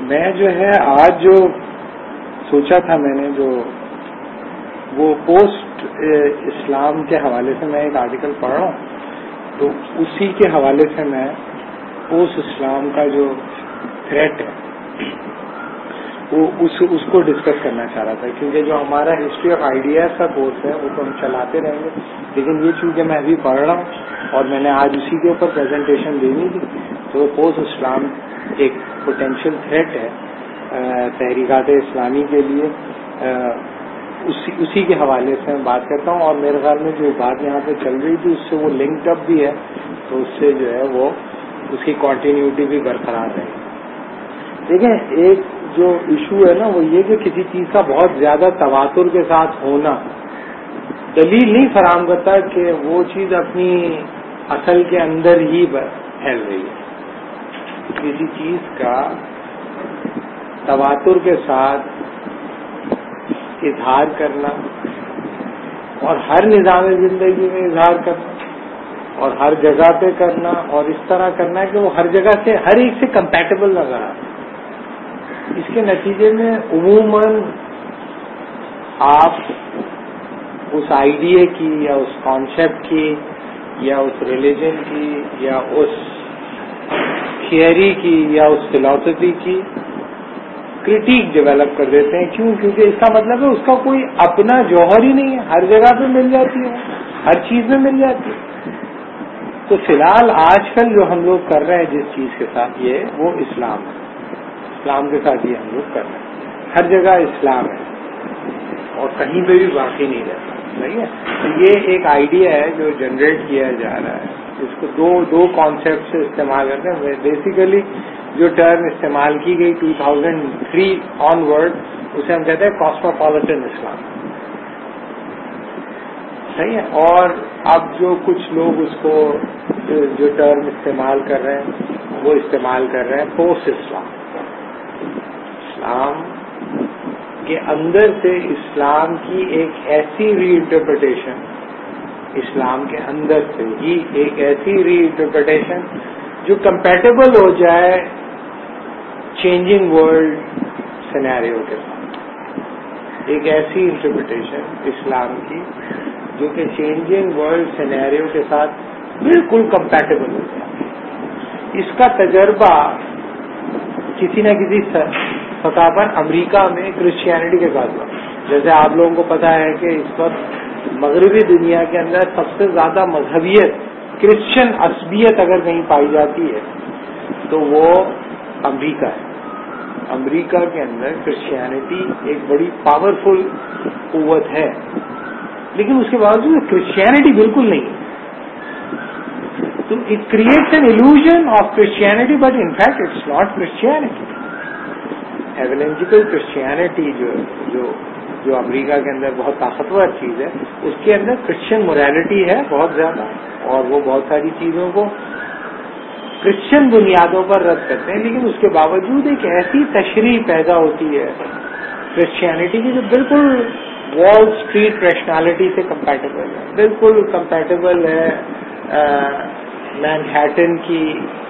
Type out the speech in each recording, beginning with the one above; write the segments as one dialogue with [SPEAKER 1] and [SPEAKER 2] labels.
[SPEAKER 1] میں جو ہے آج جو سوچا تھا میں نے جو وہ پوسٹ اسلام کے حوالے سے میں ایک آرٹیکل پڑھ رہا ہوں تو اسی کے حوالے سے میں پوسٹ اسلام کا جو تھریٹ ہے وہ اس کو ڈسکس کرنا چاہ رہا تھا، کیونکہ جو ہمارا ہسٹری آف آئیڈیاز کا کورس ہے وہ تو ہم چلاتے رہیں گے، لیکن یہ چونکہ میں ابھی پڑھ رہا ہوں اور میں نے آج اسی کے اوپر پریزنٹیشن دینی تھی، تو پوسٹ اسلام ایک پوٹینشیل تھریٹ ہے تحریکات اسلامی کے لیے، اسی کے حوالے سے میں بات کرتا ہوں. اور میرے خیال میں جو بات یہاں پہ چل رہی تھی اس سے وہ لنکڈ اپ بھی ہے، تو اس سے جو ہے وہ اس کی کنٹینیوٹی بھی برقرار ہے. دیکھیں، ایک جو ایشو ہے نا وہ یہ کہ کسی چیز کا بہت زیادہ تواتر کے ساتھ ہونا دلیل نہیں فراہم کرتا کہ وہ چیز اپنی اصل کے اندر ہی پھیل رہی ہے. کسی چیز کا تواتر کے ساتھ اظہار کرنا اور ہر نظام زندگی میں اظہار کرنا اور ہر جگہ پہ کرنا اور اس طرح کرنا ہے کہ وہ ہر جگہ سے ہر ایک سے کمپیٹیبل نظر آئے. اس کے نتیجے میں عموماً آپ اس آئیڈیا کی یا اس کانسیپٹ کی یا اس ریلیجن کی یا اس تھیوری کی یا اس فلسفی کی کرٹیک ڈیولپ کر دیتے ہیں. کیوں؟ کیونکہ اس کا مطلب ہے اس کا کوئی اپنا جوہر ہی نہیں ہے، ہر جگہ پہ مل جاتی ہے، ہر چیز میں مل جاتی ہے. تو فی الحال آج کل جو ہم لوگ کر رہے ہیں جس چیز کے ساتھ یہ وہ اسلام ہے، اسلام کے ساتھ یہ ہم لوگ کر رہے ہیں. ہر جگہ اسلام ہے اور کہیں پہ بھی باقی نہیں رہتا. صحیح ہے. تو یہ ایک آئیڈیا ہے جو جنریٹ کیا جا رہا ہے. اس کو دو کانسیپٹ سے استعمال کرتے ہیں. بیسیکلی جو ٹرم استعمال کی گئی 2003 آن ورڈ اسے ہم کہتے ہیں کاسموپولیٹن اسلام. صحیح ہے. اور اب جو کچھ لوگ اس کو جو ٹرم استعمال کر رہے ہیں وہ استعمال کر رہے ہیں پوسٹ اسلام. اسلام کے اندر سے اسلام کی ایک ایسی ری انٹرپریٹیشن، اسلام کے اندر سے ہی ایک ایسی ری انٹرپریٹیشن جو کمپیٹیبل ہو جائے چینجنگ ورلڈ سینیریو کے ساتھ. ایک ایسی انٹرپریٹیشن اسلام کی جو کہ چینجنگ ورلڈ سینیریو کے ساتھ بالکل کمپیٹیبل ہو جائے. اس کا تجربہ کسی نہ کسی سطح پر امریکہ میں کرسچینٹی کے ساتھ ہوا. جیسے آپ لوگوں کو پتا ہے کہ اس وقت مغربی دنیا کے اندر سب سے زیادہ مذہبیت، کرسچن عصبیت اگر کہیں پائی جاتی ہے تو وہ امریکہ ہے. امریکہ کے اندر کرسچینٹی ایک بڑی پاورفل قوت ہے، لیکن اس کے باوجود کرسچینٹی بالکل نہیں ہے. تو it creates an illusion of Christianity but in fact it's not Christianity. Evangelical Christianity جو امریکہ کے اندر بہت طاقتور چیز ہے، اس کے اندر کرسچن موریلٹی ہے بہت زیادہ، اور وہ بہت ساری چیزوں کو کرسچن بنیادوں پر رد کرتے ہیں. لیکن اس کے باوجود ایک ایسی تشریح پیدا ہوتی ہے کرسچینٹی کی جو بالکل وال اسٹریٹ ریشنالٹی سے کمپیٹیبل ہے، بالکل کمپیٹیبل ہے مینہٹن کی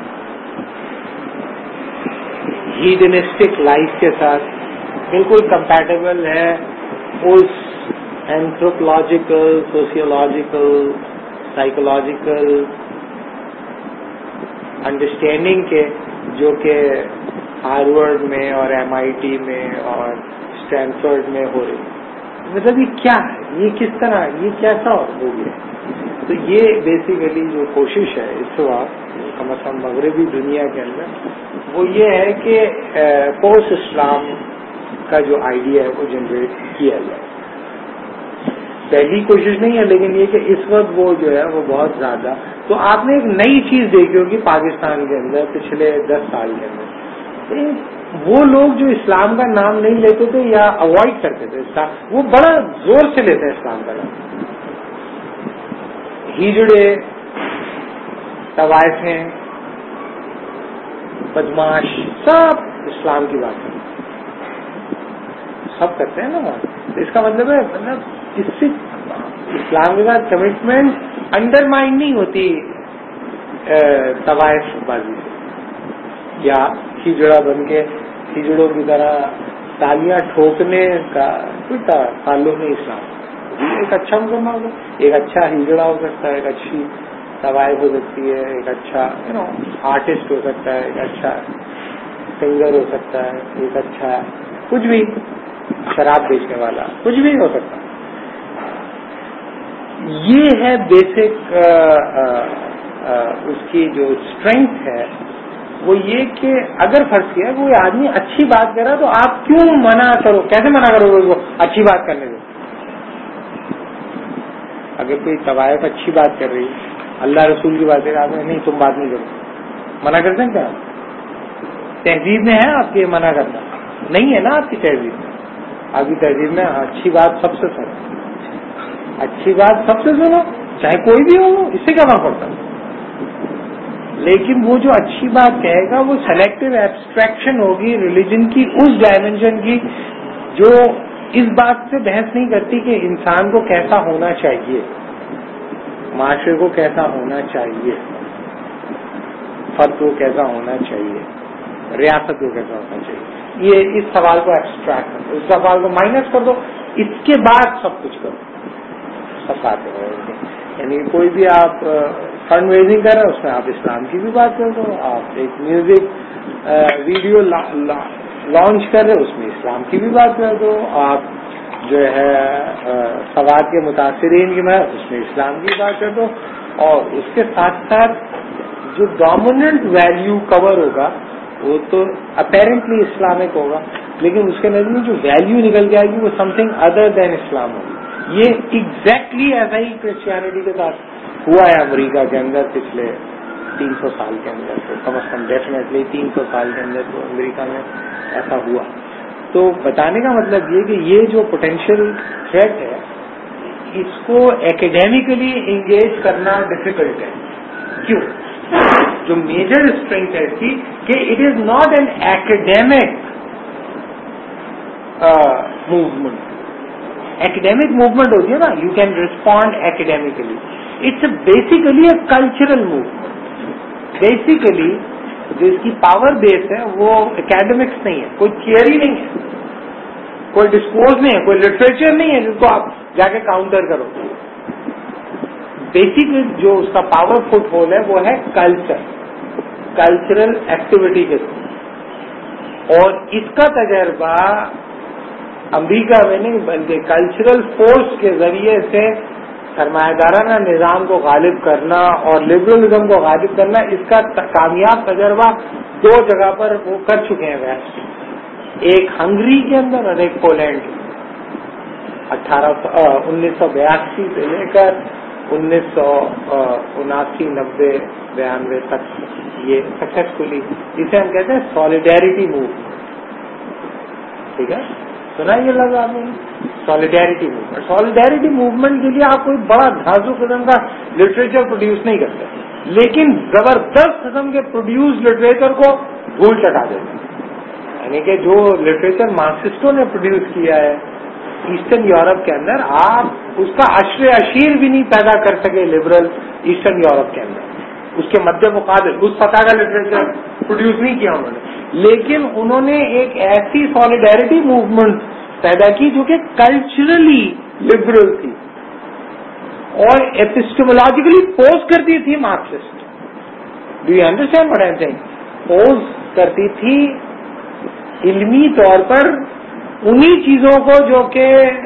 [SPEAKER 1] ہیڈنسٹک لائف کے ساتھ، بالکل کمپیٹیبل ہے اس اینتھروپولوجیکل، سوشیولوجیکل، سائیکولوجیکل انڈرسٹینڈنگ کے جو کہ ہارورڈ میں اور MIT میں اور اسٹینفورڈ میں ہو رہی. مطلب یہ کیا ہے، یہ کس طرح، یہ کیسا ہو گیا؟ تو یہ بیسیکلی جو کوشش ہے اس وقت کم از کم مغربی دنیا کے اندر وہ یہ ہے کہ پوسٹ اسلام کا جو آئیڈیا ہے وہ جنریٹ کیا جائے. پہلی کوشش نہیں ہے، لیکن یہ کہ اس وقت وہ جو ہے وہ بہت زیادہ. تو آپ نے ایک نئی چیز دیکھی ہوگی پاکستان کے اندر پچھلے 10 سال کے اندر، وہ لوگ جو اسلام کا نام نہیں لیتے تھے یا اوائڈ کرتے تھے اسلام، وہ بڑا زور سے لیتے ہیں اسلام کا نام. ہجڑے، طوائفیں، بدماش، سب اسلام کی بات کرتے ہیں، سب کرتے ہیں نا. اس کا مطلب ہے اس سے اسلام کے ساتھ کمٹمنٹ انڈرمائن نہیں ہوتی طوائف بازی سے یا ہجڑا بن کے ہجڑوں کی طرح تالیاں ٹھوکنے کا کوئی تعلق نہیں اسلام. ایک اچھا مسلمان ہوگا, ایک اچھا ہجڑا ہو سکتا ہے, ایک اچھی طوائف ہو سکتی ہے, ایک اچھا آرٹسٹ ہو سکتا ہے, ایک اچھا سنگر ہو سکتا ہے, ایک اچھا کچھ بھی شراب بیچنے والا, کچھ بھی ہو سکتا ہے. یہ ہے بیسک اس کی جو اسٹرینتھ ہے, وہ یہ کہ اگر فرض کیا کوئی آدمی اچھی بات کر رہا تو آپ کیوں منع کرو, کیسے منع کرو گے اس کو اچھی بات کرنے سے؟ اگر کوئی طوائف اچھی بات کر رہی, اللہ رسول کی بات ہے, آپ نہیں تم بات نہیں کرو, منع کرتے ہیں کیا؟ تہذیب میں ہے آپ کے منع کرنا؟ نہیں ہے نا آپ کی تہذیب میں. آپ کی تہذیب میں اچھی بات سب سے سنو, اچھی بات سب سے سنو, چاہے کوئی بھی ہو, اس سے کیا فرق پڑتا ہے. لیکن وہ جو اچھی بات کہے گا وہ سلیکٹو ایبسٹریکشن ہوگی ریلیجن کی اس ڈائمینشن کی جو اس بات سے بحث نہیں کرتی کہ انسان کو کیسا ہونا چاہیے, معاشرے کو کیسا ہونا چاہیے, فرد کو کیسا ہونا چاہیے, ریاست کو کیسا ہونا چاہیے. یہ اس سوال کو ایبسٹریکٹ کر دو, اس سوال کو مائنس کر دو, اس کے بعد سب کچھ کرو, سب باتیں ہو. یعنی کوئی بھی آپ فنڈ ریزنگ کر رہے ہیں, اس میں آپ اسلام کی بھی بات کر دو. آپ ایک میوزک ویڈیو لانچ کر رہے ہیں, اس میں اسلام کی بھی بات کر دو. آپ جو ہے سواد کے متاثرین کی میں, اس میں اسلام کی بات کر دو. اور اس کے ساتھ ساتھ جو ڈومیننٹ ویلیو کور ہوگا وہ تو اپیرنٹلی اسلامک ہوگا, لیکن اس کے نظر میں جو ویلیو نکل کے آئے گی وہ سم تھنگ ادر دین اسلام ہوگی. یہ ایگزیکٹلی ایسا ہی کرسچینٹی کے ساتھ ہوا ہے امریکہ کے اندر پچھلے 300 سال کے اندر, تو کم از کم ڈیفینیٹلی 300 سال کے اندر تو امریکہ میں ایسا ہوا. تو بتانے کا مطلب یہ کہ یہ جو پوٹینشیل تھریٹ ہے اس کو ایکڈیمیکلی انگیج کرنا ڈیفیکلٹ ہے. کیوں؟ جو میجر اسٹرینتھ ہے اس کی کہ it is not an academic movement. Academic movement ہوتی ہے نا, you can respond academically. It's basically a cultural movement. Basically جو اس کی پاور بیس ہے وہ اکیڈمکس نہیں ہے, کوئی تھیوری نہیں ہے, کوئی ڈسکورس نہیں ہے, کوئی لٹریچر نہیں ہے جس کو آپ جا کے کاؤنٹر کرو. بیسک جو اس کا پاور فٹ ہول ہے وہ ہے کلچر, کلچرل ایکٹیویٹی کے ساتھ. اور اس کا تجربہ امریکہ میں نہیں بلکہ کلچرل فورس کے ذریعے سے سرمایہ دارانہ نظام کو غالب کرنا اور لبرلزم کو غالب کرنا, اس کا کامیاب تجربہ 2 جگہ پر وہ کر چکے ہیں ویسٹ, ایک ہنگری کے اندر اور ایک پولینڈ کے اندر. 1982 سے لے کر 1979 90 92 تک یہ سکسیسفلی, جسے ہم کہتے ہیں سالیڈیرٹی موومنٹ. ٹھیک ہے, سنا یہ لفظ آپ نے, سالیڈیرٹی موومنٹ. سالیڈیرٹی موومنٹ کے لیے آپ کوئی بڑا دھاندو قسم کا لٹریچر پروڈیوس نہیں کرتے, لیکن زبردست قسم کے پروڈیوس لٹریچر کو بھول چٹا دیتے ہیں. یعنی کہ جو لٹریچر مارکسسٹوں نے پروڈیوس کیا ہے ایسٹرن یورپ کے اندر, آپ اس کا عشر اشیر بھی نہیں پیدا کر سکے لبرل ایسٹرن یورپ کے اندر. اس کے مد مقابل اس سطح کا لٹریچر پروڈیوس نہیں کیا انہوں نے, لیکن انہوں نے ایک ایسی سالیڈیرٹی موومنٹ پیدا کی جو کہ کلچرلی لبرل تھی اور ایپسٹمولوجیکلی پوز کرتی تھی Marxist. Do you understand what I am saying? Pose کرتی تھی علمی طور پر انہی چیزوں کو جو کہ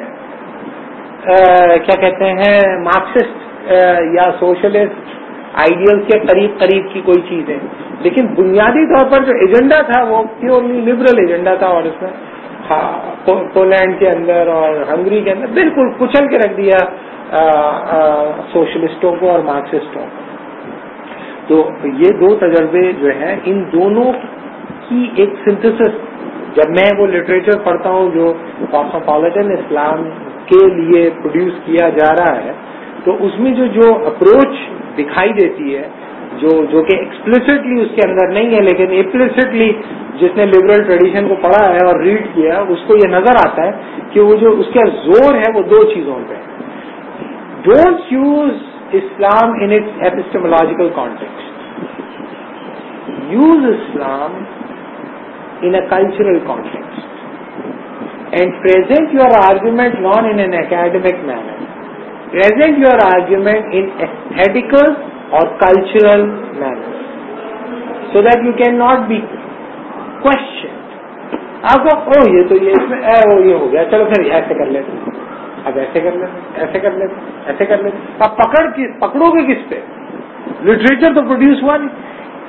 [SPEAKER 1] کیا کہتے ہیں مارکسسٹ یا سوشلسٹ آئیڈیل کے قریب قریب کی کوئی چیز ہے, لیکن بنیادی طور پر جو ایجنڈا تھا وہ پیورلی لبرل ایجنڈا تھا. اور اس میں پولینڈ کے اندر اور ہنگری کے اندر بالکل کچل کے رکھ دیا سوشلسٹوں کو اور مارکسسٹوں کو. تو یہ 2 تجربے جو ہیں, ان دونوں کی ایک سنتھسس, جب میں وہ لٹریچر پڑھتا ہوں جو کاسموپولیٹن اسلام کے لیے پروڈیوس کیا جا رہا ہے, تو اس میں جو اپروچ دکھائی دیتی ہے جو کہ ایکسپلسٹلی اس کے اندر نہیں ہے, لیکن امپلسٹلی جس نے لبرل ٹریڈیشن کو پڑھا ہے اور ریڈ کیا ہے اس کو یہ نظر آتا ہے کہ وہ جو اس کا زور ہے وہ 2 چیزوں پہ. Don't use Islam in its epistemological context, use Islam in a cultural context and present your argument not in an academic manner. Present your argument in aesthetical or cultural manner so that you cannot be questioned. آپ کو یہ تو یہ اس میں یہ ہو گیا, چلو پھر ایسے کر لیتے, اب ایسے کر لیتے, ایسے کر لیتے, ایسے کر لیتے. آپ پکڑو گے کس پہ؟ لٹریچر تو پروڈیوس ہوا نہیں.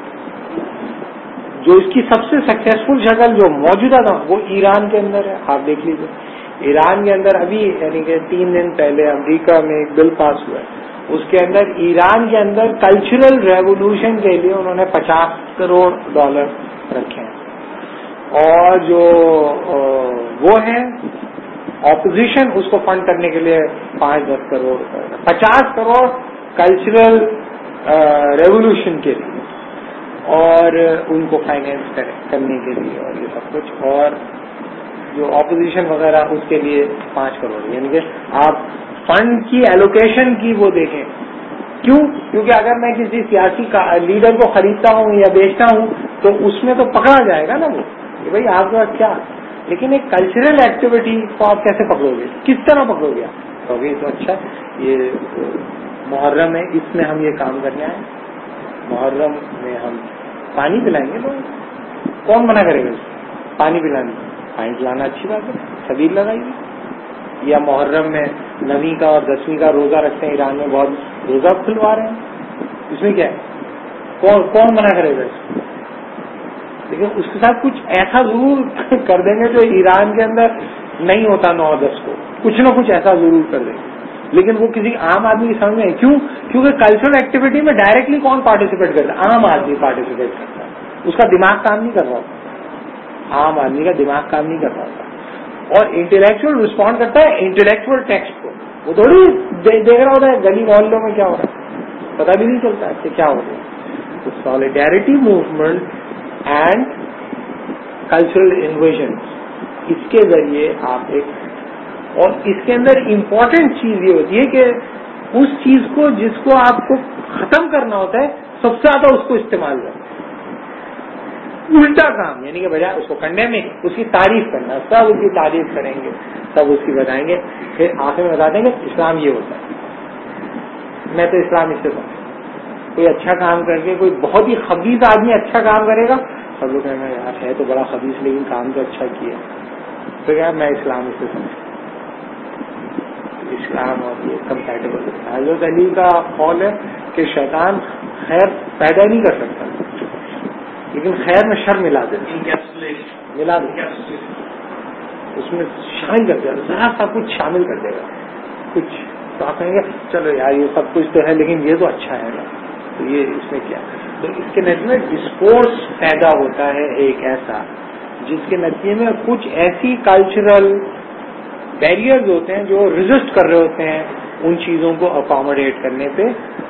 [SPEAKER 1] جو اس کی سب سے سکسیسفل شکل جو موجودہ تھا وہ ایران کے اندر ہے. آپ دیکھ لیجیے ایران کے اندر ابھی یعنی کہ 3 دن پہلے امریکہ میں ایک بل پاس ہوا ہے, اس کے اندر ایران کے اندر کلچرل ریولیوشن کے لیے انہوں نے $50 کروڑ رکھے ہیں, اور جو وہ ہیں اپوزیشن اس کو فنڈ کرنے کے لیے 5-10 کروڑ 50 کروڑ کلچرل ریولیوشن کے لیے, اور ان کو فائنینس کرنے کے لیے اور یہ سب کچھ, اور جو اپوزیشن وغیرہ اس کے لیے 5 کروڑ. یعنی کہ آپ فنڈ کی ایلوکیشن کی وہ دیکھیں. کیوں؟ کیونکہ اگر میں کسی سیاسی لیڈر کو خریدتا ہوں یا بیچتا ہوں تو اس میں تو پکڑا جائے گا نا وہ کہ بھائی آپ کا کیا, لیکن ایک کلچرل ایکٹیویٹی کو آپ کیسے پکڑو گے, کس طرح پکڑو گے آپ؟ تو تو اچھا یہ محرم ہے, اس میں ہم یہ کام کرنے آئے, محرم میں ہم پانی پلائیں گے. لوگ کون منع کرے گا پانی پلانے؟ پانی پلانا اچھی بات ہے, چھبیل لگائیے. یا محرم میں 9ویں کا اور 10ویں کا روزہ رکھتے ہیں, ایران میں بہت روزہ کھلوا رہے ہیں, اس میں کیا ہے, کون منع کرے گا اس کو؟ لیکن اس کے ساتھ کچھ ایسا ضرور کر دیں گے جو ایران کے اندر نہیں ہوتا 9-10 کو, کچھ نہ کچھ ایسا ضرور کر دیں گے. لیکن وہ کسی عام آدمی کی سمجھ میں ہے. کیوں؟ کیونکہ کلچرل ایکٹیویٹی میں ڈائریکٹلی کون پارٹیسپیٹ کرتا ہے؟ عام آدمی پارٹیسپیٹ کرتا ہے. اس کا دماغ کام نہیں کر رہا ہوتا, عام آدمی کا دماغ کام نہیں کر رہا ہوتا, اور انٹلیکچوئل رسپونڈ کرتا ہے انٹلیکچوئل ٹیکسٹ کو. وہ تھوڑی دیکھ رہا ہوتا ہے گلی محلوں میں کیا ہو رہا ہے, پتا بھی نہیں چلتا ہے کہ کیا ہو رہا ہے. Solidarity movement and cultural invasion, اس کے ذریعے آپ ایک, اور اس کے اندر امپورٹنٹ چیز یہ ہوتی ہے کہ اس چیز کو جس کو آپ کو ختم کرنا ہوتا ہے سب سے زیادہ اس کو استعمال کرنا. الٹا کام, یعنی کہ بجائے اس کو کرنے میں اس کی تعریف کرنا, سب اس کی تعریف کریں گے, سب اس کی بتائیں گے, پھر آخر میں بتا دیں گے اسلام یہ ہوتا ہے. میں تو اسلام اس سے سمجھتا. کوئی اچھا کام کر کے, کوئی بہت ہی خبیث آدمی اچھا کام کرے گا, سب لوگ کہیں گے یار ہے تو بڑا خبیث لیکن کام تو اچھا کیا. تو کیا میں اسلام اس سے سمجھتا. اسلام اور یہ کمپیٹیبل ہے. حضرت علی کا قول ہے کہ شیطان خیر پیدا نہیں کر سکتا لیکن خیر میں شر ملا دیتا, ملا دے اس میں شامل کر دے گا, ذرا سا کچھ شامل کر دے گا کچھ, تو آپ کہیں گے چلو یار یہ سب کچھ تو ہے لیکن یہ تو اچھا ہے نا, تو یہ اس میں کیا. تو اس کے نتیجے میں ڈسکورس پیدا ہوتا ہے ایک ایسا جس کے نتیجے میں کچھ ایسی کلچرل بیریئرز ہوتے ہیں جو ریزسٹ کر رہے ہوتے ہیں ان چیزوں کو اکاموڈیٹ کرنے پہ.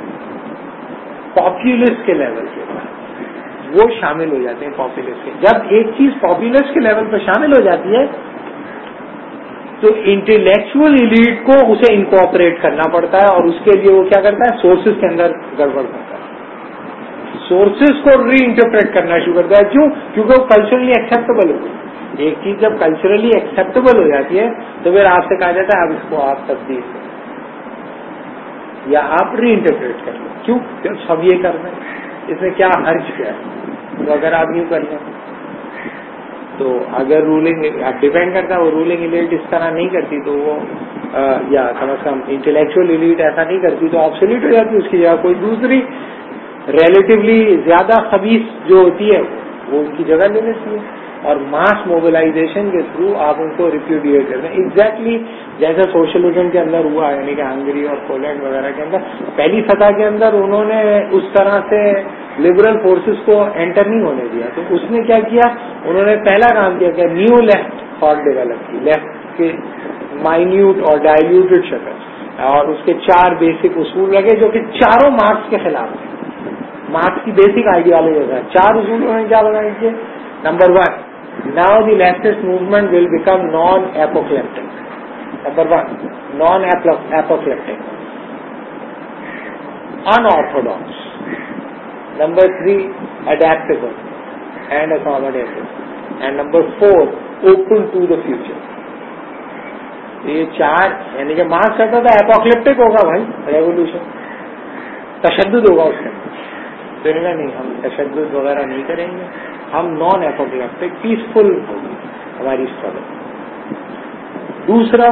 [SPEAKER 1] پاپولس کے لیول پہ وہ شامل ہو جاتے ہیں. پاپولس کے, جب ایک چیز پاپولس کے لیول پہ شامل ہو جاتی ہے تو انٹلیکچوئل ایلیٹ کو اسے انکارپوریٹ کرنا پڑتا ہے, اور اس کے لیے وہ کیا کرتا ہے, سورسز کے اندر گڑبڑ کرتا ہے, سورسز کو ری انٹرپریٹ کرنا شروع کرتا ہے. کیوں؟ کیونکہ وہ کلچرلی ایکسیپٹیبل ہوتی ہے. ایک چیز جب کلچرلی ایکسیپٹیبل ہو جاتی ہے تو پھر آپ سے کہا جاتا ہے اب اس کو آپ تبدیل کریں یا آپ ری انٹرپریٹ کر لیں. کیوں؟ سب یہ کر رہے ہیں, اس میں کیا حرج کیا ہے. تو اگر آپ یوں کر لیں تو اگر رولنگ ڈیپینڈ کرتا ہے, وہ رولنگ ایلیٹ اس طرح نہیں کرتی تو وہ یا کم از کم انٹلیکچوئل ایلیٹ ایسا نہیں کرتی تو آبسولیٹ ہو جاتی. اس کی جگہ کوئی دوسری ریلیٹیولی زیادہ خبیث جو ہوتی ہے وہ ان کی جگہ لے لیتی ہے, اور ماس موبلائزیشن کے تھرو آپ ان کو ریپیوڈیٹ کرتے ہیں. ایگزیکٹلی جیسا سوشلزم کے اندر ہوا, یعنی کہ ہنگری اور پولینڈ وغیرہ کے اندر پہلی سطح کے اندر انہوں نے اس طرح سے لبرل فورسز کو انٹر نہیں ہونے دیا. تو اس نے کیا کیا, انہوں نے پہلا کام کیا کہ نیو لیفٹ تھاٹ ڈیولپ کی, لیفٹ کے مائنیوٹ اور ڈائلیوٹڈ شکل, اور اس کے 4 بیسک اصول لگے جو کہ چاروں مارکس کے خلاف ہیں. مارکس کی بیسک آئیڈیالوجی ہوتا ہے. 4 اصول انہوں نے کیا بنائے کیے. Number 1, now the leftist movement will become non-apoplectic. Number 1, non-apoplectic, unorthodox. Number 3, adaptable and accommodative. And number 4 open to the future. یہ 4 یعنی کہ مارکس کہتا تھا اپوکلپٹک ہوگا بھائی ریولیوشن, تشدد ہوگا اس میں. تو نہیں, ہم تشدد وغیرہ نہیں کریں گے, ہم نان اپوکلپٹک پیسفل ہوگی ہماری اسٹرگل. دوسرا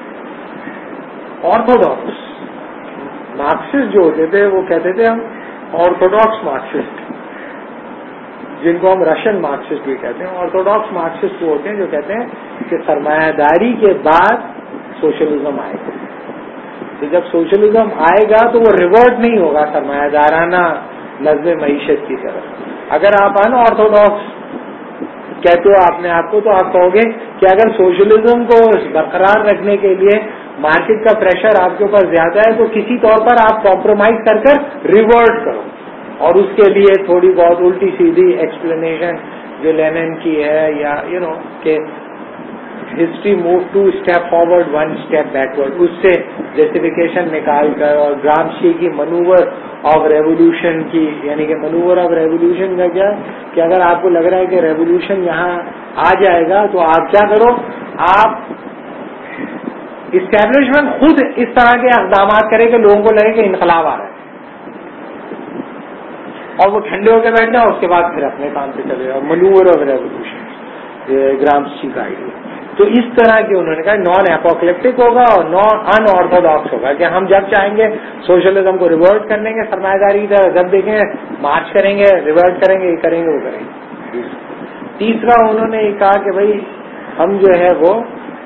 [SPEAKER 1] آرتھوڈاکس مارکسسٹ جو ہوتے تھے وہ کہتے تھے ہم آرتھوڈاکس مارکسسٹ, جن کو ہم رشین مارکسسٹ بھی کہتے ہیں. آرتھوڈاکس مارکسسٹ وہ ہوتے ہیں جو کہتے ہیں کہ سرمایہ داری کے بعد سوشلزم آئے گا. تو جب سوشلزم آئے گا تو وہ ریورٹ نہیں ہوگا سرمایہ دارانہ نظم معیشت کی طرف. اگر آپ ان آرتھوڈاکس کہتے ہو اپنے آپ کو, تو آپ کہو گے کہ اگر سوشلزم کو برقرار رکھنے کے لیے مارکیٹ کا پریشر آپ کے اوپر زیادہ ہے تو کسی طور پر آپ کمپرومائز کر ریورٹ کرو, اور اس کے لیے تھوڑی بہت الٹی سیدھی ایکسپلینیشن جو لینن کی ہے, یا کہ history move 2 step forward 1 step backward, اس سے جسٹیفیکیشن نکال کر, اور گرامشی کی منوور آف ریولیوشن کی, یعنی کہ منوور آف ریولیوشن کا کیا کہ اگر آپ کو لگ رہا ہے کہ ریولیوشن یہاں آ جائے گا تو آپ کیا کرو, آپ اسٹیبلشمنٹ خود اس طرح کے اقدامات کرے کہ لوگوں کو لگے کہ انقلاب آ رہا ہے, اور وہ ٹھنڈے ہو کے بیٹھ جائیں, اس کے بعد پھر اپنے کام پہ چلے جاؤ. منوور آف ریولیوشن گرامشی کا آئیڈیا. تو اس طرح کے انہوں نے کہا نان اپوکلپٹک ہوگا اور نان ان آرتھوڈاکس ہوگا, کہ ہم جب چاہیں گے سوشلزم کو ریورٹ کر لیں گے سرمایہ داری کی طرح, جب دیکھیں گے مارچ کریں گے, ریورٹ کریں گے, یہ کریں گے, وہ کریں گے. تیسرا انہوں نے یہ کہا کہ بھائی ہم جو ہے وہ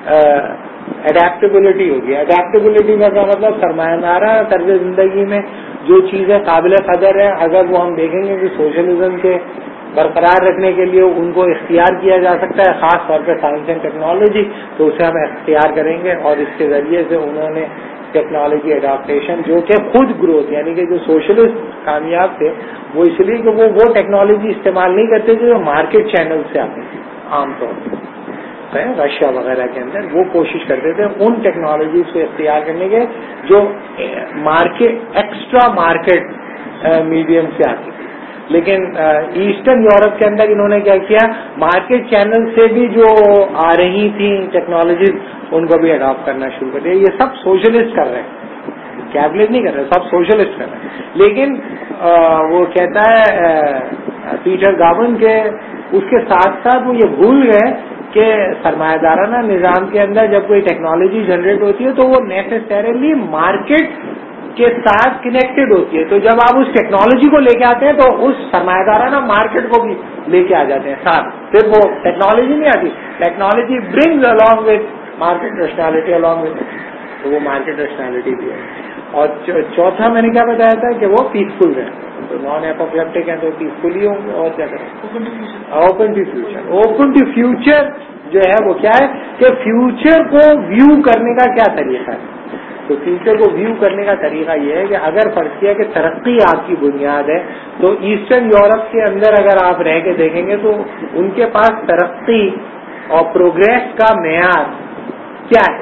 [SPEAKER 1] اڈیپٹیبلٹی ہوگی. اڈیپٹیبلٹی کا کیا مطلب, سرمایہ دارہ طرز زندگی میں جو چیزیں قابل قدر ہیں, اگر وہ ہم دیکھیں گے کہ سوشلزم کے برقرار رکھنے کے لیے ان کو اختیار کیا جا سکتا ہے, خاص طور پہ سائنس اینڈ ٹیکنالوجی, تو اسے ہم اختیار کریں گے. اور اس کے ذریعے سے انہوں نے ٹیکنالوجی اڈاپٹیشن, جو کہ خود گروتھ, یعنی کہ جو سوشلسٹ کامیاب تھے وہ اس لیے کہ وہ ٹیکنالوجی استعمال نہیں کرتے تھے جو مارکیٹ چینل سے آتی تھی. عام طور پہ رشیا وغیرہ کے اندر وہ کوشش کرتے تھے ان ٹیکنالوجیز کو اختیار کرنے کے جو مارکیٹ ایکسٹرا مارکیٹ میڈیم سے آتی تھی. لیکن ایسٹرن یورپ کے اندر انہوں نے کیا کیا, مارکیٹ چینل سے بھی جو آ رہی تھیں ٹیکنالوجیز ان کو بھی اڈاپٹ کرنا شروع کر دیا. یہ سب سوشلسٹ کر رہے ہیں, کیبلٹ نہیں کر رہے, سب سوشلسٹ کر رہے ہیں. لیکن وہ کہتا ہے پیٹر گابن کے اس کے ساتھ ساتھ وہ یہ بھول گئے کہ سرمایہ دارانہ نظام کے اندر جب کوئی ٹیکنالوجی جنریٹ ہوتی ہے تو وہ نیسیسریلی مارکیٹ کے ساتھ کنیکٹڈ ہوتی ہے. تو جب آپ اس ٹیکنالوجی کو لے کے آتے ہیں تو اس سرمایہ دارانہ مارکیٹ کو بھی لے کے آ جاتے ہیں ساتھ. صرف وہ ٹیکنالوجی نہیں آتی, technology brings along with market rationality along with, تو وہ مارکیٹ ریشنالٹی بھی ہے. اور چوتھا میں نے کیا بتایا تھا کہ وہ پیسفل رہے, تو نان اپوکلپٹک ہیں تو پیسفل ہی ہوں گے. اور کیا کریں, open to future. Open to future جو ہے وہ کیا ہے کہ فیوچر کو ویو کرنے کا کیا طریقہ ہے. تو فیوچر کو ویو کرنے کا طریقہ یہ ہے کہ اگر فرض کیا کہ ترقی آپ کی بنیاد ہے, تو ایسٹرن یورپ کے اندر اگر آپ رہ کے دیکھیں گے تو ان کے پاس ترقی اور پروگریس کا معیار کیا ہے.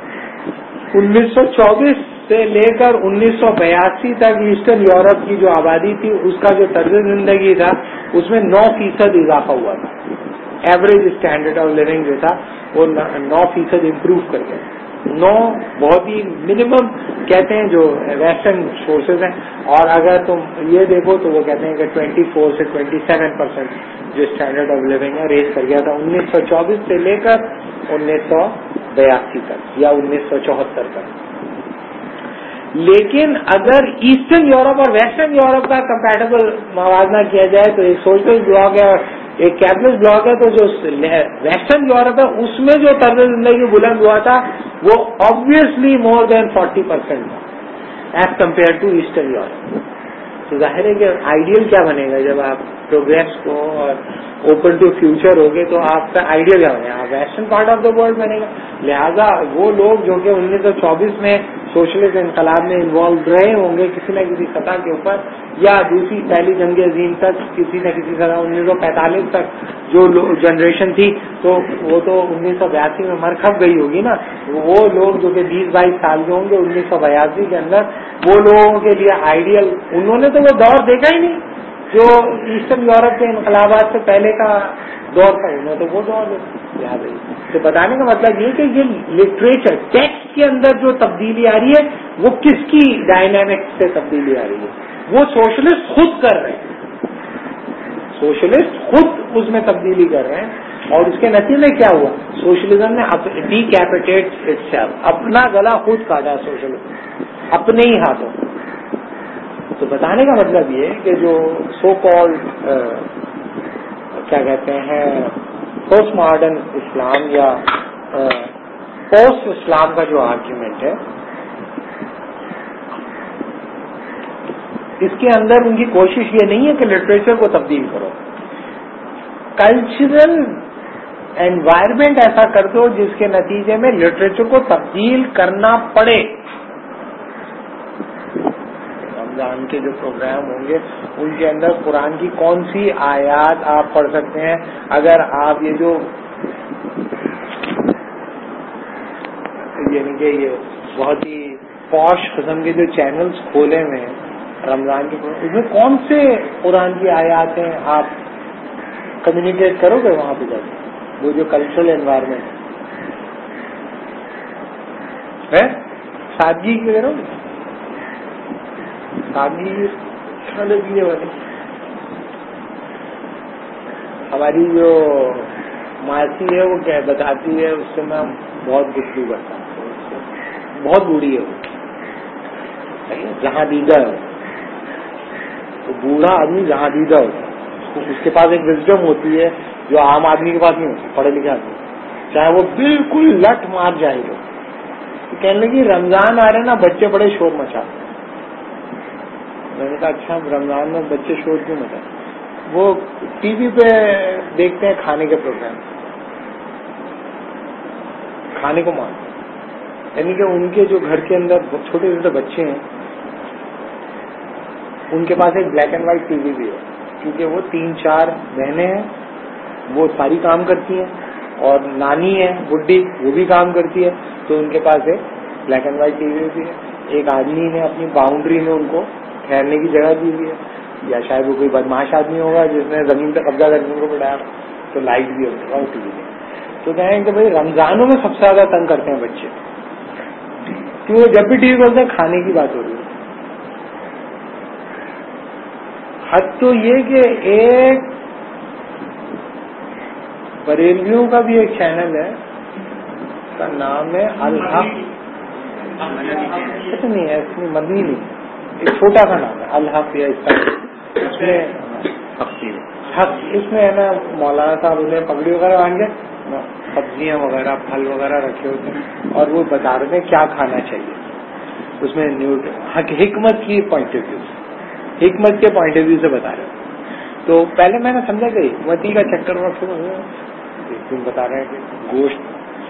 [SPEAKER 1] 1924 سے لے کر 1982 تک ایسٹرن یورپ کی جو آبادی تھی اس کا جو طرز زندگی تھا اس میں 9% اضافہ ہوا تھا. ایوریج اسٹینڈرڈ آف لیونگ جو تھا وہ 9% امپروو کر گیا. 9 بہت ہی منیمم کہتے ہیں جو ویسٹرن سورسز ہیں. اور اگر تم یہ دیکھو تو وہ کہتے ہیں کہ 24 سے 27% جو اسٹینڈرڈ آف لیونگ ہے ریز کر گیا تھا 1924 سے لے کر 1982 تک یا 1974 تک. لیکن اگر ایسٹرن یورپ اور ویسٹرن یورپ کا کمپیٹیبل موازنہ کیا جائے تو ایک سوشلسٹ بلاک ہے ایک کیپٹلسٹ بلاک ہے, تو جو ویسٹرن یورپ ہے اس میں جو طرز زندگی بلند ہوا تھا وہ آبویسلی مور دین 40% تھا as compare to Eastern Europe. تو ظاہر ہے کہ آئیڈیل کیا بنے گا جب آپ پروگریس کو اور اوپن ٹو فیوچر ہوگے تو آپ کا آئیڈیل کیا بنے گا, western part of the world بنے گا. لہذا وہ لوگ جو کہ 1924 میں سوشلسٹ انقلاب میں انوالو رہے ہوں گے کسی نہ کسی سطح کے اوپر, یا دوسری پہلی جنگ عظیم تک کسی نہ کسی طرح 1945 تک جو جنریشن تھی تو وہ تو 1982 میں مر کھپ گئی ہوگی نا. وہ لوگ جو کہ 20-22 سال کے ہوں گے 1982 کے اندر, وہ لوگوں کے لیے آئیڈیل, انہوں نے تو وہ دور دیکھا ہی نہیں جو ایسٹرن یورپ کے انقلابات سے پہلے کا دور تھا انہیں تو وہ دور یاد ہے. تو بتانے کا مطلب یہ کہ یہ لٹریچر ٹیکسٹ کے اندر جو تبدیلی آ رہی ہے وہ کس کی ڈائنامکس سے تبدیلی آ رہی ہے؟ وہ سوشلسٹ خود کر رہے ہیں. سوشلسٹ خود اس میں تبدیلی کر رہے ہیں اور اس کے نتیجے میں کیا ہوا؟ سوشلزم نے ڈی کیپیٹیٹ اٹسیلف، اپنا گلا خود کاٹا سوشلزم اپنے ہی ہاتھوں. تو بتانے کا مطلب یہ کہ جو سو کالڈ کیا کہتے ہیں پوسٹ ماڈرن اسلام یا پوسٹ اسلام کا جو آرگیومنٹ ہے، اس کے اندر ان کی کوشش یہ نہیں ہے کہ لٹریچر کو تبدیل کرو، کلچرل انوائرمنٹ ایسا کر دو جس کے نتیجے میں لٹریچر کو تبدیل کرنا پڑے. رمضان کے جو پروگرام ہوں گے ان کے اندر قرآن کی کون سی آیات آپ پڑھ سکتے ہیں؟ اگر آپ یہ جو یعنی کہ یہ بہت ہی پوش قسم کے جو چینلز کھولے ہوئے ہیں رمضان کے اس میں کون سے قرآن کی آیات ہیں آپ کمیونیکیٹ کرو گے وہاں پہ جا کے؟ وہ جو کلچرل انوائرمنٹ ہے سادگی کی کرو گے، سادگی کھانے پینے والی. ہماری جو ماسی ہے وہ کیا بتاتی ہے، اس سے میں بہت گفتگو کرتا ہوں، بہت بوڑھی ہے وہ، جہاں دیدہ ہے تو بوڑھا آدمی جہاں دیدہ ہوتا ہے، اس کے پاس ایک وزڈم ہوتی ہے جو عام آدمی کے پاس نہیں ہوتی، پڑھے لکھے آدمی چاہے وہ بالکل لٹ مار جائے گا. تو کہنے لگی رمضان آ رہے نا بچے بڑے شور مچاتے. میں نے کہا اچھا رمضان میں بچے شور کیوں مچاتے؟ وہ ٹی وی پہ دیکھتے ہیں کھانے کے پروگرام، کھانے کو مانتے ہیں، یعنی کہ ان کے جو گھر کے اندر چھوٹے چھوٹے بچے ہیں ان کے پاس ایک black and white T V بھی ہے، کیونکہ وہ 3-4 بہنیں ہیں، وہ ساری کام کرتی ہیں، اور نانی ہے بڈھی وہ بھی کام کرتی ہے، تو ان کے پاس ایک black and white T V بھی ہے. ایک آدمی نے اپنی باؤنڈری میں ان کو ٹھہرنے کی جگہ دی ہوئی ہے، یا شاید وہ کوئی بدماش آدمی ہوگا جس نے زمین پہ قبضہ کرنے کو بٹھایا، تو لائٹ بھی ہوگا اور ٹی وی میں. تو کہیں کہ بھائی رمضانوں میں سب سے زیادہ تنگ کرتے ہیں بچے، کیونکہ جب بھی ٹی وی کھولتے ہیں کھانے کی بات ہو رہی ہے. حد تو یہ کہ ایک بریلویوں کا بھی ایک چینل ہے، اس کا نام ہے الحق، ایسا نہیں ہے اس میں مدنی نہیں، ایک چھوٹا سا نام ہے الحق یا اس طرح. اس میں حق اس میں ہے نا مولانا صاحب انہیں پگڑی وغیرہ باندھ کے سبزیاں وغیرہ پھل وغیرہ رکھے ہوتے ہیں اور وہ بتا رہے ہیں کیا کھانا چاہیے. اس میں حکمت کی پوائنٹ آف ویو، حکمت کے پوائنٹ آف ویو سے بتا رہے ہیں. تو پہلے میں نے سمجھا کہ حکمتی کا چکر میں شروع ہوا، تم بتا رہے ہیں کہ گوشت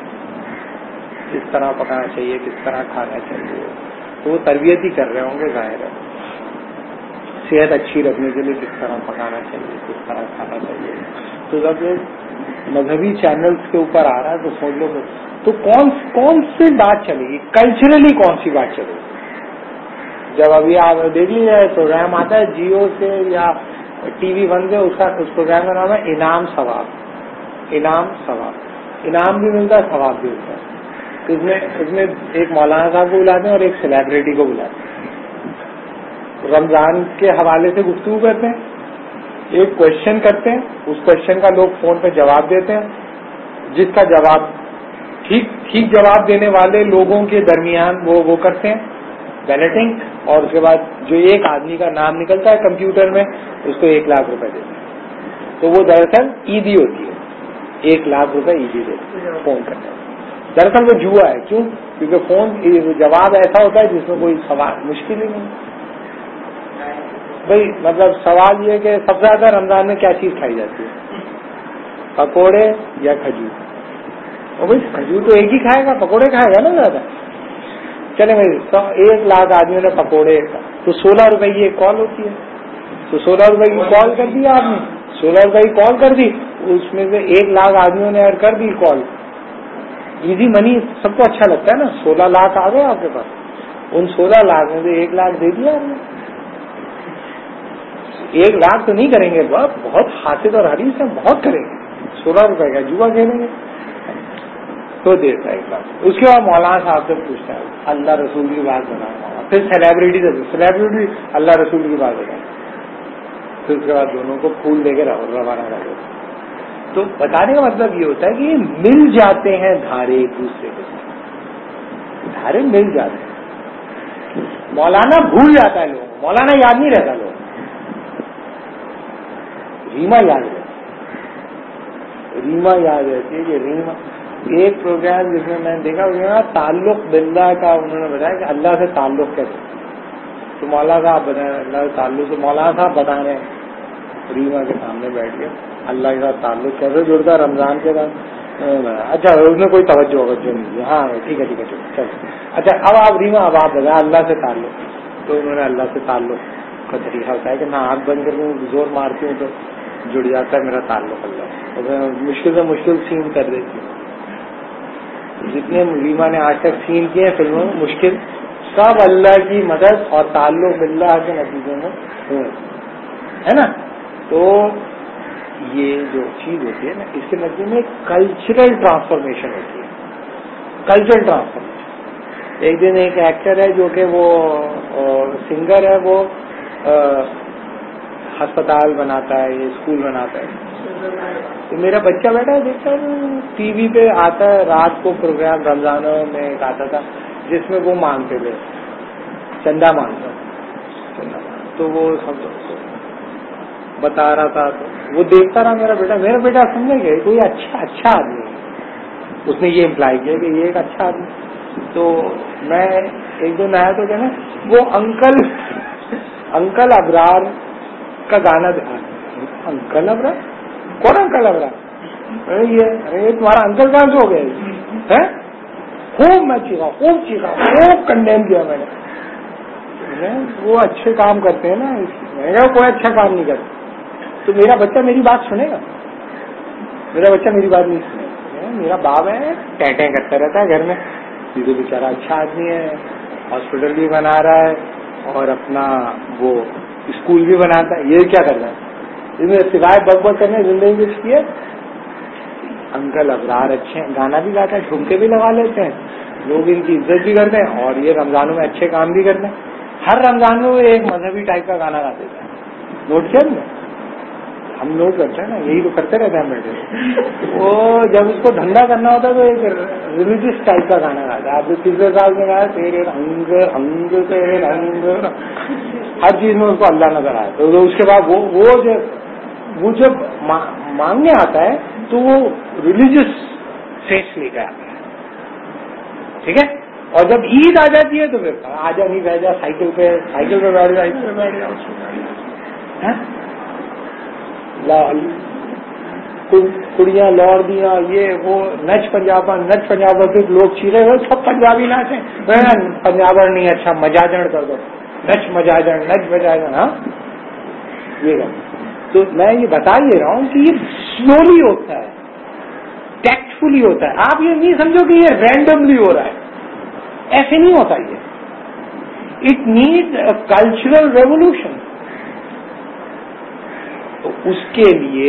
[SPEAKER 1] کس طرح پکانا چاہیے، کس طرح کھانا چاہیے، تو وہ تربیت ہی کر رہے ہوں گے ظاہر ہے، صحت اچھی رکھنے کے لیے کس طرح پکانا چاہیے، کس طرح کھانا چاہیے. تو جب یہ مذہبی چینلز کے اوپر آ رہا ہے تو سوچ لو تو کون سی بات چلے گی، کلچرلی کون سی بات چلے گی. جب ابھی آپ دیکھ لیجیے پروگرام آتا ہے جیو سے یا ٹی وی 1 سے، اس پروگرام کا نام ہے انعام ثواب. انعام ثواب، انعام بھی ملتا ہے ثواب بھی ملتا ہے. اس میں ایک مولانا صاحب کو بلاتے ہیں اور ایک سیلیبریٹی کو بلاتے ہیں، رمضان کے حوالے سے گفتگو کرتے ہیں، ایک کوشچن کرتے ہیں، اس کوشچن کا لوگ فون پہ جواب دیتے ہیں، جس کا جواب ٹھیک جواب دینے والے لوگوں کے درمیان وہ کرتے ہیں بیلٹنگ، اور اس کے بعد جو ایک آدمی کا نام نکلتا ہے کمپیوٹر میں اس کو 1 لاکھ روپے دیتے ہیں. تو وہ دراصل عیدی ہوتی ہے، 1 لاکھ روپے عیدی دیتے ہیں فون کرنے میں. دراصل وہ جوا ہے. کیوں؟ کیونکہ فون جواب ایسا ہوتا ہے جس میں کوئی سوال مشکل ہی نہیں. بھائی مطلب سوال یہ کہ سب سے زیادہ رمضان میں کیا چیز کھائی جاتی ہے، پکوڑے یا کھجور؟ اور بھائی کھجور تو ایک ہی کھائے گا، پکوڑے کھائے گا نا زیادہ. چلے بھائی 1 لاکھ آدمیوں نے پکوڑے، تو 16 روپے کی ایک کال ہوتی ہے، تو 16 روپے کی کال کر دی آپ نے، 16 روپے کی کال کر دی، اس میں سے 1 لاکھ آدمیوں نے ایڈ کر دی کال. ایزی منی سب کو اچھا لگتا ہے نا. 16 لاکھ آ گئے آپ کے پاس، ان 16 لاکھ میں سے 1 لاکھ دے دیا آپ نے. 1 لاکھ تو نہیں کریں گے، بہت حاسد اور حریص ہیں، بہت کریں گے. ₹16 کا جوا کھیلیں گے تو دیتا ہے کلاس. اس کے بعد مولانا صاحب سے پوچھتا ہے اللہ رسول کی بات بتانا, پھر سیلیبریٹی اللہ رسول کی بات بتانا, پھر اس کے بعد دونوں کو پھول دے کے روانہ کر دیتا. تو بتانے کا مطلب یہ ہوتا ہے کہ یہ مل جاتے ہیں دھارے ایک دوسرے کے ساتھ, دھارے مل جاتے ہیں. مولانا بھول جاتا ہے لوگوں, مولانا یاد نہیں رہتا لوگوں, ریما یاد رہتی, ریما یاد رہتی ہے کہ ریما ایک پروگرام جس میں نے دیکھا تعلق باللہ کا انہوں نے بتایا کہ اللہ سے تعلق کیسے, تو مولانا صاحب بتائیں اللہ سے تعلق, تو مولانا صاحب بتا رہے ہیں ریما کے سامنے بیٹھ کے اللہ کے ساتھ تعلق کیسے جڑتا ہے رمضان کے بعد. اچھا اس میں کوئی توجہ نہیں دی, ہاں ٹھیک ہے چل. اچھا اب آپ ریما اب آپ بتائیں اللہ سے تعلق, تو انہوں نے اللہ سے تعلق کا طریقہ بتایا کہ میں آنکھ بند کر کے زور مارتی ہوں تو جڑ جاتا ہے میرا تعلق اللہ سے, مشکل سے مشکل سین کر دیتی ہوں. جتنے ریما نے آج تک سین کیے ہیں فلموں میں مشکل, سب اللہ کی مدد اور تعلق باللہ کے نتیجے میں ہوئے, ہے نا. تو یہ جو چیز ہوتی ہے نا اس کے نتیجے میں کلچرل ٹرانسفارمیشن ہوتی ہے, کلچرل ٹرانسفارمیشن. ایک دن ایک ایکٹر ہے جو کہ وہ سنگر ہے, وہ ہسپتال بناتا ہے, یہ اسکول بناتا ہے. تو میرا بچہ بیٹھا ہے دیکھتا ہے ٹی وی پہ آتا ہے رات کو پروگرام, رمضانوں میں ایک آتا تھا جس میں وہ مانگتے تھے چندہ مانگتا, تو وہ سب بتا رہا تھا, تو وہ دیکھتا رہا میرا بیٹا سمجھے گا کوئی اچھا آدمی ہے, اس نے یہ امپلائی کیا کہ یہ ایک اچھا آدمی. تو میں ایک دن آیا تو کہنا وہ انکل ابرار کا گانا, انکل ابرار کون انکل ابرار, یہ تمہارا انکل کہاں سے ہو گیا, خوب میں چیخا خوب کنڈیم کیا میں نے, وہ اچھے کام کرتے ہیں نا, میں نے کوئی اچھا کام نہیں کرتا. تو میرا بچہ میری بات سنے گا, میرا بچہ میری بات نہیں سنے گا. میرا باپ ہے ٹیں کرتا رہتا ہے گھر میں, یہ تو بیچارہ اچھا آدمی ہے, ہاسپٹل بھی بنا رہا ہے اور اپنا وہ اسکول بھی بناتا ہے, یہ کیا کر رہا ہے, سوائے بک کرنے زندگی کچھ کی ہے. انکل ابرار اچھے ہیں, گانا بھی گاتا ہے, ٹھمکے بھی لگا لیتے ہیں, لوگ ان کی عزت بھی کرتے ہیں, اور یہ رمضانوں میں اچھے کام بھی کرتے ہیں. ہر رمضان میں وہ ایک مذہبی ٹائپ کا گانا گاتے تھے, نوٹ کیا نا, ہم نوٹ کرتے ہیں نا, یہی تو کرتے رہتے ہیں ہم بیٹھے. وہ جب اس کو دھندا کرنا ہوتا ہے تو ایک ریلیجیس ٹائپ کا گانا گاتا ہے. آپ نے پچھلے سال میں گایا تیرے رنگ تیرے رنگ, ہر چیز میں اس کو اللہ نظر آئے. تو اس کے بعد وہ جب مانگنے آتا ہے تو وہ ریلیجیس فیس لے کے آتا ہے, ٹھیک ہے. اور جب عید آ جاتی ہے تو پھر آجا نہیں بیٹھ جا سائیکل پہ بیٹھ جا, کڑیاں لوڑ دیا, یہ وہ نچ پنجابر پھر لوگ چیرے ہوئے سب پنجابی ناچیں, پنجابر نہیں اچھا مجاجن کر دو, نچ مجاجن. ہاں یہ تو میں یہ بتا یہ رہا ہوں کہ یہ سلولی ہوتا ہے, ٹیکٹفلی ہوتا ہے. آپ یہ نہیں سمجھو کہ یہ رینڈملی ہو رہا ہے, ایسے نہیں ہوتا. یہ it need a cultural revolution. تو اس کے لیے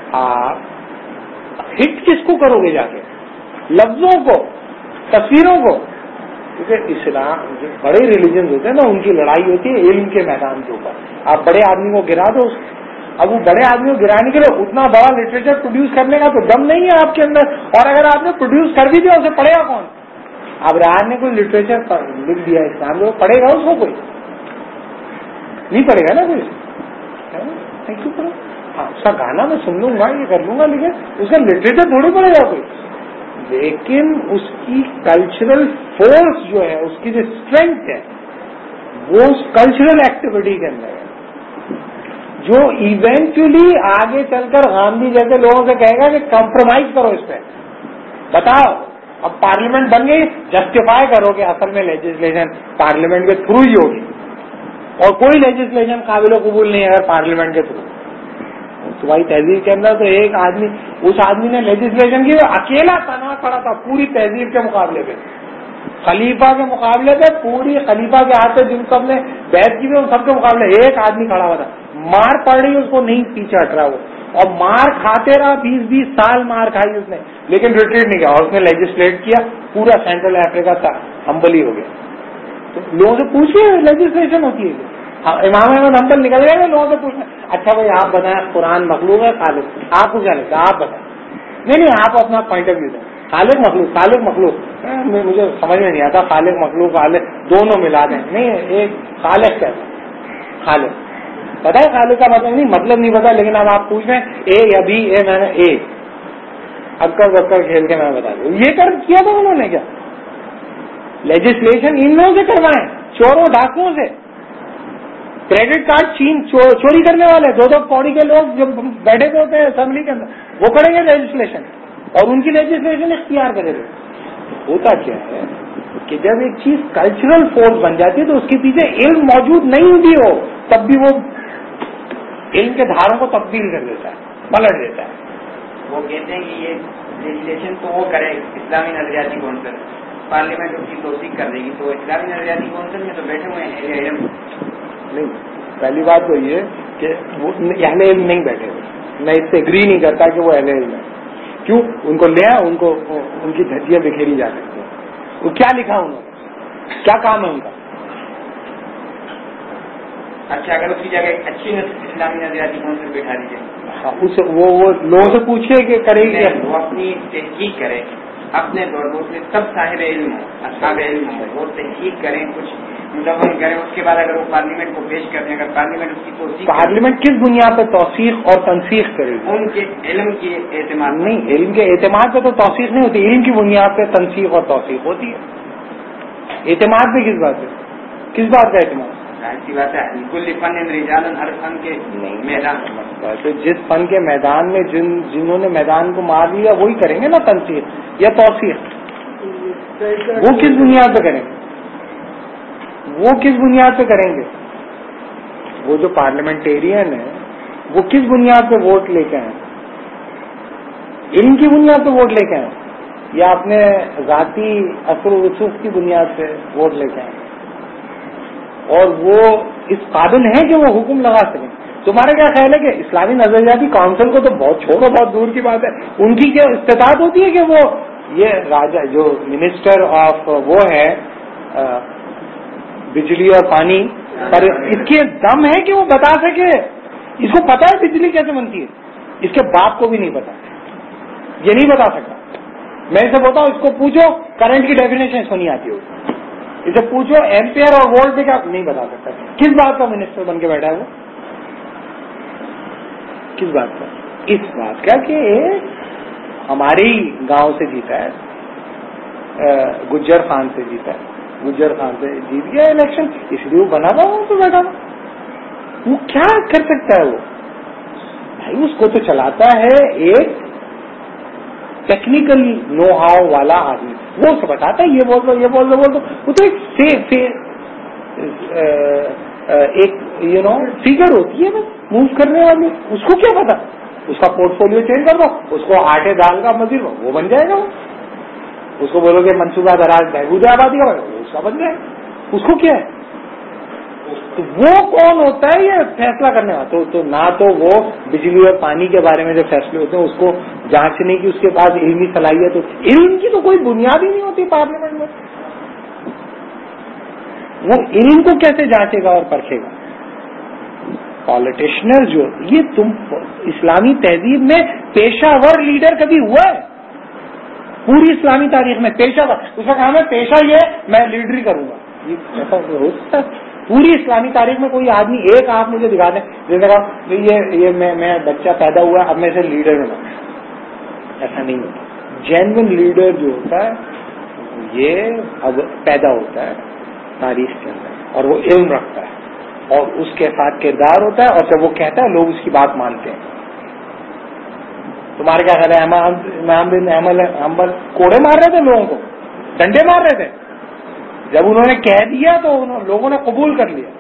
[SPEAKER 1] آپ ہٹ کس کو کرو گے جا کے, لفظوں کو, تصویروں کو, کیونکہ اسلام جو بڑے ریلیجنز ہوتے ہیں نا ان کی لڑائی ہوتی ہے علم کے میدان کے اوپر. آپ بڑے آدمی کو گرا دو, اب وہ بڑے آدمی کو گرانے کے لیے اتنا بڑا لٹریچر پروڈیوس کرنے کا تو دم نہیں ہے آپ کے اندر, اور اگر آپ نے پروڈیوس کر بھی دیا اسے پڑھے گا کون؟ اب راج نے کوئی لٹریچر لکھ دیا اسلام کو, پڑھے گا اس کو کوئی نہیں پڑھے گا نا, کوئی کیوں پڑھے. ہاں اس کا گانا میں سن لوں گا, یہ کر لوں گا, لیکن اس کا لٹریچر تھوڑی پڑے گا کوئی. لیکن اس کی کلچرل فورس جو ہے, اس کی جو اسٹرینتھ ہے وہ اس کلچرل ایکٹیویٹی کے اندر ہے, جو ایونچولی آگے چل کر گاندھی جیسے لوگوں سے کہے گا کہ کمپرومائز کرو اس پہ, بتاؤ اب پارلیمنٹ بن گئی, جسٹیفائی کرو کہ اصل میں لیجسلیشن پارلیمنٹ کے تھرو ہی ہوگی, اور کوئی لیجسلیشن قابل قبول نہیں اگر پارلیمنٹ کے تھرو. تو بھائی تہذیب کے اندر تو ایک آدمی, اس آدمی نے لیجسلیشن کی, اکیلا تنہا کھڑا تھا پوری تہذیب کے مقابلے پہ, خلیفہ کے مقابلے پہ, پوری خلیفہ کے ہاتھ سے جن سب نے بیعت کی تھی ان سب کے مقابلے ایک آدمی کھڑا ہوا تھا. مار پڑ رہی اس کو نہیں پیچھے ہٹ رہا, اور مار کھاتے رہا 20-20 سال مار کھائی اس نے, لیکن ریٹریٹ نہیں کیا, اور اس نے لیجسلیٹ کیا, پورا سینٹرل افریقہ تھا ہمبل ہی ہو گیا. تو لوگوں سے پوچھیے لیجسلیشن ہوتی ہے. امام احمد حنبل نکل گئے لوگوں سے پوچھنا, اچھا بھائی آپ بتائیں قرآن مخلوق ہے خالق, آپ کو کیا لگتا ہے, آپ بتائیں. نہیں آپ اپنا پوائنٹ آف ویو دیں. خالق مخلوق مجھے سمجھ میں نہیں آتا, خالق مخلوق خالق دونوں ملا دیں. نہیں ایک خالق کہتا ہے, خالق پتا ہے خالق کا مطلب نہیں پتا, لیکن اب آپ پوچھ رہے ہیں اے یا بی, اے میں نے اے اکڑ بکڑ کھیل کے میں بتا دوں. یہ کیا تھا انہوں نے, کیا لیجسلیشن ان لوگوں سے کروائیں, چوروں ڈاکوؤں سے. کریڈٹ کارڈ چوری کرنے والے 2-2 پوڑی کے لوگ جو بیٹھے ہوئے ہوتے ہیں اسمبلی کے اندر, وہ کریں گے لیجسلیشن, اور ان کی لیجسلیشن اختیار کرے گا. ہوتا کیا ہے کہ جب ایک چیز کلچرل فورس بن جاتی ہے تو اس کے پیچھے علم موجود نہیں بھی ہو تب بھی وہ علم کے دھاروں کو تبدیل کر دیتا ہے, پلٹ دیتا ہے.
[SPEAKER 2] وہ کہتے ہیں کہ یہ لیجسلیشن تو وہ کرے اسلامی نظریاتی کونسل, پارلیمنٹ اس کی توثیق کر دے گی, تو اسلامی نظریاتی کونسل میں تو بیٹھے ہوئے ہیں علم
[SPEAKER 1] نہیں. پہلی بات تو یہ کہ وہ اہل علم نہیں بیٹھے ہوئے, میں اس سے اگری نہیں کرتا کہ وہ اہل علم ہے. کیوں ان کو لے ان کو ان کی دھجیاں بکھیری جا سکتی ہیں. وہ کیا لکھا انہوں نے, کیا کام ہے ان کا.
[SPEAKER 2] اچھا اگر اس کی جگہ اچھی اسلامی نظریاتی کونسل بیٹھا دیجیے,
[SPEAKER 1] ہاں وہ لوگوں سے پوچھے کہ کرے گی,
[SPEAKER 2] وہ اپنی تحقیق کرے اپنے دور میں سب صاحب علم ہوں, اصحاب علم ہوں, وہ تحقیق کریں, کچھ مدون کریں, اس کے بعد اگر وہ پارلیمنٹ کو پیش کرتے ہیں, اگر پارلیمنٹ اس کی توثیق,
[SPEAKER 1] پارلیمنٹ کس بنیاد پہ توثیق اور تنسیخ کرے گی؟
[SPEAKER 2] ان کے علم کی اعتماد
[SPEAKER 1] نہیں, علم کے اعتماد پہ تو توثیق نہیں ہوتی, علم کی بنیاد پہ تنسیخ اور توثیق ہوتی ہے. اعتماد پہ کس بات پہ, کس بات کا اعتماد؟
[SPEAKER 2] ایسی بات ہے کل فن رجال, ہر فن کے میدان,
[SPEAKER 1] جس فن کے میدان میں جنہوں نے میدان کو مار لیا وہی کریں گے نا تنسیخ یا توثیق. وہ کس بنیاد پہ کریں گے, وہ کس بنیاد پہ کریں گے؟ وہ جو پارلیمنٹیرین ہے وہ کس بنیاد پہ ووٹ لے کے آئے, علم کی بنیاد پہ ووٹ لے کے آئے یا اپنے ذاتی اثر و رسوخ کی بنیاد پہ ووٹ لے کے آئے, اور وہ اس قابل ہیں کہ وہ حکم لگا سکیں. تمہارا کیا خیال ہے کہ اسلامی نظریاتی کونسل کو تو بہت چھوڑو, بہت دور کی بات ہے, ان کی کیا استطاعت ہوتی ہے کہ وہ یہ راجا جو منسٹر آف وہ ہے بجلی اور پانی پر, اس کے دم ہے کہ وہ بتا سکے, اس کو پتا ہے بجلی کیسے بنتی ہے, اس کے باپ کو بھی نہیں پتا, یہ نہیں بتا سکتا. میں اسے بتاؤں, اس کو پوچھو کرنٹ کی ڈیفینیشن اس کو نہیں آتی ہوگی, اسے پوچھو ایمپیئر اور وولٹ پہ کیا نہیں بتا سکتا. کس بات کا منسٹر بن کے بیٹھا ہے وہ, کس بات کا؟ اس بات کا کہ ہمارے ہی گاؤں سے جیتا ہے, گجر خان سے جیتا ہے, گجر خان سے جیت گیا الیکشن, اس لیے وہ بنا تھا وہ تو بیٹھا. وہ کیا کر سکتا ہے وہ بھائی, اس کو تو چلاتا ہے ایک ٹیکنیکل نو ہاؤ والا آدمی, وہ اسے بتاتا ہے یہ بول دو یہ بول دو بول دو. وہ تو ایک فیگر ہوتی ہے بس موو کرنے والی, اس کو کیا پتا, اس کا پورٹ فولیو چینج کر دو, اس کو آٹے دال کا مزید وہ بن جائے گا. اس کو بولو کہ منصوبہ دراز بہبود آبادی کا اس کا بن جائے گا, اس کو کیا ہے. تو وہ کون ہوتا ہے یہ فیصلہ کرنے والا؟ تو نہ تو وہ بجلی اور پانی کے بارے میں جو فیصلے ہوتے ہیں اس کو جانچنے کی اس کے پاس علمی صلاحیت ہوتی, علم کی تو کوئی بنیاد ہی نہیں ہوتی پارلیمنٹ میں. وہ علم کو کیسے جانچے گا اور پرکھے گا؟ پالیٹیشنر جو یہ تم اسلامی تہذیب میں پیشہ ور لیڈر کبھی ہوا ہے پوری اسلامی تاریخ میں؟ پیشہ ور, اس کا کام ہے پیشہ یہ میں لیڈری کروں گا, یہ ایسا ہو سکتا ہے پوری اسلامی تاریخ میں؟ کوئی آدمی ایک آپ مجھے دکھا دیں جس نے کہا یہ میں بچہ پیدا ہوا اب میں اسے لیڈر بناؤں. ایسا نہیں ہوتا. جینوئن لیڈر جو ہوتا ہے یہ اب پیدا ہوتا ہے تاریخ کے اندر, اور وہ علم رکھتا ہے اور اس کے ساتھ کردار ہوتا ہے, اور جب وہ کہتا ہے لوگ اس کی بات مانتے ہیں. تمہارے کیا خیال ہے امام بن کوڑے مار رہے تھے لوگوں کو, ڈنڈے مار رہے تھے, جب انہوں نے کہہ دیا تو لوگوں نے قبول کر لیا.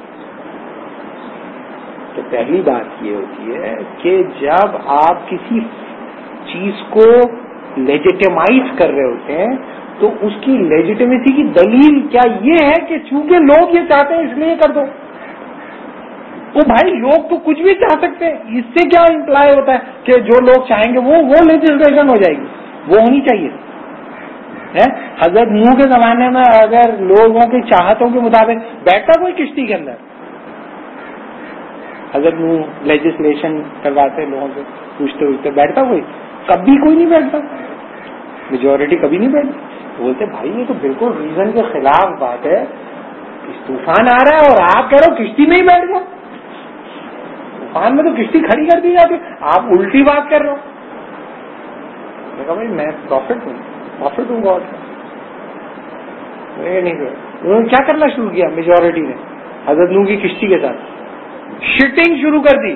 [SPEAKER 1] تو پہلی بات یہ ہوتی ہے کہ جب آپ کسی چیز کو لیجیٹیمائز کر رہے ہوتے ہیں تو اس کی لیجیٹیمیسی کی دلیل کیا یہ ہے کہ چونکہ لوگ یہ چاہتے ہیں اس لیے کر دو؟ وہ بھائی لوگ تو کچھ بھی چاہ سکتے ہیں، اس سے کیا امپلائی ہوتا ہے کہ جو لوگ چاہیں گے وہ لیجسلیشن ہو جائے گی، وہ ہونی چاہیے. حضرت نوح کے زمانے میں اگر لوگوں کی چاہتوں کے مطابق بیٹھتا کوئی کشتی کے اندر، حضرت نوح لیجسلیشن کرواتے لوگوں سے پوچھتے بیٹھتا کوئی؟ کبھی کوئی نہیں بیٹھتا، میجورٹی کبھی نہیں بیٹھتی. بولتے بھائی یہ تو بالکل ریزن کے خلاف بات ہے، طوفان آ رہا ہے اور آپ کہہ رہے ہو کشتی میں ہی بیٹھ جاؤ. طوفان میں تو کشتی کھڑی کر دی جاتی، آپ الٹی بات کر رہے ہو. میں کہا بھائی میں پروفٹ ہوں گاڈ کا. انہوں نے کیا کرنا شروع کیا میجورٹی نے حضرت نوح کی کشتی کے ساتھ؟ شٹنگ شروع کر دی.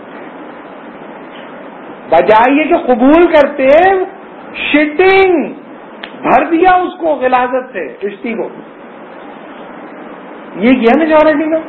[SPEAKER 1] بجائے کہ قبول کرتے، شٹنگ بھر دیا اس کو غلاظت سے کشتی کو. یہ کیا میجورٹی نے؟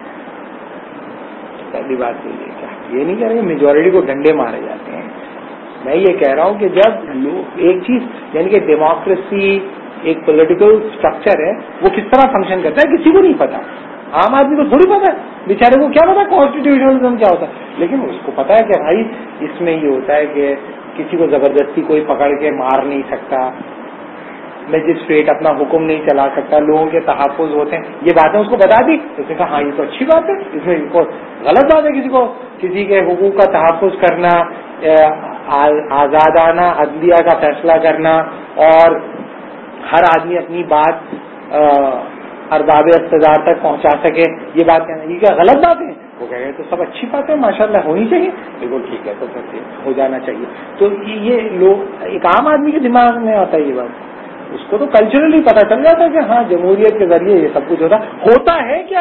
[SPEAKER 1] پہلی بات تو یہ نہیں کہہ رہے میجورٹی کو ڈنڈے مارے جاتے ہیں. میں یہ کہہ رہا ہوں کہ جب لوگ ایک چیز یعنی کہ ڈیموکریسی ایک پولیٹیکل اسٹرکچر ہے، وہ کس طرح فنکشن کرتا ہے کسی کو نہیں پتا. عام آدمی کو تھوڑی پتا ہے، بیچارے کو کیا پتا کانسٹیٹیوشنلزم کیا ہوتا ہے. لیکن اس کو پتا ہے کہ بھائی اس میں یہ ہوتا ہے کہ کسی کو زبردستی کوئی پکڑ کے مار نہیں سکتا، میجسٹریٹ اپنا حکم نہیں چلا سکتا، لوگوں کے تحفظ ہوتے ہیں. یہ باتیں اس کو بتا دی، اس نے کہا ہاں یہ تو اچھی بات ہے، اس میں غلط بات ہے کسی کے حقوق کا تحفظ کرنا، آزادانہ عدلیہ کا فیصلہ کرنا اور ہر آدمی اپنی بات ارباب اقتدار تک پہنچا سکے. یہ بات کہنا یہ کیا غلط بات ہے؟ وہ کہہ رہے تو سب اچھی بات ہے، ماشاءاللہ ہونی چاہیے. بالکل ٹھیک ہے، تو پھر ہو جانا چاہیے. تو یہ لوگ ایک عام آدمی کے دماغ میں آتا ہے یہ بات، اس کو تو کلچرلی پتا چل جاتا ہے کہ ہاں جمہوریت کے ذریعے یہ سب کچھ ہوتا ہے. کیا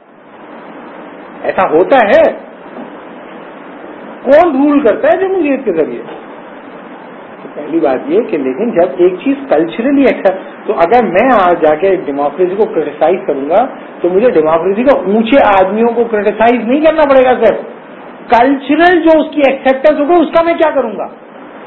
[SPEAKER 1] ایسا ہوتا ہے؟ کون رول کرتا ہے جمہوریت کے ذریعے؟ تو پہلی بات یہ کہ لیکن جب ایک چیز کلچرلی ایکسپٹ، تو اگر میں آج جا کے ڈیموکریسی کو کرٹیسائز کروں گا تو مجھے ڈیموکریسی کو اونچے آدمیوں کو کرٹیسائز نہیں کرنا پڑے گا، صرف کلچرل جو اس کی ایکسپٹینس ہوگی اس کا میں کیا کروں گا.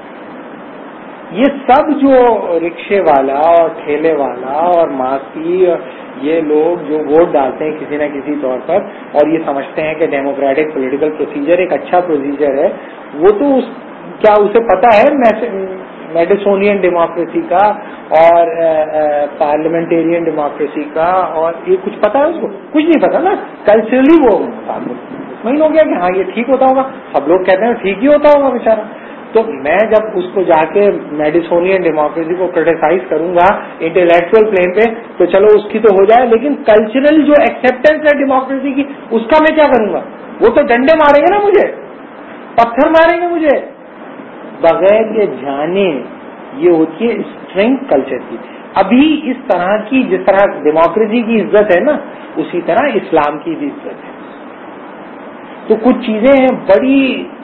[SPEAKER 1] یہ سب جو رکشے والا اور ٹھیلے والا اور ماسکی یہ لوگ جو ووٹ ڈالتے ہیں کسی نہ کسی طور پر اور یہ سمجھتے ہیں کہ ڈیموکریٹک پولیٹیکل پروسیجر ایک اچھا پروسیجر ہے، وہ تو کیا اسے پتا ہے میڈیسونین ڈیموکریسی کا اور پارلیمنٹیرین ڈیموکریسی کا، اور یہ کچھ پتا ہے اس کو؟ کچھ نہیں پتا نا. کلچرلی وہ مطمئن ہو گیا کہ ہاں یہ ٹھیک ہوتا ہوگا، سب لوگ کہتے ہیں ٹھیک ہی ہوتا ہوگا بیچارہ. تو میں جب اس کو جا کے میڈیسونین ڈیموکریسی کو کرٹیسائز کروں گا انٹلیکچوئل پلین پہ تو چلو اس کی تو ہو جائے، لیکن کلچرل جو ایکسپٹینس ہے ڈیموکریسی کی اس کا میں کیا کروں گا؟ وہ تو ڈنڈے ماریں گے نا، مجھے پتھر ماریں گے مجھے بغیر یہ جانے. یہ ہوتی ہے اسٹرینتھ کلچر کی. ابھی اس طرح کی جس طرح ڈیموکریسی کی عزت ہے نا، اسی طرح اسلام کی بھی عزت ہے. تو کچھ چیزیں ہیں بڑی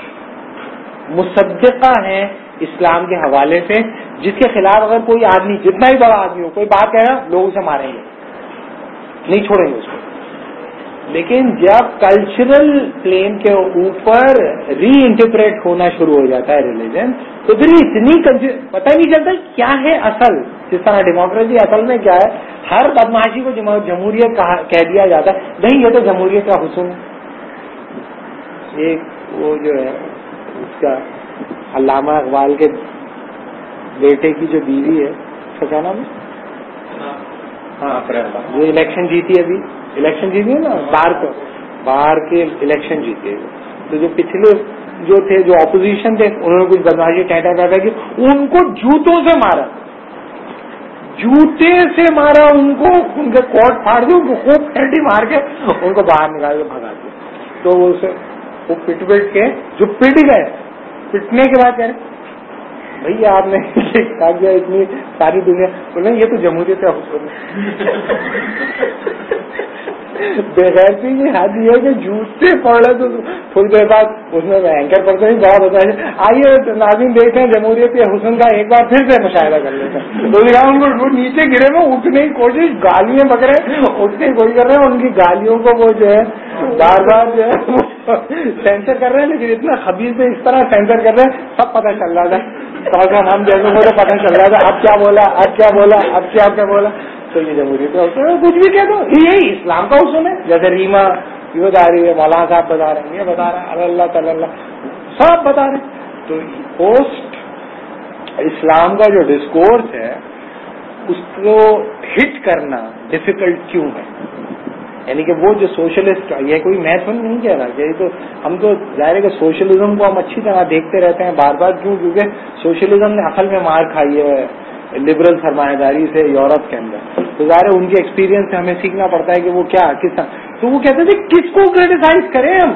[SPEAKER 1] مصدقہ ہیں اسلام کے حوالے سے، جس کے خلاف اگر کوئی آدمی جتنا ہی بڑا آدمی ہو کوئی بات کہے گا لوگ اسے ماریں گے، نہیں چھوڑیں گے اس کو. لیکن جب کلچرل پلین کے اوپر ری انٹرپریٹ ہونا شروع ہو جاتا ہے ریلیجن، تو پھر اتنی پتہ نہیں چلتا کیا ہے اصل. جس طرح ڈیموکریسی اصل میں کیا ہے، ہر بدماشی کو جمہوریت کہہ دیا جاتا ہے. نہیں، یہ تو جمہوریت کا حسن ہے. ایک وہ جو ہے اس کا علامہ اقبال کے بیٹے کی جو بیوی ہے اس کا کیا نام ہے؟ ہاں، جو الیکشن جیتی ابھی، الیکشن جیتی ہے نا، باہر کے الیکشن جیتے ہیں. تو جو پچھلے جو تھے جو اپوزیشن تھے انہوں نے کچھ بدماشی ٹہٹا ٹہٹا کی، ان کو جوتوں سے مارا، جوتے سے مارا ان کو، ان کے کوٹ پھاڑ دیا، ان کو خوب پھینٹی مار کے ان کو باہر نکال کے بھگا دیا. تو وہ پٹ کے جو پٹ گئے، پٹنے کے بعد کہہ رہے بھائی آپ نے کہا گیا اتنی ساری دنیا بولے یہ تو جمہوریت کا حسن ہے. بغیر سے یہ حد یہ ہے کہ جوتے پڑے تو تھوڑی دیر بعد اس میں اینکر پڑتے ہی بہت ہوتا ہے. آئیے ناظرین دیکھتے ہیں جمہوریت کے حسن کا ایک بار پھر سے مشاہدہ کر لیتے ہیں. تو ان کو نیچے گرے میں اٹھنے کی کوشش، گالیاں بک رہے ہیں، اٹھنے کی کوشش کر رہے ہیں، ان کی گالیوں کو وہ جو ہے بار بار جو ہے سینسر کر رہے ہیں. لیکن اتنا خبیث سے اس طرح سینسر کر رہے ہیں سب پتہ چل رہا تھا، ہم جیسے وہ تو پتہ چل رہا تھا اب کیا بولا، اب کیا بولا، اب کیا بولا. تو یہ جمہوریت کا حسن ہے، کچھ بھی کہہ دو، یہی اسلام کا حسن ہے. جیسے ریما یہ بتا رہی ہے، مولانا صاحب بتا رہے ہیں، یہ بتا رہے ہیں، اللہ تعالی اللہ سب بتا رہے ہیں. تو پوسٹ اسلام کا جو ڈسکورس ہے اس کو ہٹ کرنا ڈیفیکلٹ کیوں ہے؟ یعنی کہ وہ جو سوشلسٹ، یہ کوئی میں تو نہیں کہہ رہا کہ تو ہم تو ظاہر ہے کہ سوشلزم کو ہم اچھی طرح دیکھتے رہتے ہیں بار بار. کیوں؟ کیونکہ سوشلزم نے اصل میں مار کھائی ہے لبرل سرمایہ داری سے یورپ کے اندر. تو ظاہر ہے ان کے ایکسپیرینس سے ہمیں سیکھنا پڑتا ہے کہ وہ کیا کس طرح. تو وہ کہتے تھے کس کو کریٹیسائز کریں ہم،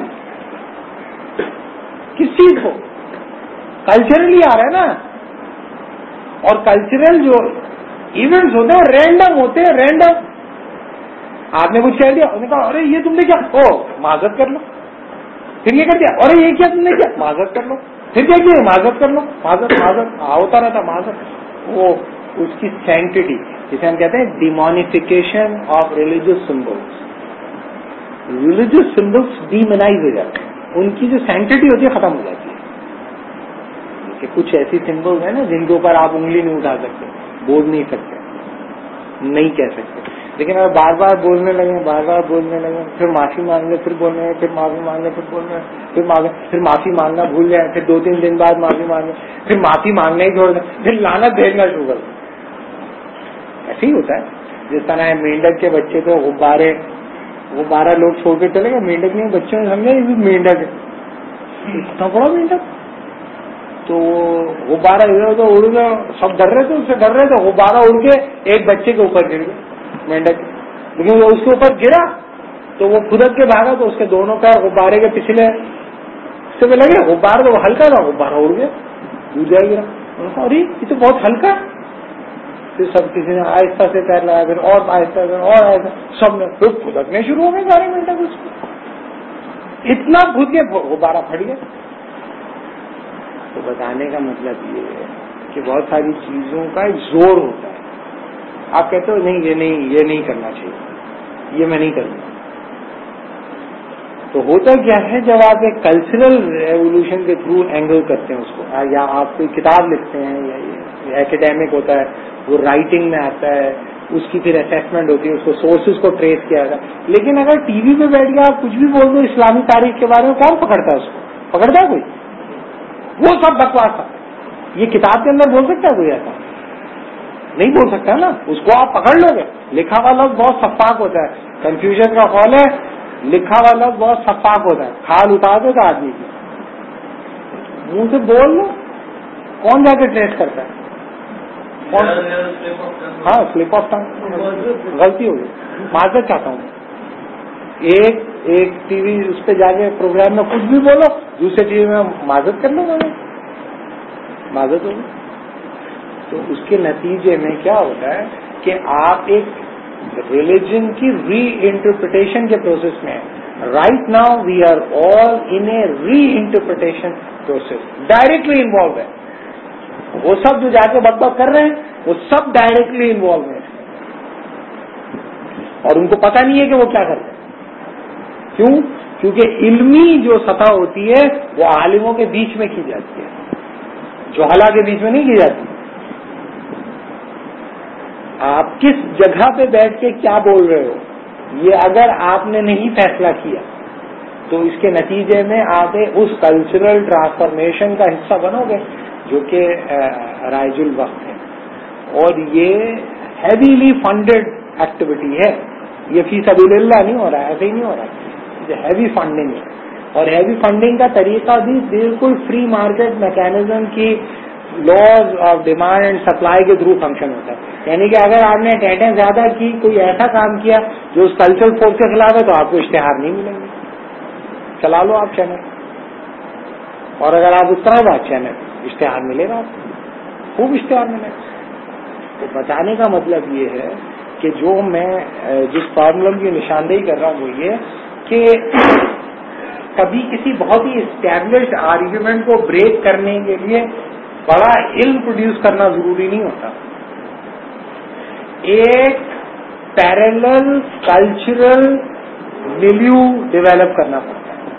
[SPEAKER 1] کس چیز کو؟ کلچرلی آ رہا ہے نا. اور کلچرل جو ایونٹس ہوتے ہیں رینڈم ہوتے ہیں، رینڈم. آپ نے کچھ کہہ دیا، انہوں نے کہا ارے یہ تم نے کیا، او معذرت کر لو. پھر یہ کر دیا، ارے یہ کیا تم نے کیا، معذرت کر لو. پھر کیا کیا، معذرت کر لو، معذرت ہوتا رہتا معذرت. وہ اس کی سینکٹیٹی جسے ہم کہتے ہیں demonification of religious symbols. Religious symbols demonize ہو جاتے ہیں، ان کی جو سینکٹیٹی ہوتی ہے ختم ہو جاتی ہے. کہ کچھ ایسی سمبلس ہیں نا جن کے اوپر آپ انگلی نہیں اٹھا سکتے، بول نہیں سکتے، نہیں کہہ سکتے. لیکن اگر بار بار بولنے لگے، بار بار بولنے لگے، پھر معافی مانگ لیں، پھر بولنے لگے، پھر معافی مانگ لیں، پھر بولنے لگے، پھر معافی مانگنا بھول جائیں، پھر 2-3 دن بعد معافی مانگیں، پھر معافی مانگنا ہی چھوڑ دیں، پھر لعنت بھیجنا شروع کر دیں. ایسے ہی ہوتا ہے. جس طرح مینڈک کے بچے تو غبارہ لوگ چھوڑ کے چلے گئے، مینڈک نہیں، بچوں نے سمجھا یہ مینڈک ہے، اتنا بڑا مینڈک. تو غبارہ ادھر ادھر اڑ گیا، سب ڈر رہے تھے، اس سے ڈر رہے تھے. غبارہ اڑ کے ایک بچے کے اوپر گر گیا مینڈک. لیکن وہ اس کے اوپر گرا تو وہ خودک کے بھاگا تو اس کے دونوں پیر غبارے کے پچھلے سے میں لگے. غبارہ تو وہ ہلکا تھا، غبارہ اڑ گیا، دوسرا گرا. ارے یہ تو بہت ہلکا. پھر سب کسی نے آہستہ سے پیر لگایا، پھر اور آہستہ سے اور آہستہ، سب نے پھر خودکنے شروع ہو گئے سارے مینڈک. اس کو اتنا خود کے غبارہ پھٹ گیا. تو بتانے کا مطلب یہ ہے کہ بہت ساری چیزوں کا ایک زور ہوتا ہے. آپ کہتے ہو نہیں یہ نہیں کرنا چاہیے، یہ میں نہیں کروں. تو ہوتا کیا ہے جب آپ ایک کلچرل ریولیوشن کے تھرو اینگل کرتے ہیں اس کو، یا آپ کوئی کتاب لکھتے ہیں یا ایکیڈیمک ہوتا ہے وہ رائٹنگ میں آتا ہے، اس کی پھر اسیسمنٹ ہوتی ہے، اس کو سورسز کو ٹریس کیا جاتا ہے. لیکن اگر ٹی وی پہ بیٹھ کے آپ کچھ بھی بول دو اسلامی تاریخ کے بارے میں، کون پکڑتا ہے اس کو؟ پکڑتا ہے کوئی؟ وہ سب بکواس تھا. یہ کتاب کے اندر بول سکتا ہے کوئی؟ ایسا نہیں بول سکتا نا. اس کو آپ پکڑ لو گے. لکھا ہوا لفظ بہت شفاف ہوتا ہے. کنفیوژن کا قول ہے لکھا ہوا لفظ بہت شفاف ہوتا ہے، کھال اتار دیتا آدمی کی. منہ سے بول لو، کون جا کے ٹریس کرتا ہے؟ ہاں سلپ آف ٹنگ، غلطی ہو گئی، معذرت چاہتا ہوں. ایک ٹی وی اس پہ جا کے پروگرام میں کچھ بھی بولو، دوسرے ٹی وی میں معذرت کر لو گا، معذرت ہوگی. تو اس کے نتیجے میں کیا ہوتا ہے کہ آپ ایک ریلیجن کی ری انٹرپریٹیشن کے پروسیس میں right now we are all in a reinterpretation process, directly involve ہے. وہ سب جو جا کے بک کر رہے ہیں وہ سب ڈائریکٹلی انوالو ہیں اور ان کو پتہ نہیں ہے کہ وہ کیا کرتے ہیں. کیوں؟ کیونکہ علمی جو سطح ہوتی ہے وہ عالموں کے بیچ میں کی جاتی ہے، جوہلا کے بیچ میں نہیں کی جاتی. آپ کس جگہ پہ بیٹھ کے کیا بول رہے ہو یہ اگر آپ نے نہیں فیصلہ کیا تو اس کے نتیجے میں آپ اس کلچرل ٹرانسفارمیشن کا حصہ بنو گے جو کہ رائج الوقت ہے. اور یہ ہیویلی فنڈیڈ ایکٹیویٹی ہے. یہ فی سبیل اللہ نہیں ہو رہا ہے، ایسے ہی نہیں ہو رہا ہے، یہ ہیوی فنڈنگ ہے. اور ہیوی فنڈنگ کا طریقہ بھی بالکل فری مارکیٹ میکینزم کی laws of demand and supply کے تھرو فنکشن ہوتا ہے. یعنی کہ اگر آپ نے ٹینٹیں زیادہ کی، کوئی ایسا کام کیا جو اس کلچرل فورس کے خلاف ہے، تو آپ کو اشتہار نہیں ملیں گے. چلا لو آپ چینل، اور اگر آپ اس طرح بات چینل اشتہار ملے گا، آپ کو خوب اشتہار ملے گا. تو بتانے کا مطلب یہ ہے کہ جو میں جس پرابلم کی نشاندہی کر رہا ہوں وہ یہ کہ کبھی کسی بہت ہی اسٹیبلشڈ آرگیومنٹ کو بریک کرنے کے لیے بڑا علم پروڈیوس کرنا ضروری نہیں ہوتا. ایک پیرلل کلچرل ملیو ڈیولپ کرنا پڑتا ہے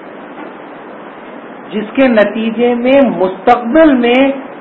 [SPEAKER 1] جس کے نتیجے میں مستقبل میں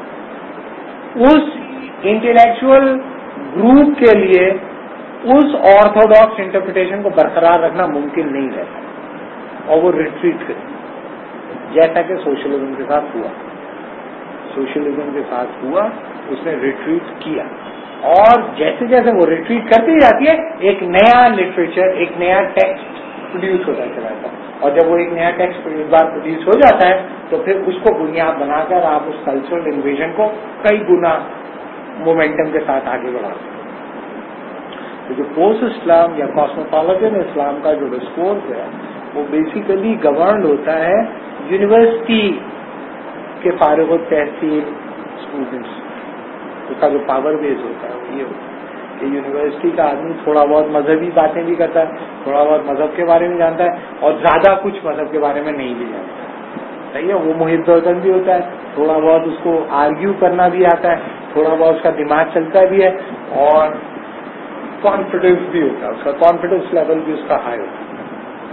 [SPEAKER 1] اس انٹلیکچوئل گروپ کے لیے اس آرتھوڈاکس انٹرپریٹیشن کو برقرار رکھنا ممکن نہیں رہتا. اور وہ ریٹریٹ کرے, جیسا کہ سوشلزم کے ساتھ ہوا. سوشلزم کے ساتھ ہوا, اس نے ریٹریٹ کیا, اور جیسے جیسے وہ ریٹریٹ کرتی جاتی ہے ایک نیا لٹریچر, ایک نیا ٹیکسٹ پروڈیوس ہوتا چلا جاتا ہے. اور جب وہ ایک نیا ٹیکسٹ بار پروڈیوس ہو جاتا ہے تو پھر اس کو بنیاد بنا کر آپ اس کلچرل انویژن کو کئی گنا مومنٹم کے ساتھ آگے بڑھاتے ہیں. تو جو پوسٹ اسلام یا کاسموپالوجن اسلام کا جو ڈسکورس ہے وہ بیسیکلی گورنڈ ہوتا ہے یونیورسٹی کے فارغ التحصیل اسٹوڈنٹس. اس کا جو پاور بیس ہوتا ہے وہ یہ ہوتا ہے کہ یونیورسٹی کا آدمی تھوڑا بہت مذہبی باتیں بھی کرتا ہے, تھوڑا بہت مذہب کے بارے میں جانتا ہے, اور زیادہ کچھ مذہب کے بارے میں نہیں بھی جانتا. صحیح ہے, وہ محب وطن بھی ہوتا ہے, تھوڑا بہت اس کو آرگیو کرنا بھی آتا ہے, تھوڑا بہت اس کا دماغ چلتا بھی ہے, اور کانفیڈینس بھی ہوتا ہے, اس کا کانفیڈینس لیول بھی اس کا ہائی ہوتا ہے.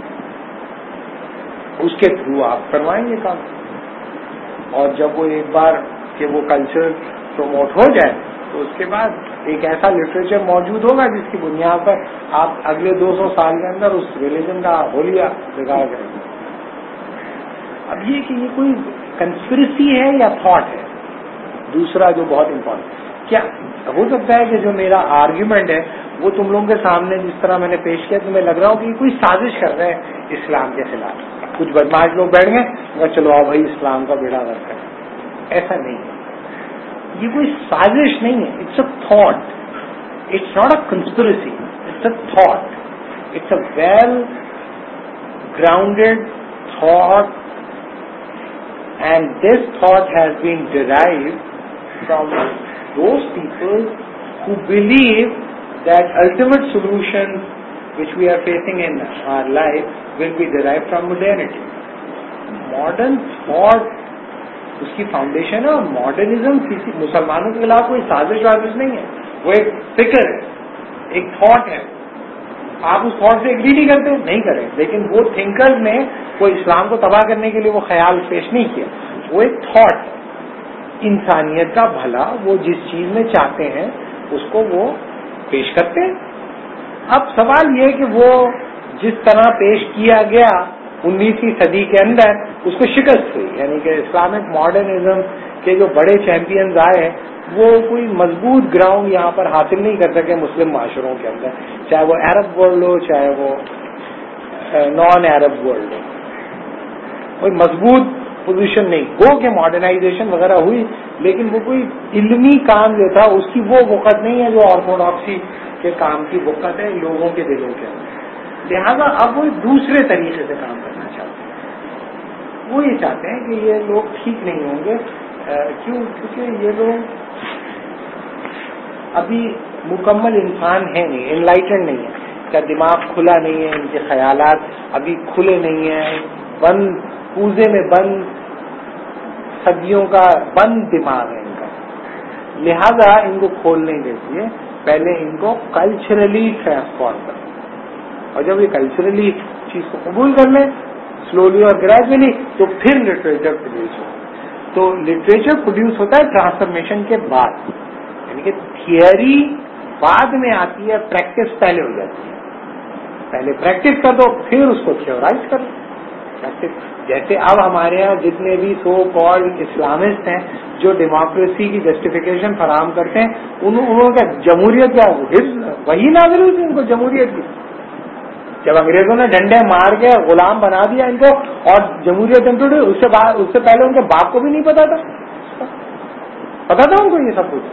[SPEAKER 1] اس کے تھرو آپ کروائیں گے کام. اور جب وہ ایک بار کہ وہ کلچر پروموٹ ہو جائے تو اس کے بعد ایک ایسا لٹریچر موجود ہوگا جس کی بنیاد پر آپ اگلے 200 سال کے اندر اس ریلیجن کا ہولیا بگاڑ کریں گے. اب یہ کہ یہ کوئی کنسپریسی ہے یا تھاٹ ہے. دوسرا جو بہت امپورٹنٹ, کیا ہو سکتا ہے کہ جو میرا آرگیومنٹ ہے وہ تم لوگوں کے سامنے جس طرح میں نے پیش کیا تمہیں لگ رہا ہو کہ کوئی سازش کر رہے ہیں اسلام کے خلاف, کچھ بدماش لوگ بیٹھ گئے مگر چلو آؤ بھائی اسلام کا بیڑا غرق ہے. ایسا نہیں ہے, یہ کوئی سازش نہیں ہے. It's a thought, it's not a conspiracy, it's a thought, it's a well grounded thought, and this thought has been derived from those people who believe that ultimate solution which we are facing in our life will be derived from modernity. Modern thought اس کی foundation ہے, اور modernism کسی مسلمانوں کے خلاف کوئی سازش وازش نہیں ہے, وہ ایک فکر ہے, ایک تھاٹ ہے. آپ اس تھاٹ سے ایگری نہیں کرتے, نہیں کریں, لیکن وہ تھنکرز نے کوئی اسلام کو تباہ کرنے کے لیے وہ خیال پیش نہیں کیا. وہ ایک تھاٹ ہے, انسانیت کا بھلا وہ جس چیز میں چاہتے ہیں اس کو وہ پیش کرتے ہیں. اب سوال یہ کہ وہ جس طرح پیش کیا گیا 19ویں صدی کے اندر اس کو شکست ہوئی, یعنی کہ اسلامک ماڈرنزم کے جو بڑے چیمپئنز آئے وہ کوئی مضبوط گراؤنڈ یہاں پر حاصل نہیں کر سکے مسلم معاشروں کے اندر, چاہے وہ عرب ورلڈ ہو چاہے وہ نان عرب ورلڈ ہو. کوئی مضبوط پوزیشن نہیں. گو کہ ماڈرنائزیشن وغیرہ ہوئی لیکن وہ کوئی علمی کام جو تھا اس کی وہ وقت نہیں ہے جو آرتھوڈاکسی کے کام کی وقت ہے لوگوں کے دلوں کے اندر. لہذا اب وہ دوسرے طریقے سے کام کرنا چاہتے ہیں. وہ یہ چاہتے ہیں کہ یہ لوگ ٹھیک نہیں ہوں گے. کیونکہ یہ لوگ ابھی مکمل انسان ہے نہیں, انلائٹنڈ نہیں ہے, کا دماغ کھلا نہیں ہے, ان کے خیالات ابھی کھلے نہیں ہیں, بند پوزے میں بند صدیوں کا بند دماغ ہے ان کا. لہذا ان کو کھول نہیں دیتی ہے, پہلے ان کو کلچرلی ٹرانسفارم کریں, اور جب یہ کلچرلی چیز کو قبول کر لیں سلولی اور گریجولی تو پھر لٹریچر پروڈیوس ہوتا ہے. تو لٹریچر پروڈیوس ہوتا ہے ٹرانسفارمیشن کے بعد, یعنی کہ تھیوری بعد میں آتی ہے, پریکٹس پہلے ہو جاتی ہے. پہلے پریکٹس کر دو پھر اس کو تھیورائز کر دو. جیسے اب ہمارے یہاں جتنے بھی سو کالڈ اسلامسٹ ہیں جو ڈیموکریسی کی جسٹیفیکیشن فراہم کرتے ہیں انہوں کا جمہوریت کیا وہی نازل ہوئی تھی ان کو جمہوریت کی. جب انگریزوں نے ڈنڈے مار کے غلام بنا دیا ان کو اور جمہوریت انٹروڈیوس, اس سے پہلے ان کے باپ کو بھی نہیں پتا تھا ان کو یہ سب کچھ.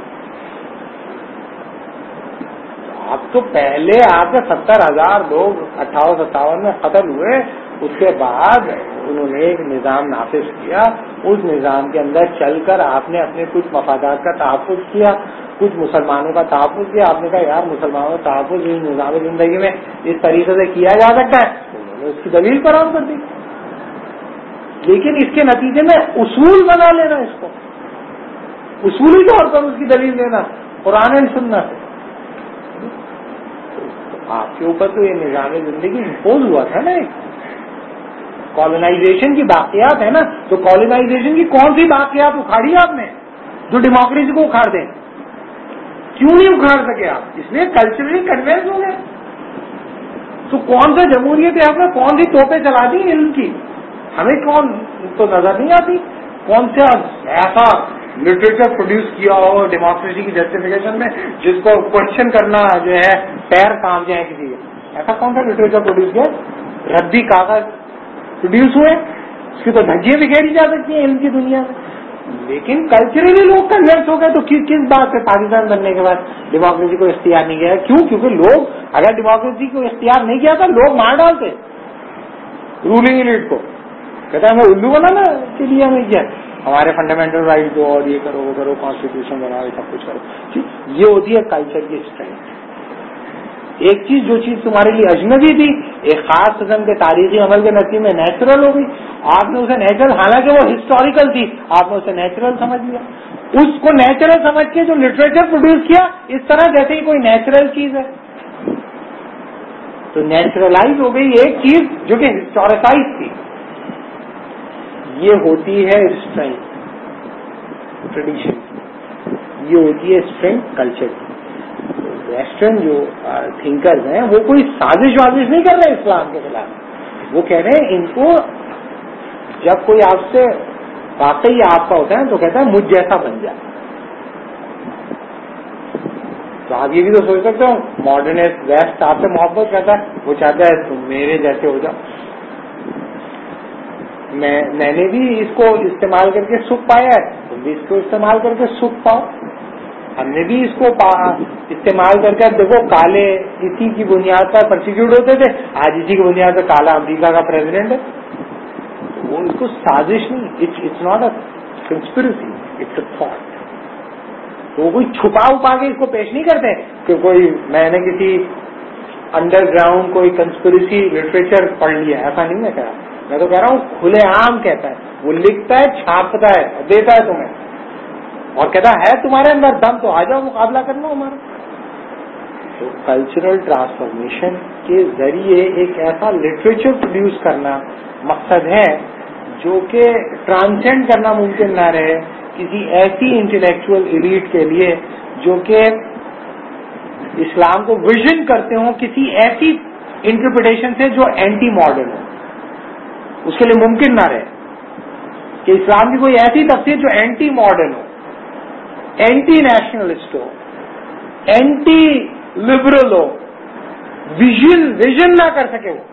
[SPEAKER 1] اب تو پہلے آپ کے 70,000 لوگ 58-57 میں قتل ہوئے, اس کے بعد انہوں نے ایک نظام نافذ کیا, اس نظام کے اندر چل کر آپ نے اپنے کچھ مفادات کا تحفظ کیا, کچھ مسلمانوں کا تحفظ کیا. آپ نے کہا یار مسلمانوں کا تحفظ اس نظام زندگی میں اس طریقے سے کیا جا سکتا ہے, انہوں نے اس کی دلیل فراہم کر دی. لیکن اس کے نتیجے میں اصول بنا لینا, اس کو اصولی طور پر اس کی دلیل دینا قرآن و سنت سے. آپ کے اوپر تو یہ نظام زندگی امپوز ہوا تھا نا, کالونائزیشن کی باقیات ہے نا, تو کالونائزیشن کی کون سی باقیات اکھاڑی آپ نے جو ڈیموکریسی کو اکھاڑ دیں؟ کیوں نہیں اکھاڑ سکے آپ؟ اس لیے کلچرلی کنوینس ہو گئے. تو کون سا جمہوریت ہے آپ نے کون سی توپیں چلا دی علم کی؟ ہمیں کون تو نظر نہیں آتی کون سا ایسا لٹریچر پروڈیوس کیا ہو ڈیموکریسی کی جسٹیفیکیشن میں جس کو کوشچن کرنا جو ہے پیر کام جائے کسی کا. ایسا کون سا لٹریچر پروڈیوس کیا؟ ردی کاغذ پروڈیوس ہوئے, اس کی تو دھجیاں بکھیری جا سکتی ہیں علم کی دنیا میں. لیکن کلچرلی لوگ کنورس ہو گئے تو کس بات سے پاکستان بننے کے بعد ڈیموکریسی کو اختیار نہیں کیا؟ کیوں؟ کیونکہ لوگ اگر ڈیموکریسی کو اختیار نہیں کیا تھا لوگ مار ڈالتے رولنگ ایلیٹ کو. کہتا ہے میں الو بنانا کے لیے ہمیں کیا ہمارے فنڈامنٹل رائٹ دو اور یہ کرو وہ کرو کانسٹیٹیوشن بناؤ سب کچھ کرو. یہ ہوتی ہے کلچر کی اسٹرینتھ. ایک چیز جو چیز تمہارے لیے اجنبی تھی ایک خاص قسم کے تاریخی عمل کے نتیجے میں نیچرل ہو گئی, آپ نے اسے نیچرل, حالانکہ وہ ہسٹوریکل تھی, آپ نے اسے نیچرل سمجھ لیا. اس کو نیچرل سمجھ کے جو لٹریچر پروڈیوس کیا اس طرح جیسے ہی کوئی نیچرل چیز ہے, تو نیچرلائز ہو گئی ایک چیز جو کہ ہسٹوریسائز تھی. یہ ہوتی ہے اسٹرینتھ ٹریڈیشن کی, یہ ہوتی ہے اسٹرینتھ کلچر کی. ویسٹرن جو تھنکرز ہیں وہ کوئی سازش وازش نہیں کر رہے اسلام کے خلاف, وہ کہہ رہے ہیں ان کو جب کوئی آپ سے واقعی آپ کا ہوتا ہے تو کہتا ہے مجھ جیسا بن جائے. تو آپ یہ بھی تو سوچ سکتے ہو ماڈرنسٹ ویسٹ آپ سے محبت کرتا ہے, وہ چاہتا ہے تم میرے جیسے ہو جاؤ. میں نے بھی اس کو استعمال کر کے سکھ پایا ہے, تم بھی اس کو استعمال کر کے سکھ پاؤ. ہم نے بھی اس کو استعمال کر کے دیکھو کالے اسی کی بنیاد پر پرسیکیوٹ ہوتے تھے, آج اسی کی بنیاد پر کالا امریکہ کا پریزیڈنٹ ہے. وہ اس کو سازش نہیں, it's not a conspiracy, it's a thought. تو وہ کوئی چھپا اپا کے اس کو پیش نہیں کرتے کہ کوئی میں نے کسی انڈر گراؤنڈ کوئی کنسپریسی لٹریچر پڑھ لیا, ایسا نہیں ہے کہہ رہا. میں تو کہہ رہا ہوں کھلے عام کہتا ہے, وہ لکھتا ہے چھاپتا ہے دیتا ہے تمہیں اور کہتا ہے تمہارے اندر دم تو آ جاؤ مقابلہ کرنا ہمارا. تو کلچرل ٹرانسفارمیشن کے ذریعے ایک ایسا لٹریچر پروڈیوس کرنا مقصد ہے جو کہ ٹرانسینڈ کرنا ممکن نہ رہے کسی ایسی انٹلیکچوئل ایلیٹ کے لیے جو کہ اسلام کو ویژن کرتے ہوں کسی ایسی انٹرپریٹیشن سے جو اینٹی ماڈرن ہو. اس کے لیے ممکن نہ رہے کہ اسلام کی کوئی ایسی تفسیر جو اینٹی ماڈرن ہو, اینٹی نیشنلسٹ ہو, اینٹی لبرل ہو, ویژن نہ کر سکے وہ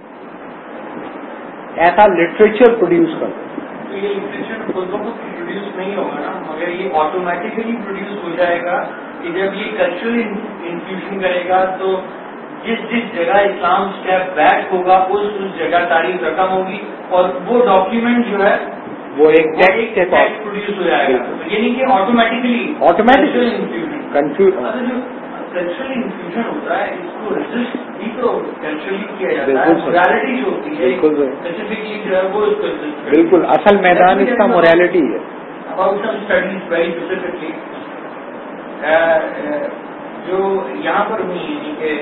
[SPEAKER 1] ایسا لٹریچر پروڈیوس کر.
[SPEAKER 3] تو یہ لٹریچر خود بخود پروڈیوس نہیں ہوگا نا, مگر یہ آٹومیٹیکلی پروڈیوس ہو جائے گا کہ جب یہ کلچرل انفیوژن کرے گا تو جس جگہ اسلام اسٹیپ بیک ہوگا اس جگہ تاریخ رقم ہوگی اور وہ ڈاکیومنٹ جو ہے
[SPEAKER 1] وہ ایک ٹیکسٹ کے ساتھ
[SPEAKER 3] پروڈیوس ہو جائے گا. یعنی کہ آٹومیٹکلی
[SPEAKER 1] کنفیوژن
[SPEAKER 3] کلچرل انفیوژن ہوتا ہے, اس کو رجسٹ بھی تو کلچرلی کیا جاتا ہے. مورالٹی جو ہوتی ہے اسپیسیفکلی جو ہے وہ
[SPEAKER 1] بالکل اصل میدان اس کا مورالٹی ہے.
[SPEAKER 3] About some studies very specifically جو یہاں پر ہوئی یعنی کہ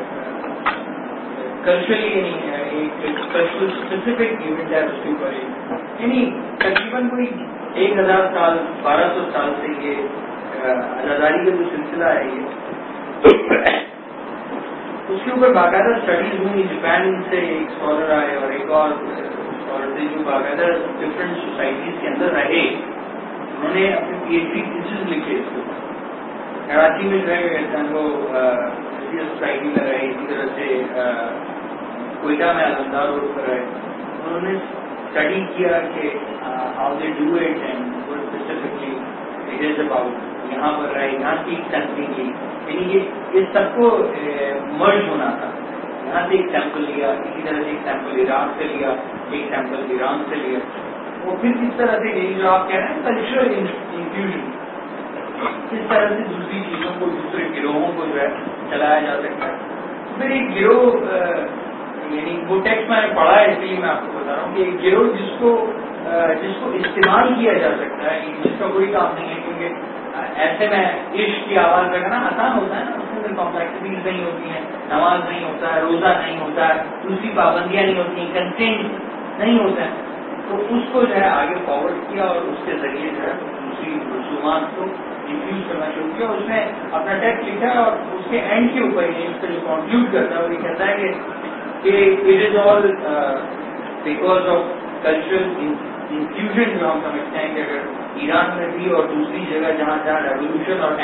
[SPEAKER 3] کلچرلی ایک کلچرل اسپیسیفک ایونٹ ہے اس کے اوپر, یعنی تقریباً کوئی 1000 سال 1200 سال سے یہ آزاداری کا جو سلسلہ ہے یہ اس کے اوپر باقاعدہ اسٹڈیز ہوئی. جاپان سے ایک اسکالر آئے اور ایک اور اسکالر تھے جو باقاعدہ ڈفرینٹ سوسائٹیز کے اندر رہے, انہوں نے اپنے پی ایچ ڈی تھیسز لکھے. اس کو کراچی میں جو ہے وہ سوسائٹی میں رہے, اسی طرح سے کوئٹہ میں الندار روڈ پر رہے. انہوں نے اسٹڈی کیا کہ how they do it and what specifically it is about. یہاں پر رہے, یہاں کی سیمپلنگ لی, یعنی یہ سب کو مرج ہونا تھا. یہاں سے ایک سیمپل لیا, اسی طرح سے ایک سیمپل عراق سے لیا, ایک سیمپل ایران سے لیا. وہ پھر کس طرح سے یہی جو آپ کہہ رہے ہیں کلچرل انفیوژن, کس طرح سے دوسری چیزوں کو دوسرے گروہوں کو جو ہے چلایا جا سکتا ہے. پھر ایک گروہ یعنی وہ ٹیکسٹ میں نے پڑھا ہے اس لیے میں آپ کو بتا رہا ہوں کہ ایک گروہ جس کو استعمال کیا جا سکتا ہے, جس کا کوئی کام نہیں ہے, کیونکہ ایسے میں عشق کی آواز لگانا آسان ہوتا ہے نا, اس کے اندر کمپلیکسٹیز نہیں ہوتی ہیں, نماز نہیں ہوتا ہے, روزہ نہیں ہوتا ہے, دوسری پابندیاں نہیں ہوتی ہیں, کنسینٹ نہیں ہوتا ہے. تو اس کو جو ہے آگے فارورڈ کیا اور اس کے ذریعے جو ہے دوسری رسومات کو ڈیفیوز کرنا شروع کیا. اس نے اپنا ٹیکسٹ لکھا اور اس کے اینڈ کے اوپر اس کو جو کنکلوڈ کرتا ہے وہ یہ کہتا ہے کہ کہ it is all because of cultural infusion جو ہم سمجھتے ہیں کہ اگر ایران میں بھی اور دوسری جگہ جہاں جہاں ریولیوشن اور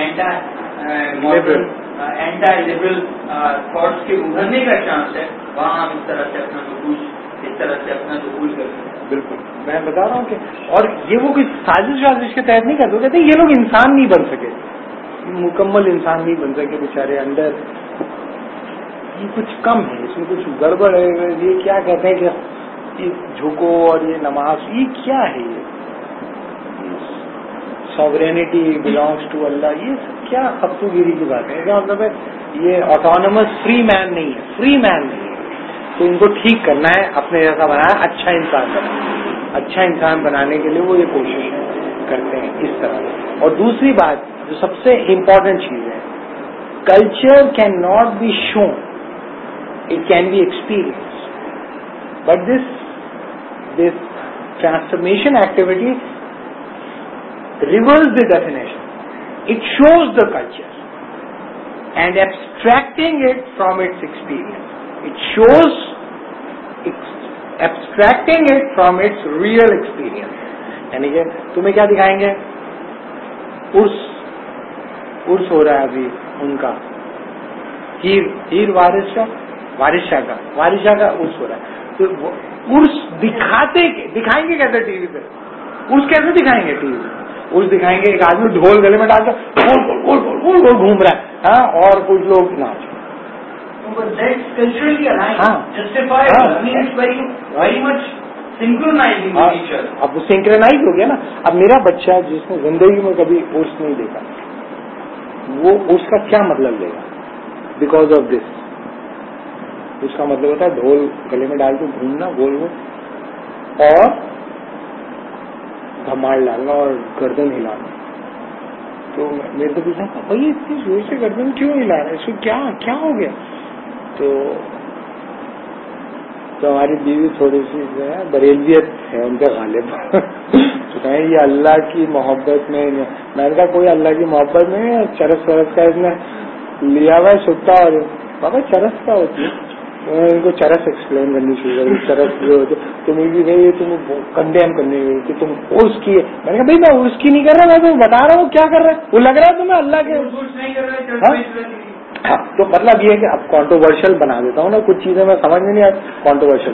[SPEAKER 3] اینٹا لبرل تھاٹس کے ابھرنے کا چانس ہے وہاں ہم اس طرح سے اپنا دخول کر سکتے ہیں.
[SPEAKER 1] بالکل میں بتا رہا ہوں کہ اور یہ وہ کوئی سازش کے تحت نہیں کرتے. کہتے ہیں یہ لوگ انسان نہیں بن سکے, مکمل انسان نہیں بن سکے بیچارے, اندر یہ کچھ کم ہے, اس میں کچھ گڑبڑ ہے. یہ کیا کہتے ہیں کہ جھکو اور یہ نماز, یہ کیا ہے, یہ ساورینٹی بلانگس ٹو اللہ, یہ کیا خفتو گیری کی بات ہے. کیا مطلب ہے یہ آٹونومس فری مین نہیں ہے, فری مین نہیں ہے. تو ان کو ٹھیک کرنا ہے, اپنے جیسا بنانا, اچھا انسان بنانا. اچھا انسان بنانے کے لیے وہ یہ کوشش کرتے ہیں اس طرح. اور دوسری بات جو سب سے امپورٹنٹ چیز ہے, culture can not be shown, it can be experience. But this transformation activity reverse the definition. It shows the culture and abstracting it from its experience. It shows abstracting it from its real experience. یعنی کہ تمہیں کیا دکھائیں گے, عرس ہو رہا ہے ابھی ان کا, ہیر وارث شاہ کا عرس ہو رہا ہے. تو عرس دکھائیں گے کیسے ٹی وی پہ, عرس کیسے دکھائیں گے ٹی وی پہ؟ عرس دکھائیں گے ایک آدمی ڈھول گلے میں ڈال کر گول گھوم رہا ہے, ہاں, اور کچھ لوگ ناچ. اب وہ سنکرنائز ہو گیا نا. اب میرا بچہ جس نے زندگی میں کبھی عرس نہیں دیکھا, وہ اس کا کیا مطلب لے گا بیکاز آف دس. اس کا مطلب ہوتا ہے ڈھول گلے میں ڈال کے گھومنا گول گول اور دھماڑ ڈالنا اور گردن ہلانا. تو میرے تو پوچھا بھائی اتنی زور سے گردن کیوں ہلا رہا ہے, اس کو کیا ہو گیا؟ تو ہماری بیوی تھوڑی سی بریلیت ہے ان کے غالب. تو کہیں یہ اللہ کی محبت میں نے کہا کوئی اللہ کی محبت میں چرس ورس کا اس نے لیا ہوا ہے سکتا. اور بابا چرس کیا ہوتی ہے؟ ان کو چرس ایکسپلین کرنی چاہیے. چرس جو تم بھی تم کنڈیم کرنی کہ تم عرس کی ہے. میں نے کہا بھائی میں عرس کی نہیں کر رہا, میں تمہیں بتا رہا ہوں کیا کر رہا ہے. وہ لگ رہا ہے تمہیں اللہ کے. تو مطلب یہ ہے کہ اب کانٹروورشل بنا دیتا ہوں نا, کچھ چیزیں میں سمجھ میں نہیں آتی کانٹروورشل.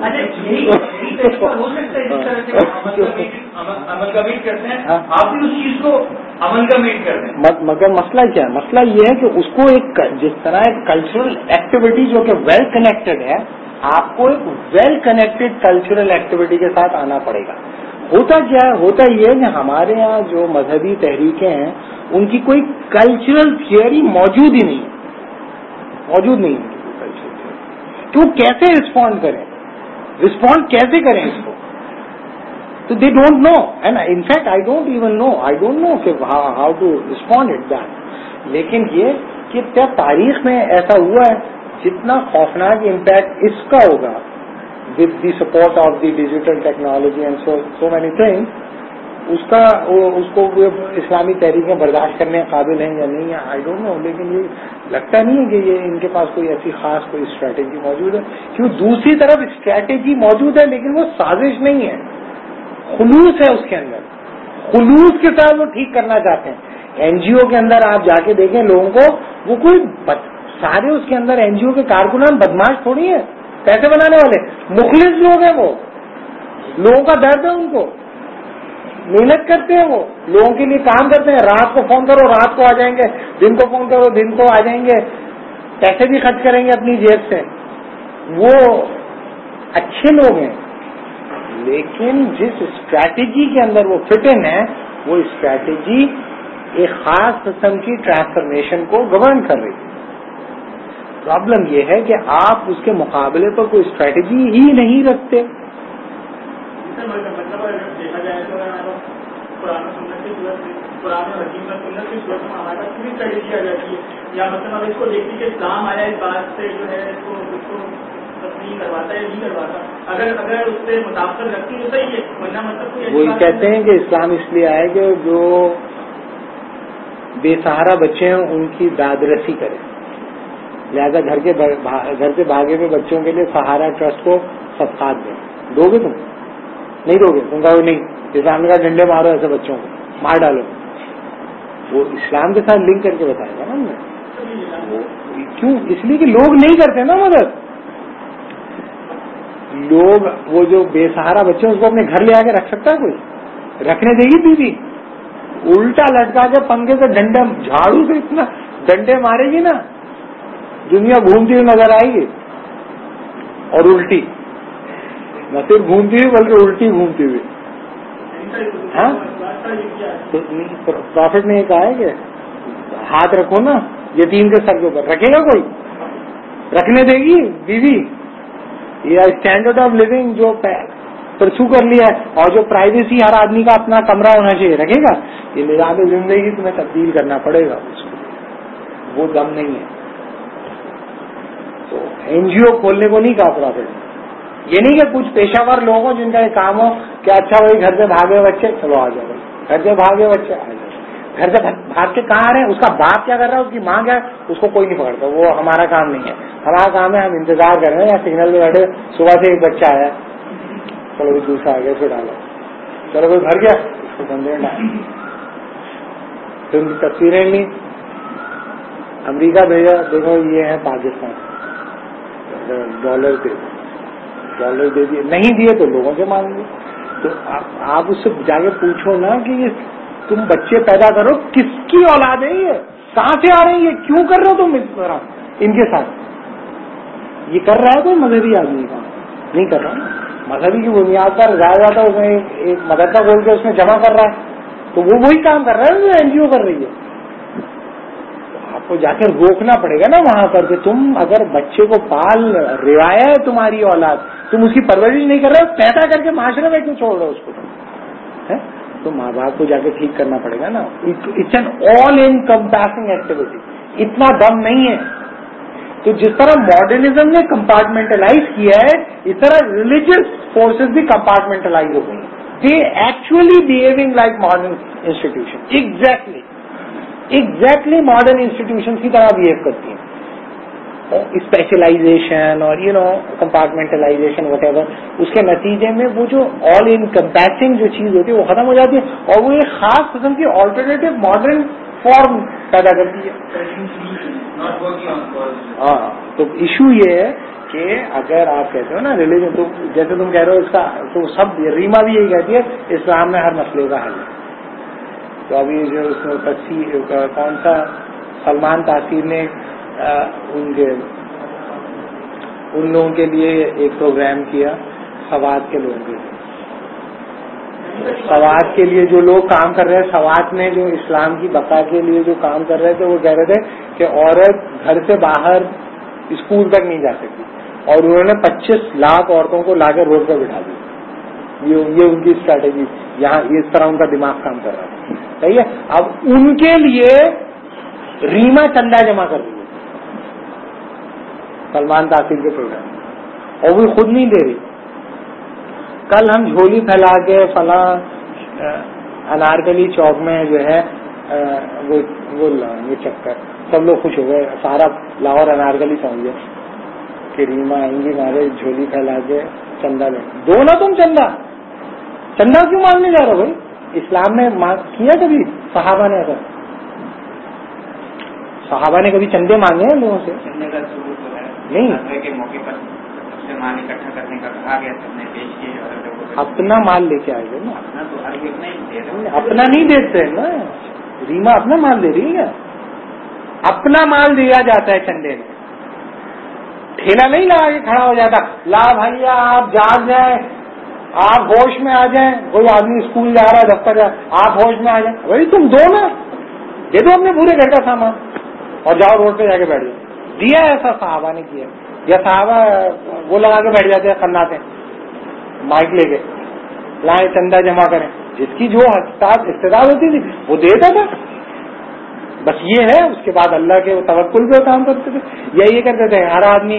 [SPEAKER 1] مگر مسئلہ کیا ہے؟ مسئلہ یہ ہے کہ اس کو ایک جس طرح ایک کلچرل ایکٹیویٹی جو کہ ویل کنیکٹڈ ہے, آپ کو ایک ویل کنیکٹڈ کلچرل ایکٹیویٹی کے ساتھ آنا پڑے گا. ہوتا کیا ہے, ہوتا یہ ہے کہ ہمارے یہاں جو مذہبی تحریکیں ہیں ان کی کوئی کلچرل تھیوری موجود ہی نہیں ہے, موجود نہیں ہے کلچرل تھیوری. تو کیسے رسپونڈ کیسے کریں اس کو؟ تو they don't know, and in fact I don't know کہ how to respond it that. لیکن یہ کہ تاریخ میں ایسا ہوا ہے, جتنا خوفناک امپیکٹ اس کا ہوگا with the support of the digital technology and so many things, اس کو اسلامی تحریکیں برداشت کرنے کے قابل ہیں یا نہیں ہے, آئی ڈونٹ نو. لیکن یہ لگتا نہیں ہے کہ یہ ان کے پاس کوئی ایسی خاص کوئی اسٹریٹجی موجود ہے. کیوں دوسری طرف اسٹریٹجی موجود ہے لیکن وہ سازش نہیں ہے, خلوص ہے اس کے اندر. خلوص کے ساتھ وہ ٹھیک کرنا چاہتے ہیں. این جی او کے اندر آپ جا کے دیکھیں لوگوں کو, وہ کوئی سارے اس کے اندر این جی او کے کارکنان بدماش تھوڑی ہے, پیسے بنانے والے مخلص لوگ ہیں. وہ لوگوں کا درد ہے, ان کو محنت کرتے ہیں, وہ لوگوں کے لیے کام کرتے ہیں. رات کو فون کرو رات کو آ جائیں گے, دن کو فون کرو دن کو آ جائیں گے, پیسے بھی خرچ کریں گے اپنی جیب سے. وہ اچھے لوگ ہیں, لیکن جس اسٹریٹجی کے اندر وہ فٹ ان ہے, وہ اسٹریٹجی ایک خاص قسم کی ٹرانسفارمیشن کو گورن کر رہی ہے. پرابلم یہ ہے کہ آپ اس کے مقابلے پر کوئی اسٹریٹجی ہی نہیں رکھتے.
[SPEAKER 4] دیکھا جائے تو قرآن حکیم میں سنت کی صورت میں ہمارے پاس پوری اسٹریٹجی آ جاتی ہے. یا مطلب اب اس کو دیکھتی کہ اسلام آیا اس بات سے جو ہے اس کو تسلیم کرواتا ہے یا نہیں کرواتا, اگر اس سے مطابقت رکھتی تو صحیح ہے, ورنہ مطلب
[SPEAKER 1] وہی کہتے ہیں کہ اسلام اس لیے آئے کہ جو بے سہارا بچے ہیں ان کی داد رسی کرے. لہذا گھر سے بھاگے ہوئے بچوں کے لیے سہارا ٹرسٹ کو صدقات دیں. دو گے تم؟ نہیں دو گے. تم کہو نہیں اسلام کا ڈنڈے مارو ایسے بچوں کو مار ڈالو. وہ اسلام کے ساتھ لنک کر کے بتائے گا نا ہم نے. کیوں؟ اس لیے کہ لوگ نہیں کرتے نا مدد. لوگ وہ جو بے سہارا بچے اس کو اپنے گھر لے آ کے رکھ سکتا ہے کوئی؟ رکھنے دے گی بیوی؟ الٹا لٹکا کے پنکھے سے ڈنڈے جھاڑو سے اتنا ڈنڈے مارے گی نا دنیا گھومتی ہوئی نظر آئے گی. اور الٹی نہ صرف گھومتی ہوئی بلکہ الٹی گھومتی ہوئی. ہاں تو پروفٹ نے یہ کہا ہے کہ ہاتھ رکھو نا یتیم کے سر کے اوپر. رکھے گا کوئی؟ رکھنے دے گی بیوی؟ یہ اسٹینڈرڈ آف لیونگ جو پرسو کر لیا ہے اور جو پرائیویسی ہر آدمی کا اپنا کمرہ ہونا چاہیے رکھے گا؟ یہ نظام زندگی تمہیں تبدیل کرنا پڑے گا. اس کو وہ دم نہیں ہے. تو این جی او کھولنے کو نہیں کہا پروفٹ. یہ نہیں کہ کچھ پیشہ ور لوگ ہوں جن کا یہ کام ہو کہ اچھا بھائی گھر سے بھاگے بچے چلو آ جاؤ. گھر سے بھاگے بچے آ جاؤ. گھر سے بھاگ کے کہاں آ رہے ہیں؟ اس کا باپ کیا کر رہا ہے، اس کی ماں کیا ہے، اس کو کوئی نہیں پکڑتا. وہ ہمارا کام نہیں ہے. ہمارا کام ہے ہم انتظار کر رہے ہیں یا سگنل پہ بیٹھے صبح سے ایک بچہ آیا چلو بھی دوسرا آ گیا اس کو ڈالو. چلو کوئی بھر گیا اس کو بندے ڈال. پھر ان کی تصویریں لی امریکہ بھیجا دیکھو یہ ہے پاکستان ڈالر دے دیے. نہیں دیے تو لوگوں سے مانگ لیے. تو آپ اس سے جا کے پوچھو نا کہ یہ تم بچے پیدا کرو کس کی اولاد ہے، یہ کہاں سے آ رہے ہیں، یہ کیوں کر رہے ہو تم اس طرح ان کے ساتھ؟ یہ کر رہا ہے کوئی مذہبی آدمی کا؟ نہیں کر رہا. مذہبی کی بنیاد پر زیادہ تھا اس میں ایک مدرسہ کھول کے اس میں جمع کر رہا ہے تو وہ وہی کام کر رہا ہے جو این جی او کر رہی ہے. آپ کو جا کے روکنا پڑے گا نا وہاں پر کہ تم اگر بچے کو پال روایا ہے تمہاری اولاد، تم اس کی پرورش نہیں کر رہے، پیدا کر کے معاشرے میں کیوں چھوڑ رہے ہو اس کو؟ تو ماں باپ کو جا کے ٹھیک کرنا پڑے گا نا. It's an all encompassing activity. اتنا دم نہیں ہے. تو جس طرح ماڈرنزم نے کمپارٹمنٹلائز کیا ہے اس طرح ریلیجیس فورسز بھی کمپارٹمنٹلائز ہو گئی ہیں. They actually behaving like modern institution. Exactly modern institution کی طرح بہیو کرتی ہیں. اسپیشلائزیشن اور کمپارٹمنٹلائزیشن وٹ ایور، اس کے نتیجے میں وہ جو آل انکمپیسنگ جو چیز ہوتی ہے وہ ختم ہو جاتی ہے اور وہ ایک خاص قسم کی آلٹرنیٹو ماڈرن فارم پیدا کرتی ہے. ہاں تو ایشو یہ ہے کہ اگر آپ کہتے ہو نا ریلیجن، تو جیسے تم کہہ رہے ہو اس کا تو سب ریما بھی یہی کہتی ہے اسلام میں ہر مسئلے کا حل ہے. تو ابھی جو کون سا سلمان تاثیر نے ان لوگوں کے لیے ایک پروگرام کیا سوات کے لوگوں کے لیے. سوات کے لیے جو لوگ کام کر رہے ہیں، سوات میں جو اسلام کی بقا کے لیے جو کام کر رہے تھے وہ کہہ رہے تھے کہ عورت گھر سے باہر اسکول تک نہیں جا سکتی اور انہوں نے 25 لاکھ عورتوں کو لا کے روڈ پہ بٹھا دیا. یہ ان کی اسٹریٹجی یہاں اس طرح ان کا دماغ کام کر رہا ہے. صحیح ہے. اب ان کے لیے ریما چندہ جمع کر رہی ہے سلمان تاثیر کے پروگرام اور وہ خود نہیں دے رہی. کل ہم جھولی پھیلا کے فلاں انارکلی چوک میں جو ہے وہ یہ چکر سب لوگ خوش ہو گئے. سارا لاہور انارکلی سمجھ گئے کہ ریما آئیں گی ہمارے جھولی پھیلا کے چندہ لیں. دو نا تم چندہ کیوں مانگنے جا رہے ہو بھائی؟ اسلام نے کیا کبھی؟ صحابہ نے ایسا صحابہ نے کبھی چندے مانگے ہیں لوگوں سے؟
[SPEAKER 2] چندے کا ثبوت تو ہے
[SPEAKER 1] نہیں.
[SPEAKER 2] کے موقع پر سب سے مال اکٹھا کرنے کا کہا گیا، سب نے پیش کیے اور
[SPEAKER 1] اپنا مال لے کے آئے گا نا.
[SPEAKER 2] اپنا تو ہر کوئی
[SPEAKER 1] اپنا نہیں دیتے نا. ریما اپنا مال دے رہی ہے. اپنا مال دیا جاتا ہے چندے میں. ٹھیلا نہیں لگا کے کھڑا ہو جاتا لا بھیا آپ جاگ جائیں، آپ ہوش میں آ جائیں. کوئی آدمی اسکول جا رہا ہے، دفتر جا رہا ہے، آپ ہوش میں آ جائیں. بھائی تم دو نا، دے دو اپنے پورے گھر کا سامان اور جاؤ روڈ پہ جا کے بیٹھ جاؤ. دیا ایسا صحابہ نے کیا. یا صحابہ وہ لگا کے بیٹھ جاتے ہیں خناتے مائک لے کے لائیں چندہ جمع کریں. جس کی جو استعداد ہوتی تھی وہ دیتا تھا. بس یہ ہے. اس کے بعد اللہ کے توکل پہ کام کرتے تھے یا یہ کرتے تھے. ہر آدمی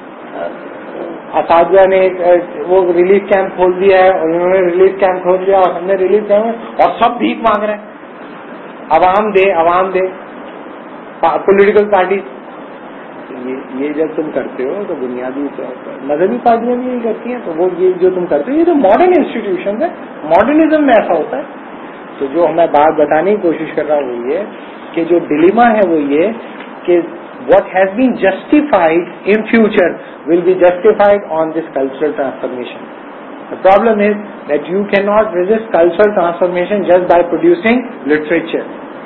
[SPEAKER 1] اساتذہ نے وہ ریلیف کیمپ کھول دیا ہے اور انہوں نے ریلیف کیمپ کھول دیا اور ہم نے ریلیف کیمپ اور سب بھیک مانگ رہے ہیں. عوام دے. پولیٹیکل پارٹی یہ جب تم کرتے ہو تو بنیادی طور پر مذہبی پارٹیاں بھی یہی کرتی ہیں. تو وہ یہ جو تم کرتے ہو یہ جو ماڈرن انسٹیٹیوشن ہے, ماڈرنزم میں ایسا ہوتا ہے. تو جو میں بات بتانے کی کوشش کر رہا ہوں وہ یہ کہ جو ڈیلیما ہے وہ یہ کہ what has been justified in future will be justified on this cultural transformation. The problem is that you cannot resist cultural transformation just by producing literature.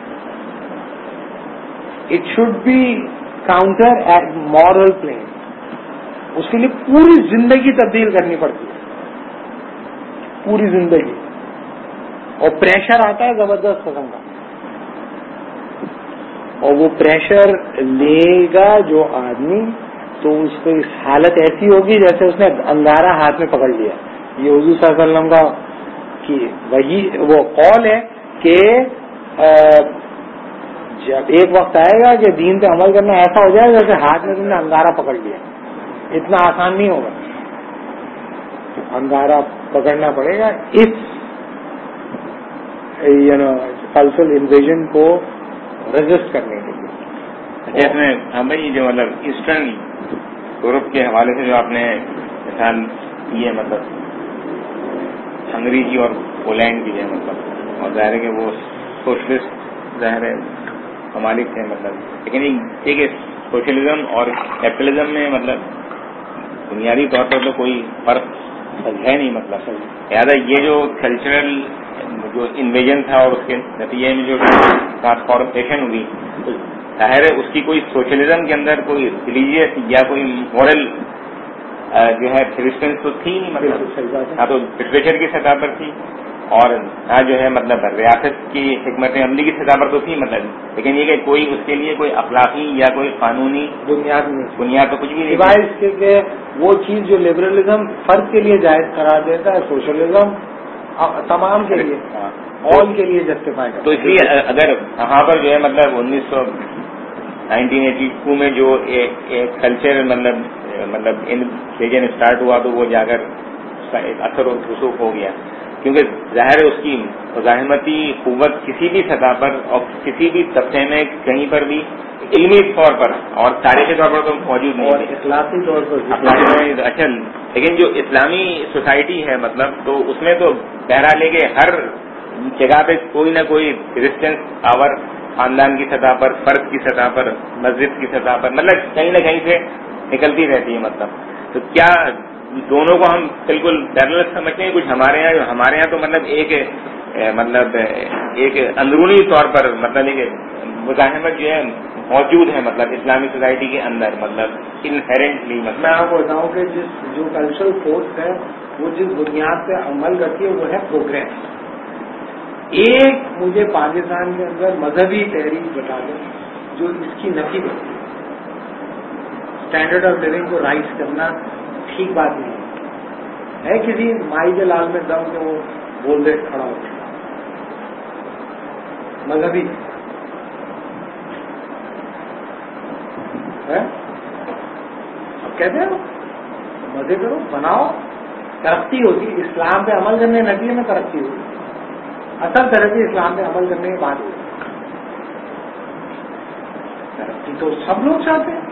[SPEAKER 1] It should be counter at moral plane. اس کے لیے پوری زندگی تبدیل کرنی پڑتی ہے, پوری زندگی. اور پریشر آتا ہے زبردست قسم کا, اور وہ پریشر لے گا جو آدمی تو اس کو حالت ایسی ہوگی جیسے اس نے انگارہ ہاتھ میں پکڑ لیا. یہ حضور صلی اللہ علیہ وسلم کا کہ وہی وہ قول ہے کہ جب ایک وقت آئے گا کہ دین پہ عمل کرنا ایسا ہو جائے جیسے ہاتھ میں تم نے انگارہ پکڑ لیا. اتنا آسان نہیں ہوگا, انگارہ پکڑنا پڑے گا اس کلچرل انویژن کو رجسٹ کرنے کے لیے.
[SPEAKER 5] اچھا, اس میں ہم بھائی جو مطلب ایسٹرن یورپ کے حوالے سے جو آپ نے مثال کی ہے, مطلب ہنگری کی اور پولینڈ کی ہے, مطلب اور ظاہر ہے کہ وہ سوشلسٹ ظاہر ہے ممالک تھے, مطلب لیکن ایک سوشلزم اور کیپٹلزم میں مطلب بنیادی طور پر تو کوئی فرق ہے نہیں. مطلب لہٰذا یہ جو کلچرل جو انویژن تھا اور اس کے نتیجے میں جو ٹرانسفارمیشن ہوئی, ظاہر ہے اس کی کوئی سوشلزم کے اندر کوئی ریلیجیس یا کوئی مورل جو ہے ریزسٹنس تو تھی نہیں. مطلب نہ تو لٹریچر کی سطح پر تھی اور نہ جو ہے مطلب ریاست کی حکمت عملی کی سطح پر تو تھی, مطلب لیکن یہ کہ کوئی اس کے لیے کوئی اخلاقی یا کوئی قانونی بنیاد تو کچھ بھی نہیں.
[SPEAKER 1] سوائے اس کے کہ وہ چیز جو لبرلزم فرد کے لیے جائز قرار دیتا ہے, سوشلزم تمام کے لیے آل کے لیے جسٹیفائی کرتا ہے.
[SPEAKER 5] تو اس لیے اگر وہاں پر جو ہے مطلب 1982 میں جو ایک کلچر مطلب انویژن اسٹارٹ ہوا تو وہ جا کر اثر و رسوخ ہو گیا, کیونکہ ظاہر ہے اس کی مزاحمتی قوت کسی بھی سطح پر اور کسی بھی طبقے میں کہیں پر بھی علمی طور پر اور تاریخی طور پر تو موجود نہیں ہے,
[SPEAKER 1] اخلاقی طور پر
[SPEAKER 5] اچھا. لیکن جو اسلامی سوسائٹی ہے مطلب تو اس میں تو بہرحال لے کے ہر جگہ پہ کوئی نہ کوئی ریزسٹنس پاور خاندان کی سطح پر, فرد کی سطح پر, مسجد کی سطح پر, مطلب کہیں نہ کہیں سے نکلتی رہتی ہے. مطلب تو کیا دونوں کو ہم بالکل پیرلل سمجھتے ہیں؟ کچھ ہمارے یہاں تو مطلب ایک اندرونی طور پر مطلب ایک مزاحمت جو ہے موجود ہے مطلب اسلامی سوسائٹی کے اندر, مطلب انہیرنٹلی. مطلب
[SPEAKER 1] میں آپ کو بتاؤں کہ جو کلچرل فورس ہے وہ جس بنیاد پہ عمل کرتی ہے وہ ہے پروگریس. ایک مجھے پاکستان کے اندر مذہبی تحریک بتا دیں جو اس کی نفی کرتی ہے. اسٹینڈرڈ آف لیونگ کو رائز کرنا ٹھیک بات نہیں ہے. کسی مائی کے لال میں دم کہ وہ بول دے کھڑا ہو مذہبی ہے. اب کہتے ہیں مزے کرو, بناؤ, ترقی ہوگی. اسلام پہ عمل کرنے کے نتیجے میں ترقی ہوگی. اصل ترقی اسلام پہ عمل کرنے کے بعد ہوگی. ترقی تو سب لوگ چاہتے ہیں.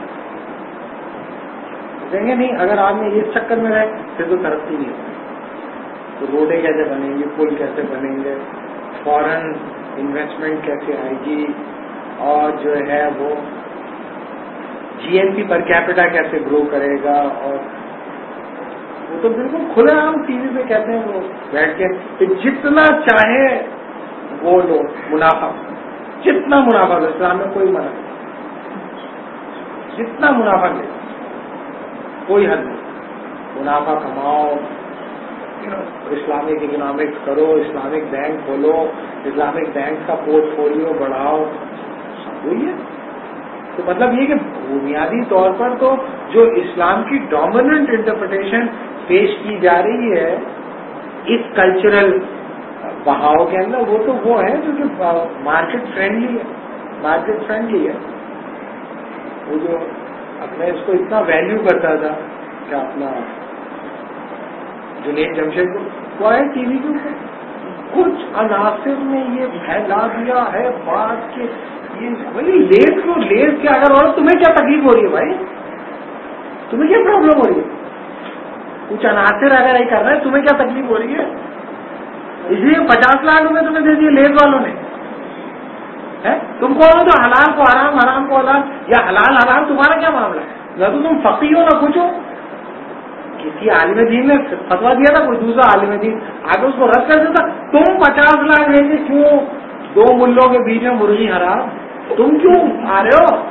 [SPEAKER 1] کہیں گے نہیں, اگر آپ نے اس چکر میں رہے پھر تو ترقی نہیں ہوگی. تو روڈیں کیسے بنیں گی, پل کیسے بنیں گے, فورن انویسٹمنٹ کیسے آئے گی, اور جو ہے وہ جی این پی پر کیپٹا کیسے گرو کرے گا. اور وہ تو بالکل کھلے عام ٹی وی پہ کہتے ہیں وہ بیٹھ کے کہ جتنا چاہے وہ لو, منافع جتنا منافع لو. اسلام میں کوئی منع نہیں, جتنا منافع لے کوئی حد نہیں. منافع کماؤ, اسلامک اکنامکس کرو, اسلامک بینک کھولو, اسلامک بینک کا پورٹ فولیو بڑھاؤ, سب وہی ہے. تو مطلب یہ کہ بنیادی طور پر تو جو اسلام کی ڈومیننٹ انٹرپریٹیشن پیش کی جا رہی ہے اس کلچرل بہاؤ کے اندر وہ تو وہ ہے جو کہ مارکیٹ فرینڈلی ہے. مارکیٹ فرینڈلی ہے. وہ جو اپنے اس کو اتنا ویلیو کرتا تھا کہ اپنا جنید جمشید کو آئے ٹی وی کے اوپر کچھ عناصر میں یہ پھیلا دیا ہے بات کہ یہ لیز کو لیز کے اگر اور تمہیں کیا تکلیف ہو رہی ہے بھائی؟ تمہیں کیا پرابلم ہو رہی ہے؟ کچھ عناصر اگر یہ کر رہے ہیں تمہیں کیا تکلیف ہو رہی ہے؟ اس لیے 50 لاکھ روپے تمہیں دے دیے لیز والوں نے. تم کو تو حلال کو حرام، حرام کو حلال، یا حلال حرام تمہارا کیا معاملہ ہے؟ نہ تو تم فقیہ ہو نہ کچھ ہو. کسی عالم دین نے فتوا دیا تھا، کوئی دوسرا عالم دین آگے اس کو رد کر دیتا. تم 50 لاکھ دیں گے کیوں؟ 2 ملوں کے بیچ میں مرغی حرام، تم کیوں آ رہے ہو؟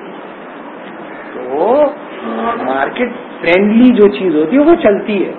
[SPEAKER 1] تو مارکیٹ فرینڈلی جو چیز ہوتی ہے وہ چلتی ہے.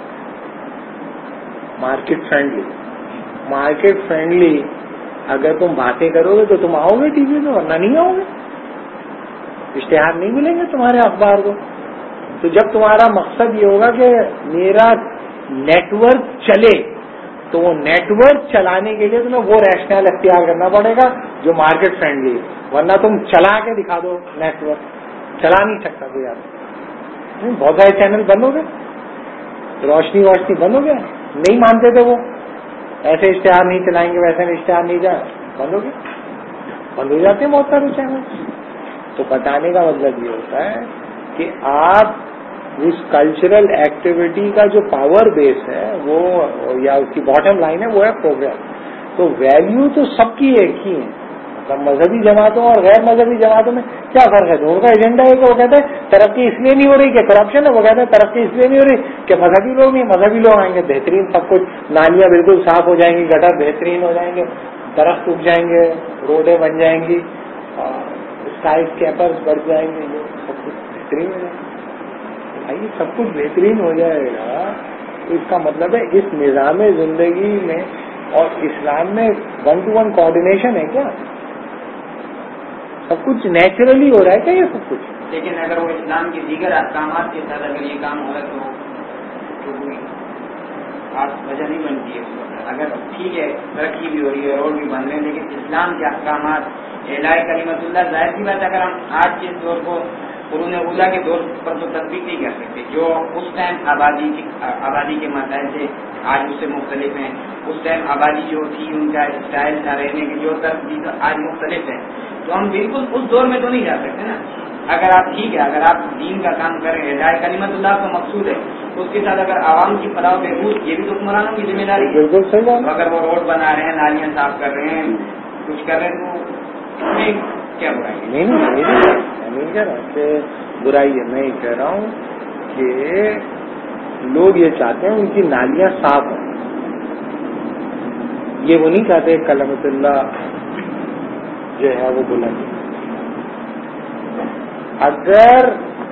[SPEAKER 1] مارکیٹ فرینڈلی اگر تم باتیں کرو گے تو تم آؤ گے ٹی وی میں، ورنہ نہیں آؤ گے. اشتہار نہیں ملیں گے تمہارے اخبار کو. تو جب تمہارا مقصد یہ ہوگا کہ میرا نیٹ ورک چلے، تو وہ نیٹ ورک چلانے کے لیے تمہیں وہ ریشنل اختیار کرنا پڑے گا جو مارکیٹ فرینڈلی ہے. ورنہ تم چلا کے دکھا دو نیٹ ورک، چلا نہیں سکتا کوئی آدمی. بہت سارے چینل بند ہو گئے، روشنی بند ہو گیا، نہیں مانتے تھے وہ، ایسے اشتہار نہیں چلائیں گے، ویسے اشتہار نہیں جائے، بند ہو جاتے ہیں بہت سارے چینل. تو بتانے کا مطلب یہ ہوتا ہے کہ آپ اس کلچرل ایکٹیویٹی کا جو پاور بیس ہے وہ یا اس کی باٹم لائن ہے وہ ہے پروگرام. تو ویلیو تو سب کی ایک ہی ہے. مطلب مذہبی جماعتوں اور غیر مذہبی جماعتوں میں کیا فرق ہے؟ ان کا ایجنڈا ہے کہ وہ کہتے ہیں ترقی اس لیے نہیں ہو رہی کہ کرپشن ہے، وہ کہتے ہیں ترقی اس لیے نہیں ہو رہی کہ مذہبی لوگ نہیں. مذہبی لوگ آئیں گے بہترین سب کچھ، نالیاں بالکل صاف ہو جائیں گی، گٹر بہترین ہو جائیں گے، درخت اگ جائیں گے، روڈیں بن جائیں گی، اسکائی اسکیپرز بڑھ جائیں گے، سب کچھ بہترین ہو جائے گا. بھائی سب کچھ بہترین ہو جائے گا تو اس کا مطلب ہے اس نظام زندگی میں اور اسلام میں 1-to-1 کوآرڈینیشن ہے کیا؟ سب کچھ نیچرلی ہو رہا ہے کیا یہ سب کچھ؟
[SPEAKER 2] لیکن اگر وہ اسلام کے دیگر احکامات کے ساتھ اگر یہ کام ہو رہا تو کوئی خاص وجہ نہیں بنتی ہے اس وقت. اگر ٹھیک ہے ترقی بھی ہو رہی ہے، روڈ بھی بن رہے ہیں، لیکن اسلام کے احکامات اعلاء کلمت اللہ، ظاہر سی بات اگر ہم آج کے دور کو قرون اولیٰ کے دور پر تو تطبیق نہیں کر سکتے. جو اس ٹائم آبادی کے مسائل تھے آج اس سے مختلف ہیں. اس ٹائم آبادی جو تھی ان کا اسٹائل تھا رہنے کی جو طرز تھی آج مختلف ہے. تو ہم بالکل اس دور میں تو نہیں جا سکتے نا. اگر آپ ٹھیک ہے اگر آپ دین کا کام کریں، اعلاء کلمت اللہ کا مقصود ہے، اس کے ساتھ اگر عوام کی فلاح و بہبود یہ بھی تو حکمرانوں کی ذمہ داری ہے.
[SPEAKER 1] بالکل صحیح بات.
[SPEAKER 2] اگر وہ روڈ بنا رہے ہیں، نالیاں صاف کر رہے ہیں، کچھ کر رہے ہیں تو کیا برائی ہے؟
[SPEAKER 1] نہیں میں نہیں کہہ رہا کہ برائی ہے، میں یہ کہہ رہا ہوں کہ لوگ یہ چاہتے ہیں ان کی نالیاں صاف ہوں. یہ وہ نہیں چاہتے کلمت اللہ جو ہے وہ بلند. اگر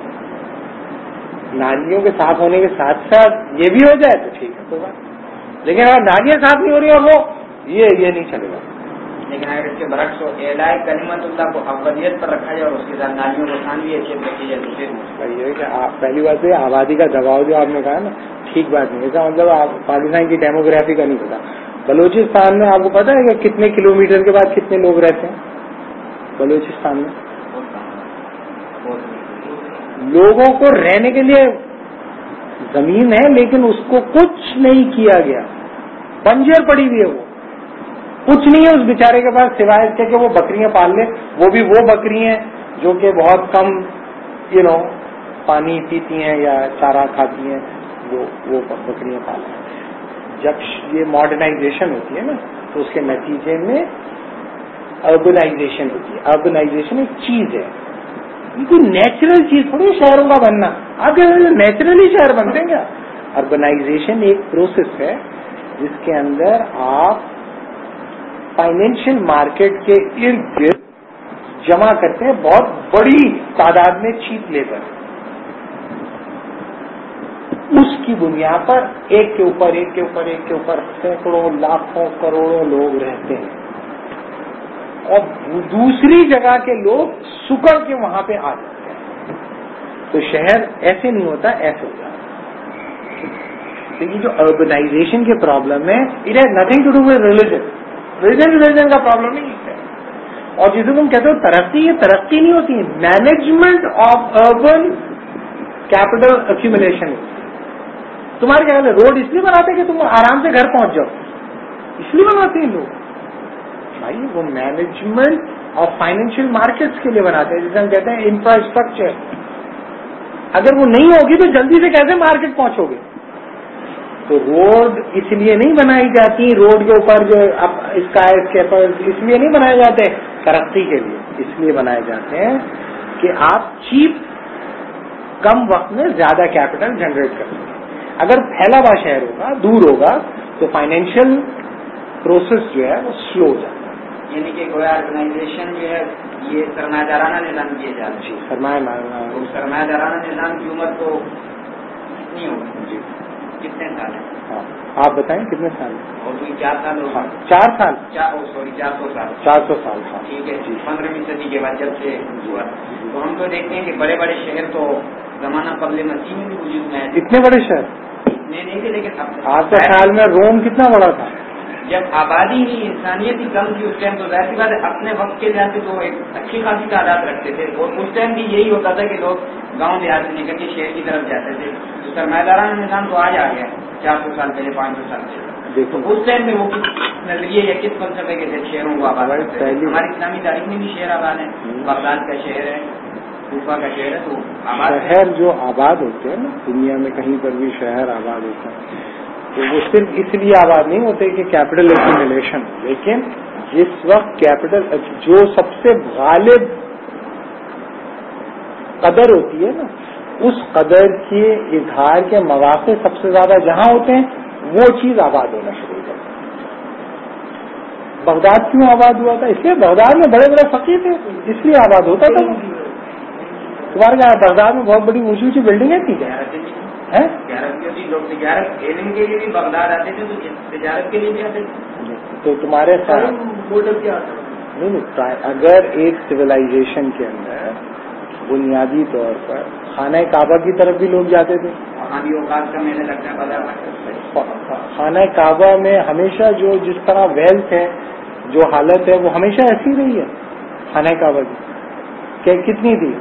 [SPEAKER 1] نالیوں کے صاف ہونے کے ساتھ ساتھ یہ بھی ہو جائے تو ٹھیک ہے کوئی بات، لیکن اگر نالیاں صاف نہیں ہو رہی اور وہ یہ نہیں چلے گا.
[SPEAKER 2] لیکن اگر اس کے برعکس ہو اعلاء کلمت اللہ کو اولویت پر رکھا جائے اور اس کے ساتھ نالیوں کو ثانوی حیثیت رکھی جائے تو پھر
[SPEAKER 1] یہ کہ آپ پہلی بات ہے آبادی کا دباؤ جو آپ نے کہا نا ٹھیک بات نہیں. ایسا مطلب آپ پاکستان کی ڈیموگرافی کا نہیں پتا. بلوچستان میں آپ کو پتا ہے کہ کتنے کلومیٹر کے بعد کتنے لوگ رہتے ہیں بلوچستان میں؟ لوگوں کو رہنے کے لیے زمین ہے لیکن اس کو کچھ نہیں کیا گیا، بنجر پڑی ہوئی ہے، وہ کچھ نہیں ہے اس بیچارے کے پاس سوائے اس کے کہ وہ بکریاں پال لے. وہ بھی وہ بکری ہیں جو کہ بہت کم پانی پیتی ہیں یا چارہ کھاتی ہیں، وہ بکریاں پال ہیں. جب یہ ماڈرنائزیشن ہوتی ہے نا تو اس کے نتیجے میں اربنائزیشن ہوتی ہے. اربنائزیشن ایک چیز ہے، یہ کوئی نیچرل چیز تھوڑی شہروں کا بننا. آپ کیا نیچرلی شہر بنتے ہیں کیا؟ اربنائزیشن ایک پروسیس ہے جس کے اندر آپ فائنینشیل مارکیٹ کے ارد گرد جمع کرتے ہیں بہت بڑی تعداد میں چیپ لیبر. اس کی بنیاد پر ایک کے اوپر سینکڑوں لاکھوں کروڑوں لوگ رہتے ہیں اور دوسری جگہ کے لوگ سکڑ کے وہاں پہ آ جاتے ہیں. تو شہر ایسے نہیں ہوتا، ایسے ہوتا ہے. تو یہ جو اربنائزیشن کے پرابلم ہے it has nothing to do with religion کا پرابلم نہیں ہے. اور جسے تم کہتے ہو ترقی، یہ ترقی نہیں ہوتی ہے، management of urban capital accumulation. تمہارے کیا ہے روڈ اس لیے بناتے کہ تم آرام سے گھر پہنچ جاؤ، اس لیے بناتے ہیں لوگ. بھائی وہ مینجمنٹ اور فائنینشیل مارکیٹس کے لیے بناتے ہیں، جسے ہم کہتے ہیں انفراسٹرکچر. اگر وہ نہیں ہوگی تو جلدی سے کیسے مارکیٹ پہنچو گے؟ تو روڈ اس لیے نہیں بنائی جاتی، روڈ کے اوپر جو اب اسکائی اسکیپر اس لیے نہیں بنائے جاتے ترقی کے لیے، اس لیے بنائے جاتے ہیں کہ آپ چیپ کم وقت میں زیادہ کیپٹل جنریٹ کر سکیں۔ اگر پھیلا ہوا شہر ہوگا، دور ہوگا، تو فائنینشیل پروسیس جو ہے وہ سلو ہو جاتا ہے۔
[SPEAKER 2] یعنی کہ کوئی آرگنائزیشن جو ہے یہ سرمایہ دارانہ نظام کیے جاتے ہیں، سرمایہ دارانہ نظام کی عمر تو نہیں ہوگی جی، کتنے سال ہے؟
[SPEAKER 1] ہاں آپ بتائیں کتنے سال ہے؟
[SPEAKER 2] اور کوئی 4 سال ہوگا؟
[SPEAKER 1] 4 سال،
[SPEAKER 2] سوری 400 سال
[SPEAKER 1] 400 سال ہاں
[SPEAKER 2] ٹھیک ہے جی، 15ویں صدی کے بعد جب سے ہوا تو ہم تو دیکھتے ہیں کہ بڑے بڑے شہر تو زمانہ قبل مسیح میں بھی وجود میں ہے۔
[SPEAKER 1] اتنے بڑے شہر
[SPEAKER 2] نہیں تھے، لیکن
[SPEAKER 1] آپ کا خیال میں روم کتنا بڑا تھا؟
[SPEAKER 2] جب آبادی ہی انسانیت ہی کم تھی اس ٹائم تو ظاہر سی بات ہے اپنے وقت کے لحاظ سے تو ایک اچھی خاصی تعداد رکھتے تھے، اور اس ٹائم بھی یہی ہوتا تھا کہ لوگ گاؤں دیہات سے نکل کے شہر کی طرف جاتے تھے۔ تو سرمایہ دارانہ نظام تو آج آ گیا 400 سال پہلے 500 سال پہلے، تو اس ٹائم میں وہ کس نظریے یا کس فلسفے کے تھے شہروں کو آباد کرتے تھے؟ ہماری اسلامی تاریخ میں بھی شہر آباد ہے، بغداد کا شہر ہے، کوفہ کا شہر ہے، تو
[SPEAKER 1] شہر جو آباد ہوتے ہیں نا دنیا میں کہیں پر بھی شہر آباد ہوتا ہے تو وہ صرف اس لیے آباد نہیں ہوتے کہ کیپٹل ایکومولیشن، لیکن جس وقت کیپٹل جو سب سے غالب قدر ہوتی ہے نا اس قدر کے اظہار کے مواقع سب سے زیادہ جہاں ہوتے ہیں وہ چیز آباد ہونا شروع ہو جاتی ہے۔ بغداد کیوں آباد ہوا تھا؟ اس لیے بغداد میں بڑے بڑے فقیر تھے، اس لیے آباد ہوتا تھا۔ تمہارے کیا بغداد میں بہت بڑی اونچی اونچی بلڈنگیں تھیں کیا؟
[SPEAKER 2] لوگ تجارت علم کے لیے بھی بغداد آتے تھے، تو تجارت کے لیے بھی آتے تھے۔
[SPEAKER 1] تو تمہارے خیال
[SPEAKER 4] کیا
[SPEAKER 1] نہیں، اگر ایک سویلائزیشن کے اندر بنیادی طور پر خانہ کعبہ کی طرف بھی لوگ جاتے تھے،
[SPEAKER 2] وہاں بھی اوقات کا میلہ لگتا ہے بازار۔
[SPEAKER 1] خانہ کعبہ میں ہمیشہ جو جس طرح ویلتھ ہے، جو حالت ہے وہ ہمیشہ ایسی رہی ہے خانہ کعبہ کی کہ کتنی تھی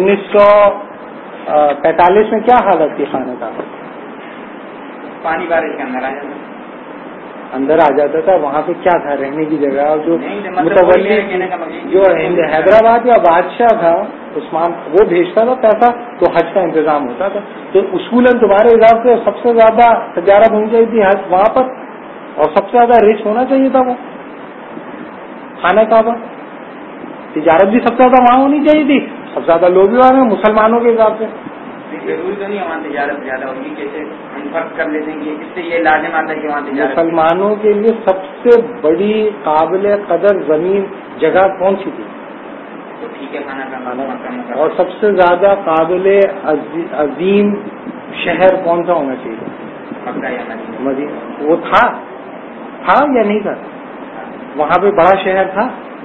[SPEAKER 1] 1945 میں کیا حالت تھی خانہ کعبہ؟
[SPEAKER 2] پانی بارش کے اندر
[SPEAKER 1] آ جاتا تھا، وہاں پہ کیا تھا رہنے کی جگہ، جو متولی جو حیدرآباد کا بادشاہ تھا عثمان وہ بھیجتا تھا پیسہ تو حج کا انتظام ہوتا تھا، تو اصولاً تمہارے حساب سے سب سے زیادہ تجارت ہونی چاہیے تھی حج وہاں پر، اور سب سے زیادہ ریچ ہونا چاہیے تھا وہ خانہ کعبہ، تجارت بھی سب سے زیادہ وہاں ہونی چاہیے تھی، سب سے زیادہ لوگ بھی وہاں مسلمانوں کے حساب سے۔
[SPEAKER 2] ضروری تو نہیں وہاں تجارت زیادہ ہوگی، جیسے ہم فرق کر لیتے ہیں کہ اس سے یہ لازم آتا ہے کہ وہاں تجارت۔
[SPEAKER 1] مسلمانوں کے لیے سب سے بڑی قابل قدر زمین جگہ کون سی تھی؟
[SPEAKER 2] تو ٹھیک ہے کھانا،
[SPEAKER 1] اور سب سے زیادہ قابل عظیم شہر کون سا ہونا چاہیے؟
[SPEAKER 2] مکہ یا
[SPEAKER 1] مدینہ۔ وہ تھا یا نہیں تھا؟ وہاں پہ بڑا شہر تھا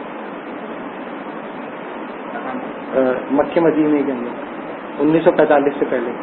[SPEAKER 1] مکہ مدینے کے اندر 1945 سے پہلے؟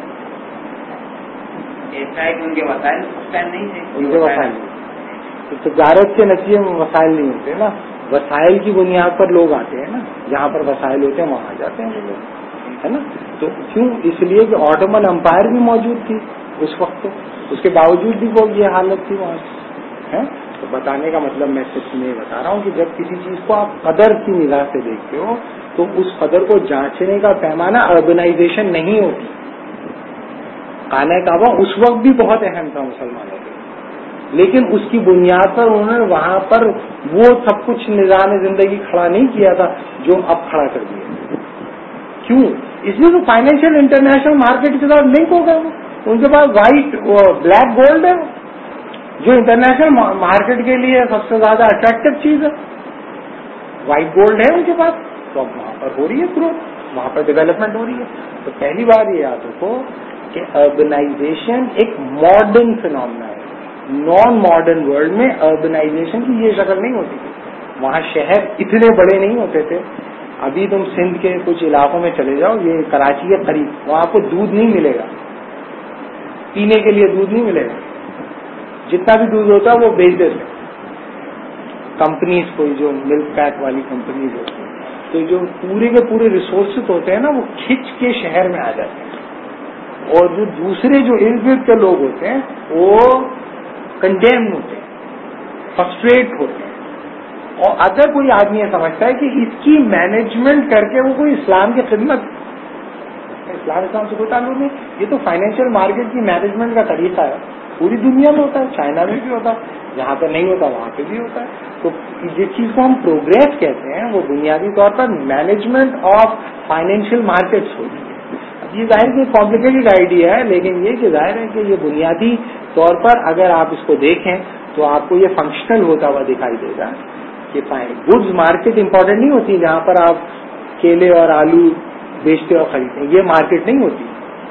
[SPEAKER 2] ان کے وسائل اس ٹائم نہیں تھے،
[SPEAKER 1] ان کے وسائل تجارت کے نتیجے میں وسائل نہیں ہوتے نا، وسائل کی بنیاد پر لوگ آتے ہیں نا، جہاں پر وسائل ہوتے ہیں وہاں آ جاتے ہیں لوگ، ہے نا۔ تو کیوں؟ اس لیے کہ آٹومن امپائر بھی موجود تھی اس وقت، اس کے باوجود بھی وہ یہ حالت تھی وہاں ہے۔ تو بتانے کا مطلب میں صرف میں بتا رہا ہوں کہ جب کسی چیز کو آپ قدر کی نگاہ سے دیکھتے ہو تو اس قدر کو جانچنے کا پیمانہ اربنائزیشن نہیں ہوتی۔ خانہ کعبہ اس وقت بھی بہت اہم تھا مسلمانوں کے، لیکن اس کی بنیاد پر انہوں نے وہاں پر وہ سب کچھ نظام زندگی کھڑا نہیں کیا تھا جو اب کھڑا کر دیا۔ کیوں؟ اس لیے تو فائنینشیل انٹرنیشنل مارکیٹ کے ساتھ لنک ہو گیا، ان کے پاس وائٹ بلیک گولڈ ہے جو انٹرنیشنل مارکیٹ کے لیے سب سے زیادہ اٹریکٹیو چیز ہے، وائٹ گولڈ ہے ان کے پاس، تو اب وہاں پر ہو رہی ہے گروتھ، وہاں پر ڈیولپمنٹ ہو رہی ہے۔ تو پہلی بار یہ یاد رکھو کہ اربنائزیشن ایک ماڈرن فینومینا ہے، نان ماڈرن ورلڈ میں اربنائزیشن کی یہ شکل نہیں ہوتی تھی، وہاں شہر اتنے بڑے نہیں ہوتے تھے۔ ابھی تم سندھ کے کچھ علاقوں میں چلے جاؤ، یہ کراچی کے قریب، وہاں آپ کو دودھ نہیں ملے گا، پینے کے لیے دودھ نہیں ملے گا، جتنا بھی دودھ ہوتا ہے وہ بیچ دیتے کمپنیز، کوئی جو ملک پیک والی کمپنیز ہوتی ہیں، تو جو پورے کے پورے ریسورسز ہوتے ہیں نا وہ کھچ کے شہر میں آ جاتے ہیں، اور جو دوسرے جو ارد گرد کے لوگ ہوتے ہیں وہ کنڈیم ہوتے ہیں، فرسٹریٹ ہوتے ہیں۔ اور اگر کوئی آدمی یہ سمجھتا ہے کہ اس کی مینجمنٹ کر کے وہ کوئی اسلام کی خدمت، اسلام سے کوئی تعلق نہیں. یہ تو فائنینشیل مارکیٹ کی مینجمنٹ کا طریقہ ہے, پوری دنیا میں ہوتا ہے, چائنا میں بھی ہوتا ہے, جہاں پر نہیں ہوتا وہاں پہ بھی ہوتا ہے. تو جس چیز کو ہم پروگریس کہتے ہیں وہ بنیادی طور پر مینجمنٹ آف فائنینشیل مارکیٹس ہوتی ہے. اب یہ ظاہر کہ کمپلیکیٹڈ آئیڈیا ہے, لیکن یہ کہ ظاہر ہے کہ یہ بنیادی طور پر اگر آپ اس کو دیکھیں تو آپ کو یہ فنکشنل ہوتا ہوا دکھائی دے گا کہ گڈز مارکیٹ امپورٹنٹ نہیں ہوتی جہاں پر آپ کیلے اور آلو بیچتے اور خریدتے ہیں, یہ مارکیٹ نہیں ہوتی.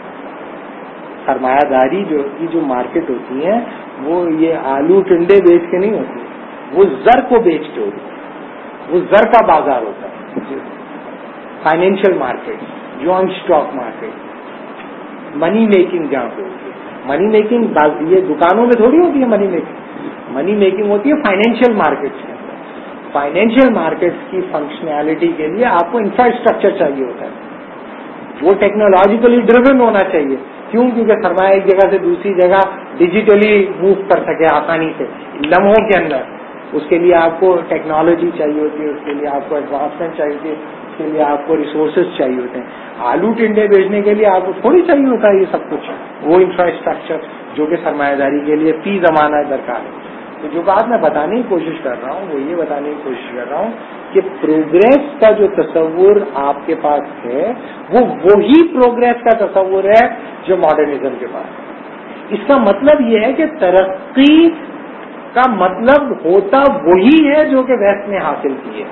[SPEAKER 1] سرمایہ داری جو مارکیٹ ہوتی ہے وہ یہ آلو ٹنڈے بیچ کے نہیں ہوتی, وہ زر کو بیچ کے ہوتی ہے, وہ زر کا بازار ہوتا ہے. Financial market, joint stock market, money making جہاں پہ ہوتی ہے. منی میکنگ یہ دکانوں میں تھوڑی ہوتی ہے, منی میکنگ ہوتی ہے فائنینشیل مارکیٹس کے اندر. فائنینشیل مارکیٹس کی فنکشنالٹی کے لیے آپ کو انفراسٹرکچر چاہیے ہوتا ہے, وہ ٹیکنالوجیکلی ڈریون ہونا چاہیے. کیوں؟ کیونکہ سرمایہ ایک جگہ سے دوسری جگہ ڈیجیٹلی موو کر سکے آسانی سے لمحوں کے اندر. اس کے لیے آپ کو ٹیکنالوجی چاہیے ہوتی ہے, اس کے لیے آپ کو ایڈوانسمنٹ چاہیے ہوتی ہے, اس کے لیے آپ کو ریسورسز چاہیے ہوتے ہیں. آلو ٹنڈے بیچنے کے لیے آپ کو تھوڑی چاہیے ہوتا ہے یہ سب کچھ, وہ انفراسٹرکچر جو کہ سرمایہ داری کے لیے فی زمانہ درکار ہے. تو جو بات میں بتانے کی کوشش کر رہا ہوں وہ یہ بتانے کی کوشش کر رہا ہوں کہ پروگریس کا جو تصور آپ کے پاس ہے وہ وہی پروگریس کا تصور ہے جو ماڈرنزم کے پاس ہے. اس کا مطلب یہ ہے کہ ترقی کا مطلب ہوتا وہی ہے جو کہ ویسٹ نے حاصل کی ہے.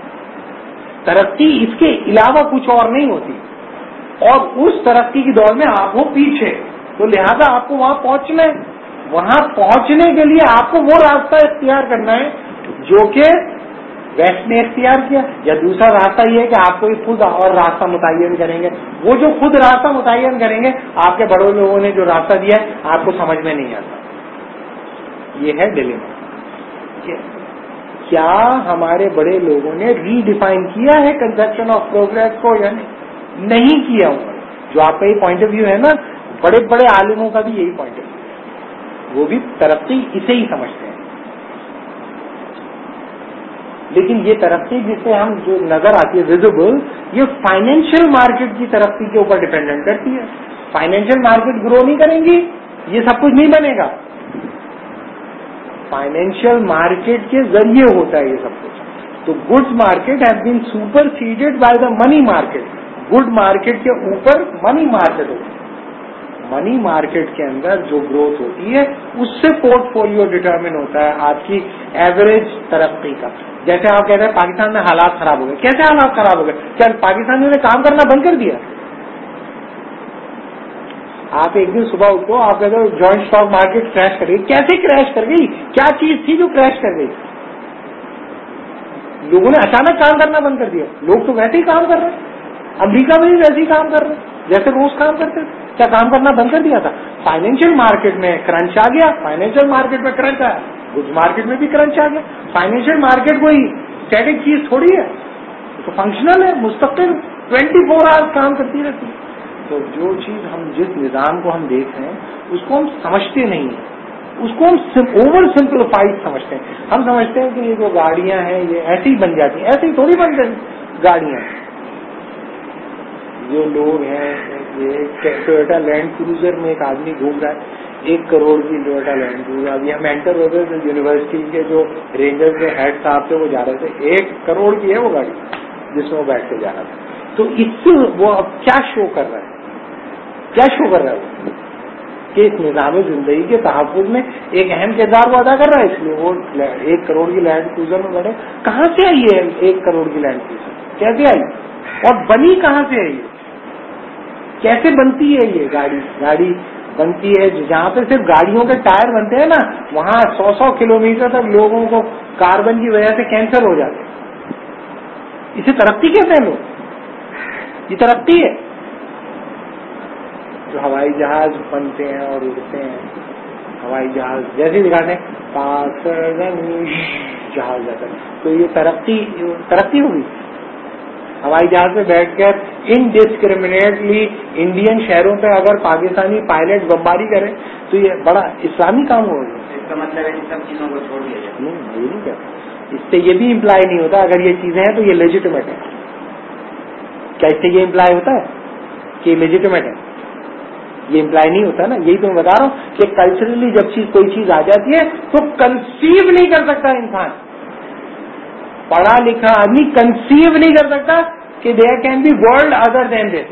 [SPEAKER 1] ترقی اس کے علاوہ کچھ اور نہیں ہوتی, اور اس ترقی کی دوڑ میں آپ ہو پیچھے, تو لہذا آپ کو وہاں پہنچنا ہے. وہاں پہنچنے کے لیے آپ کو وہ راستہ اختیار کرنا ہے جو کہ ویسٹ نے اختیار کیا, یا دوسرا راستہ یہ ہے کہ آپ کو خود اور راستہ متعین کریں گے. وہ جو خود راستہ متعین کریں گے, آپ کے بڑوں لوگوں نے جو راستہ دیا ہے آپ کو سمجھ میں نہیں آتا. یہ ہے ڈیلیما. کیا ہمارے بڑے لوگوں نے ری ڈیفائن کیا ہے کنسپشن آف پروگریس کو یا نہیں کیا ہوا؟ جو آپ کا یہ پوائنٹ آف ویو ہے نا, بڑے بڑے عالموں کا بھی یہی پوائنٹ آف ویو, وہ بھی ترقی اسے ہی سمجھتے ہیں. لیکن یہ ترقی جسے ہم جو نظر آتی ہے ویزیبل, یہ فائنینشیل مارکیٹ کی ترقی کے اوپر ڈیپینڈنٹ کرتی ہے. فائنینشیل مارکیٹ گرو نہیں کریں گی, یہ سب کچھ نہیں بنے گا. فائنینشیل مارکیٹ کے ذریعے ہوتا ہے یہ سب کچھ. تو goods market has been superseded by the money market. Good market کے اوپر منی مارکیٹ ہوتی ہے. منی مارکیٹ کے اندر جو گروتھ ہوتی ہے اس سے پورٹ فولیو ڈٹرمن ہوتا ہے آپ کی ایوریج ترقی کا. جیسے آپ کہتے ہیں پاکستان میں حالات خراب ہو گئے. کیسے حالات خراب ہو گئے؟ کیا پاکستانیوں نے کام کرنا بند کر دیا؟ آپ ایک دن صبح اٹھو, آپ کہتے ہو جوائنٹ اسٹاک مارکیٹ کریش کر گئی. کیسے کریش کر گئی؟ کیا چیز تھی جو کریش کر گئی؟ لوگوں نے اچانک کام کرنا بند کر دیا. لوگ تو ویسے ہی کام کر رہے ہیں, امریکہ میں بھی ویسے ہی کام کر رہے ہیں جیسے روز کام کرتے تھے. کیا کام کرنا بند کر دیا تھا؟ فائنینشیل مارکیٹ میں کرنچ آ گیا, فائنینشیل مارکیٹ میں کرنچ آیا, گڈز مارکیٹ میں بھی کرنچ آ گیا. فائنینشیل مارکیٹ کوئی اسٹیٹک چیز تھوڑی ہے, تو فنکشنل ہے, مستقل 24 آورس کام کرتی رہتی ہے. تو جو چیز ہم جس نظام کو ہم دیکھ رہے ہیں اس کو ہم سمجھتے نہیں ہیں, اس کو ہم اوور سمپلیفائڈ سمجھتے ہیں. ہم سمجھتے ہیں کہ یہ جو گاڑیاں ہیں یہ ایسی ہی بن جاتی ہیں. ایسی ہی تھوڑی بن جاتی گاڑیاں. جو لوگ ہیں, یہ ٹویوٹا لینڈ کروزر میں ایک آدمی گھوم رہا ہے, 1 کروڑ کی ٹویوٹا لینڈ کروزر. ابھی ہم انٹر ہو گئے تو یونیورسٹی کے جو رینجر کے ہیڈ صاحب تھے وہ جا رہے تھے, 1 کروڑ کی ہے وہ گاڑی جس میں وہ بیٹھ کے جا رہا تھا. تو اس سے وہ اب کیا شو کر رہا ہے, کیا شو کر رہا ہے وہ کہ اس نظام زندگی کے تحفظ میں ایک اہم کردار وہ ادا کر رہا ہے, اس لیے وہ 1 کروڑ کی لینڈ کروزر میں بڑھے. کہاں سے آئی ہے 1 کروڑ کی لینڈ کروزر, کیسے آئی اور بنی کہاں سے آئی ہے, کیسے بنتی ہے یہ گاڑی بنتی ہے جہاں پہ صرف گاڑیوں کے ٹائر بنتے ہیں نا, وہاں 100 کلومیٹر تک لوگوں کو کاربن کی وجہ سے کینسر ہو جاتے ہیں. اسے ترقی کہتے ہیں لوگ, یہ ترقی ہے. جو ہوائی جہاز بنتے ہیں اور اڑتے ہیں, ہوائی جہاز جیسے دکھاتے ہیں پاس جہاز جاتا ہے, تو یہ ترقی ہوگی. ہوائی جہاز میں بیٹھ کر انڈسکریمنیٹلی انڈین شہروں پہ اگر پاکستانی پائلٹ بمباری کرے تو یہ بڑا اسلامی کام ہوگا.
[SPEAKER 2] اس کا مطلب ہے ان سب چیزوں کو چھوڑ دیا جائے.
[SPEAKER 1] نہیں, یہ نہیں کہتا. اس سے یہ بھی امپلائی نہیں ہوتا اگر یہ چیزیں ہیں تو یہ لیجیٹمیٹ ہے. کیا اس سے یہ امپلائی ہوتا ہے کہ لیجیٹمیٹ ہے. یہ امپلائی نہیں ہوتا نا. یہی تو میں بتا رہا ہوں کہ کلچرلی جب کوئی چیز آ جاتی ہے تو کنسیو نہیں کر سکتا انسان, پڑھا لکھا آدمی کنسیو نہیں کر سکتا کہ there can be world other than this.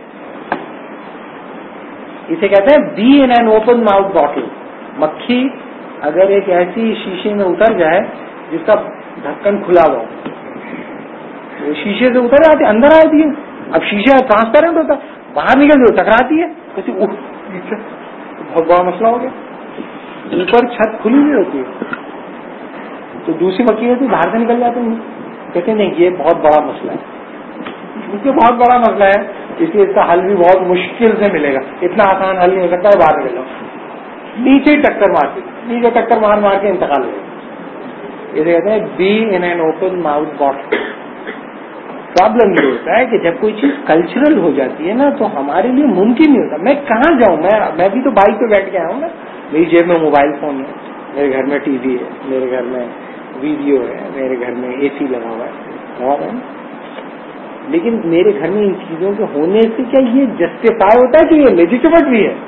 [SPEAKER 1] اسے کہتے ہیں be in an open mouth bottle. مکھی اگر ایک ایسی شیشے میں اتر جائے جس کا ڈھکن کھلا ہوا ہو, شیشے سے اتر جاتی اندر آتی ہے. اب شیشہ ٹرانسپیرنٹ ہوتا ہے, باہر نکل جو ٹکراتی ہے, بہت بڑا مسئلہ ہو گیا. اوپر چھت کھلی ہوئی ہوتی ہے تو دوسری مکھی ہوتی ہے باہر سے نکل جاتے ہیں. کہتے ہیں نہیں, یہ بہت بڑا مسئلہ ہے. کیونکہ بہت بڑا مسئلہ ہے اس لیے اس کا حل بھی بہت مشکل سے ملے گا. اتنا آسان حل نہیں ہو سکتا ہے باہر نکل جاؤ. نیچے ٹکر مارتی, نیچے ٹکر مار مار کے انتقال ہو. اسے کہتے ہیں be in an open mouth bottle. Problem یہ ہوتا ہے کہ جب کوئی چیز کلچرل ہو جاتی ہے نا تو ہمارے لیے ممکن نہیں ہوتا. میں کہاں جاؤں, میں بھی تو بائک پہ بیٹھ کے آیا ہوں نا. میری جیب میں موبائل فون ہے, میرے گھر میں ٹی وی ہے, میرے گھر میں ویڈیو ہے, میرے گھر میں اے سی لگا ہوا ہے. لیکن میرے گھر میں ان چیزوں کے ہونے سے کیا یہ جسٹیفائی ہوتا ہے کہ یہ لیجیٹمیٹ بھی ہے؟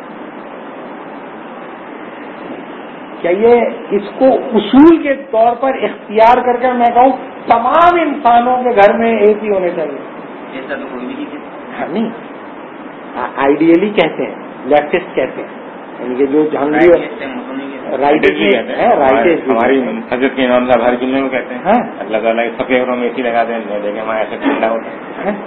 [SPEAKER 1] کیا یہ اس کو اصول کے طور پر اختیار کر کے میں کہوں تمام انسانوں کے گھر میں اے سی ہونے چاہیے؟
[SPEAKER 2] ایسا تو کوئی نہیں.
[SPEAKER 1] نہیں, آئیڈیلی کہتے ہیں, لیفٹسٹ کہتے ہیں, یعنی کہ جو جہانگیر رائٹرز بھی کہتے ہیں,
[SPEAKER 5] ہماری حضرت کے امام صاحب ہر جملے میں کہتے ہیں اللہ تعالیٰ سفید گھروں میں اے سی لگا دیں, دیکھیں ہمارا ایسا ٹھنڈا ہوتا ہے.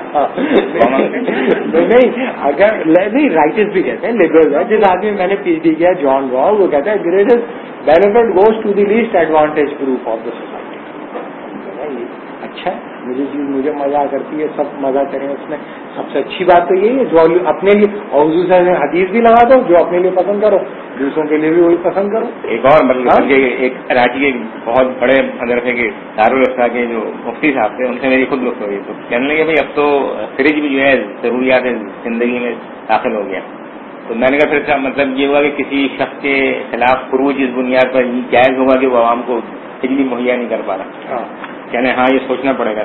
[SPEAKER 1] نہیں, اگر نہیں رائٹرز بھی کہتے ہیں, لبرل ہے. جس آدمی میں نے پی ایچ ڈی کیا جان راؤ, وہ کہتا ہے greatest benefit goes to the least advantage group of the society. اچھا مجھے مزہ کرتی ہے, سب مزہ کریں اس میں. سب سے اچھی بات تو یہی ہے جو اپنے لیے, اور حضور صاحب نے حدیث بھی لگا دو, جو اپنے لیے پسند کرو دوسروں کے لیے بھی وہی پسند کرو.
[SPEAKER 5] ایک اور مطلب ایک کراچی کے بہت بڑے مدرسے کے دارالفتا کے جو مفتی صاحب تھے, ان سے میری خود گفتگو ہوئی تو کہنے لگے بھائی اب تو فریج بھی جو ہے ضروریات زندگی میں داخل ہو گیا. تو میں نے کہا پھر اس کا مطلب یہ ہوا کہ کسی شخص کے خلاف خروج اس بنیاد پر یہ جائز ہوگا کہ وہ عوام کو بجلی مہیا نہیں کر پا رہا. کہنے ہاں یہ سوچنا پڑے گا.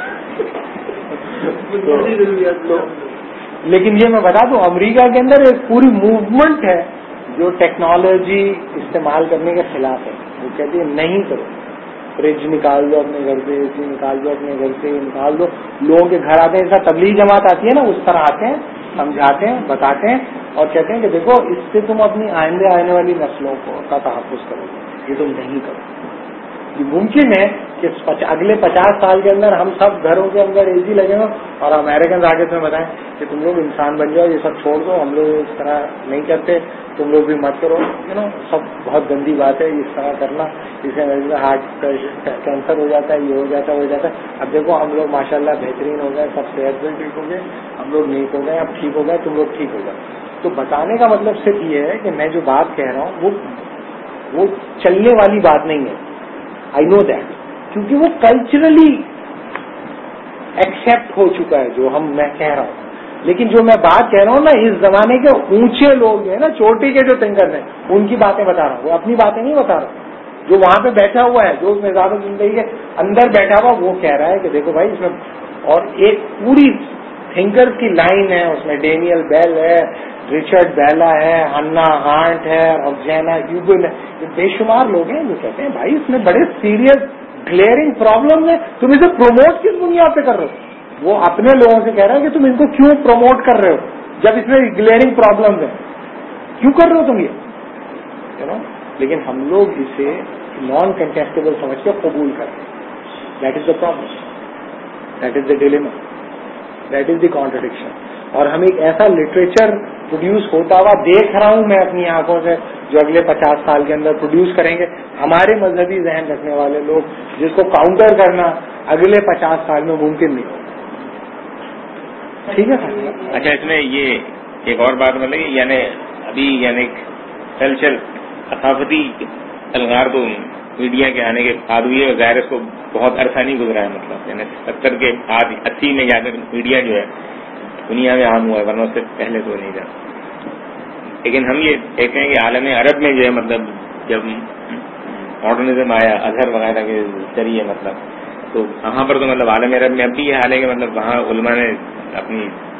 [SPEAKER 1] لیکن یہ میں بتا دوں امریکہ کے اندر ایک پوری موومنٹ ہے جو ٹیکنالوجی استعمال کرنے کے خلاف ہے. وہ کہتی ہے نہیں کرو, فریج نکال دو اپنے گھر سے, اے سی نکال دو اپنے گھر سے, نکال دو. لوگوں کے گھر آتے ہیں, ایسا تبلیغ جماعت آتی ہے نا, اس طرح آتے ہیں, سمجھاتے ہیں, بتاتے ہیں اور کہتے ہیں کہ دیکھو اس سے تم اپنی آئندہ آنے والی نسلوں کا تحفظ کرو گے, یہ تم نہیں کرو. یہ ممکن ہے کہ اگلے 50 سال کے اندر ہم سب گھروں کے اندر اے سی لگے ہوں اور امیریکن آگے تمہیں بتائیں کہ تم لوگ انسان بن جاؤ, یہ سب چھوڑ دو, ہم لوگ اس طرح نہیں کرتے, تم لوگ بھی مت کرو, سب بہت گندی بات ہے اس طرح کرنا, اس سے ہارٹ کینسر ہو جاتا ہے, یہ ہو جاتا ہے, وہ ہو جاتا ہے. اب دیکھو ہم لوگ ماشاءاللہ بہترین ہو گئے, سب صحت بھی ٹھیک ہو گئے, ہم لوگ نیک ہو گئے, اب ٹھیک ہو گئے, تم لوگ ٹھیک ہو گئے. تو بتانے کا مطلب صرف یہ ہے کہ میں جو بات کہہ رہا ہوں وہ چلنے والی بات نہیں ہے. آئی نو دیٹ, کیونکہ وہ کلچرلی ایکسپٹ ہو چکا ہے جو میں کہہ رہا ہوں. لیکن جو میں بات کہہ رہا ہوں نا, اس زمانے کے اونچے لوگ جو ہے نا, چوٹی کے جو تھنکر ہیں, ان کی باتیں بتا رہا ہوں. وہ اپنی باتیں نہیں بتا رہا. جو وہاں پہ بیٹھا ہوا ہے, جو اس میں زیادہ زندگی کے اندر بیٹھا ہوا, وہ کہہ رہا ہے کہ دیکھو بھائی اس میں, اور ایک پوری تھنکر کی لائن ہے اس میں, ڈینیل بیل ہے, ریچرڈ بیلا ہے, ہنا ہارٹ ہے, افجینا یوبل ہے, یہ بے شمار لوگ ہیں جو کہتے ہیں بھائی اس میں بڑے سیریس گلیئرنگ پرابلم ہے, تم اسے پروموٹ کس بنیاد پہ کر رہے ہو. وہ اپنے لوگوں سے کہہ رہا ہے کہ تم ان کو کیوں پروموٹ کر رہے ہو جب اس میں گلیئرنگ پرابلم ہے, کیوں کر رہے ہو تم یہ. لیکن ہم لوگ اسے نان کنٹیسٹیبل سمجھ کے قبول کرتے ہیں. That is the problem, that is the dilemma, that is the contradiction. اور ہم ایک ایسا لٹریچر پروڈیوس ہوتا ہوا دیکھ رہا ہوں میں اپنی آنکھوں سے, جو اگلے 50 سال کے اندر پروڈیوس کریں گے ہمارے مذہبی ذہن رکھنے والے لوگ, جس کو کاؤنٹر کرنا اگلے 50 سال میں ممکن نہیں. ٹھیک ہے.
[SPEAKER 5] اچھا, اس میں یہ ایک اور بات مطلب یعنی ابھی یعنی کلچر ثقافتی الغار تو میڈیا کے آنے کے بعد ہوئی ہے, اور ظاہر اس کو بہت عرصہ نہیں گزرا ہے, مطلب یعنی 70 کے بعد 80 میں جا کر میڈیا جو ہے دنیا میں عام ہوا ہے, ورنہ اس سے پہلے تو نہیں تھا. لیکن ہم یہ دیکھتے ہیں کہ عالم عرب میں جو ہے مطلب جب ماڈرنزم آیا ازہر وغیرہ کے ذریعے, مطلب تو وہاں پر تو مطلب عالم عرب میں اب بھی یہ حال ہے کہ مطلب وہاں علماء نے اپنی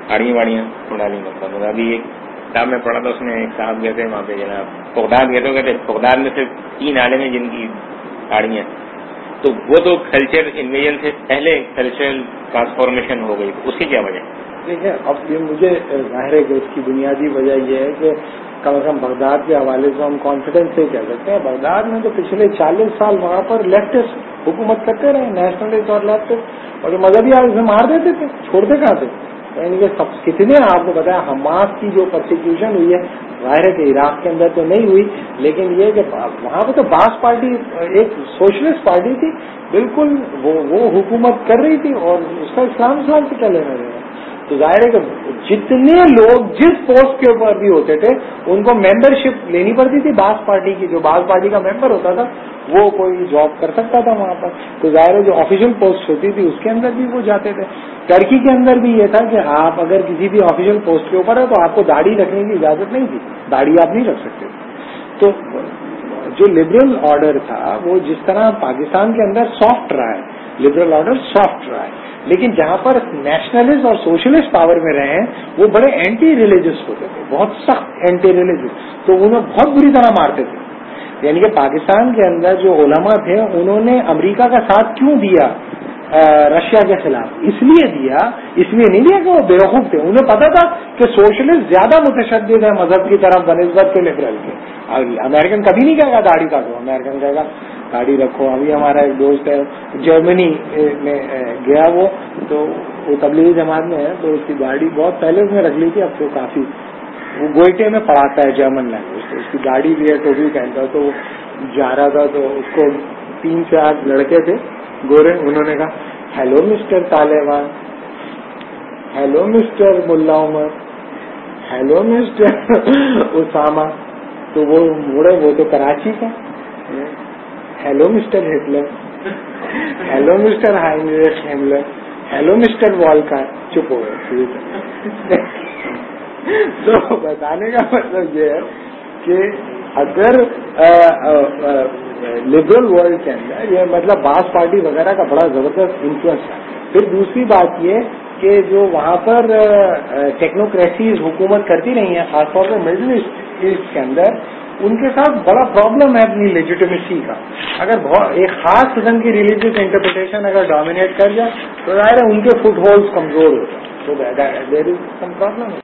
[SPEAKER 5] आड़ियाँ वाड़ियाँ उड़ा ली। मतलब अभी एक किताब में पढ़ा था, उसमें एक साहब गए थे वहाँ पे जनाब बगदाद गए थे, कहते बगदाद में सिर्फ 3 आड़े में जिनकी गाड़ियाँ, तो वो तो कल्चर इन्वेजन से पहले कल्चरल ट्रांसफॉर्मेशन हो गई, उसकी क्या वजह?
[SPEAKER 1] देखिए, अब ये मुझे जाहिर है कि उसकी बुनियादी वजह यह है कि कम से कम बगदाद के हवाले से हम कॉन्फिडेंस से कह सकते हैं, बगदाद में तो पिछले 40 साल वहाँ पर लेफ्टिस्ट हुकूमत करते रहे, नेशनलिस्ट और लेफ्टिस्ट, और जो मजहबी आप उसे मार देते थे, छोड़ते कहाँ थे? यानी सब कितने आपको बताया हमास की जो परसिक्यूशन हुई है, जाहिर है कि इराक के अंदर तो नहीं हुई, लेकिन ये कि वहाँ पे तो बास पार्टी एक सोशलिस्ट पार्टी थी, बिल्कुल वो हुकूमत कर रही थी और उसका इस्लाम से क्या लेना देना। तो जाहिर है कि जितने लोग जिस पोस्ट के ऊपर भी होते थे उनको मेंबरशिप लेनी पड़ती थी बास पार्टी की, जो बास पार्टी का मेंबर होता था वो कोई जॉब कर सकता था वहां पर। तो जाहिर है जो ऑफिशियल पोस्ट होती थी उसके अंदर भी वो जाते थे। टर्की के अंदर भी ये था कि आप अगर किसी भी ऑफिशियल पोस्ट के ऊपर है तो आपको दाढ़ी रखने की इजाजत नहीं थी, दाढ़ी आप नहीं रख सकते थे। तो जो लिबरल ऑर्डर था वो जिस तरह पाकिस्तान के अंदर सॉफ्ट रहा है, लिबरल ऑर्डर सॉफ्ट रहा है, लेकिन जहां पर नेशनलिस्ट और सोशलिस्ट पावर में रहे हैं वो बड़े एंटी रिलीजियस होते थे, बहुत सख्त एंटी रिलीजियस, तो उन्हें बहुत बुरी तरह मारते थे। यानी कि पाकिस्तान के अंदर जो उलमा थे उन्होंने अमेरिका का साथ क्यों दिया रशिया के खिलाफ? इसलिए नहीं दिया कि वो बेवकूफ थे, उन्हें पता था कि सोशलिस्ट ज्यादा मुतशद्दिद है मजहब की तरफ बनिस्बत के लिबरल के। अमेरिकन कभी नहीं कहेगा दाढ़ी काटो, अमेरिकन कहेगा दाढ़ी रखो। अभी हमारा एक दोस्त है जर्मनी में गया, वो तबलीगी जमात में है, तो उसकी दाढ़ी बहुत पहले उसने रख ली थी, अब तो काफी, वो गोइटे में पढ़ाता है जर्मन लैंग्वेज, तो उसकी दाढ़ी भी है, टोपी पहनता है। तो जा रहा था तो उसको 3-4 लड़के थे गोरे, उन्होंने कहा hello mister Taliban, hello mister Mullah Omar, hello mister Osama. तो वो मुड़े, वो तो कराची का, hello mister Hitler, hello mister Heinrich Himmler, hello mister Walker. चुप हो गए। तो बताने का मतलब ये है कि अगर लिबरल वर्ल्ड के अंदर ये मतलब बास पार्टी वगैरह का बड़ा जबरदस्त इन्फ्लुएंस है। फिर दूसरी बात ये कि जो वहां पर टेक्नोक्रेसीज हुकूमत करती रही है, खासतौर पर मिडिल ईस्ट के अंदर, उनके साथ बड़ा प्रॉब्लम है अपनी लेजिटिमेसी का। अगर एक खास किस्म की रिलीजियस इंटरप्रिटेशन अगर डोमिनेट कर जाए तो जाहिर है उनके फुटहोल्ड्स कमजोर हो जाए, तो देयर इज सम प्रॉब्लम।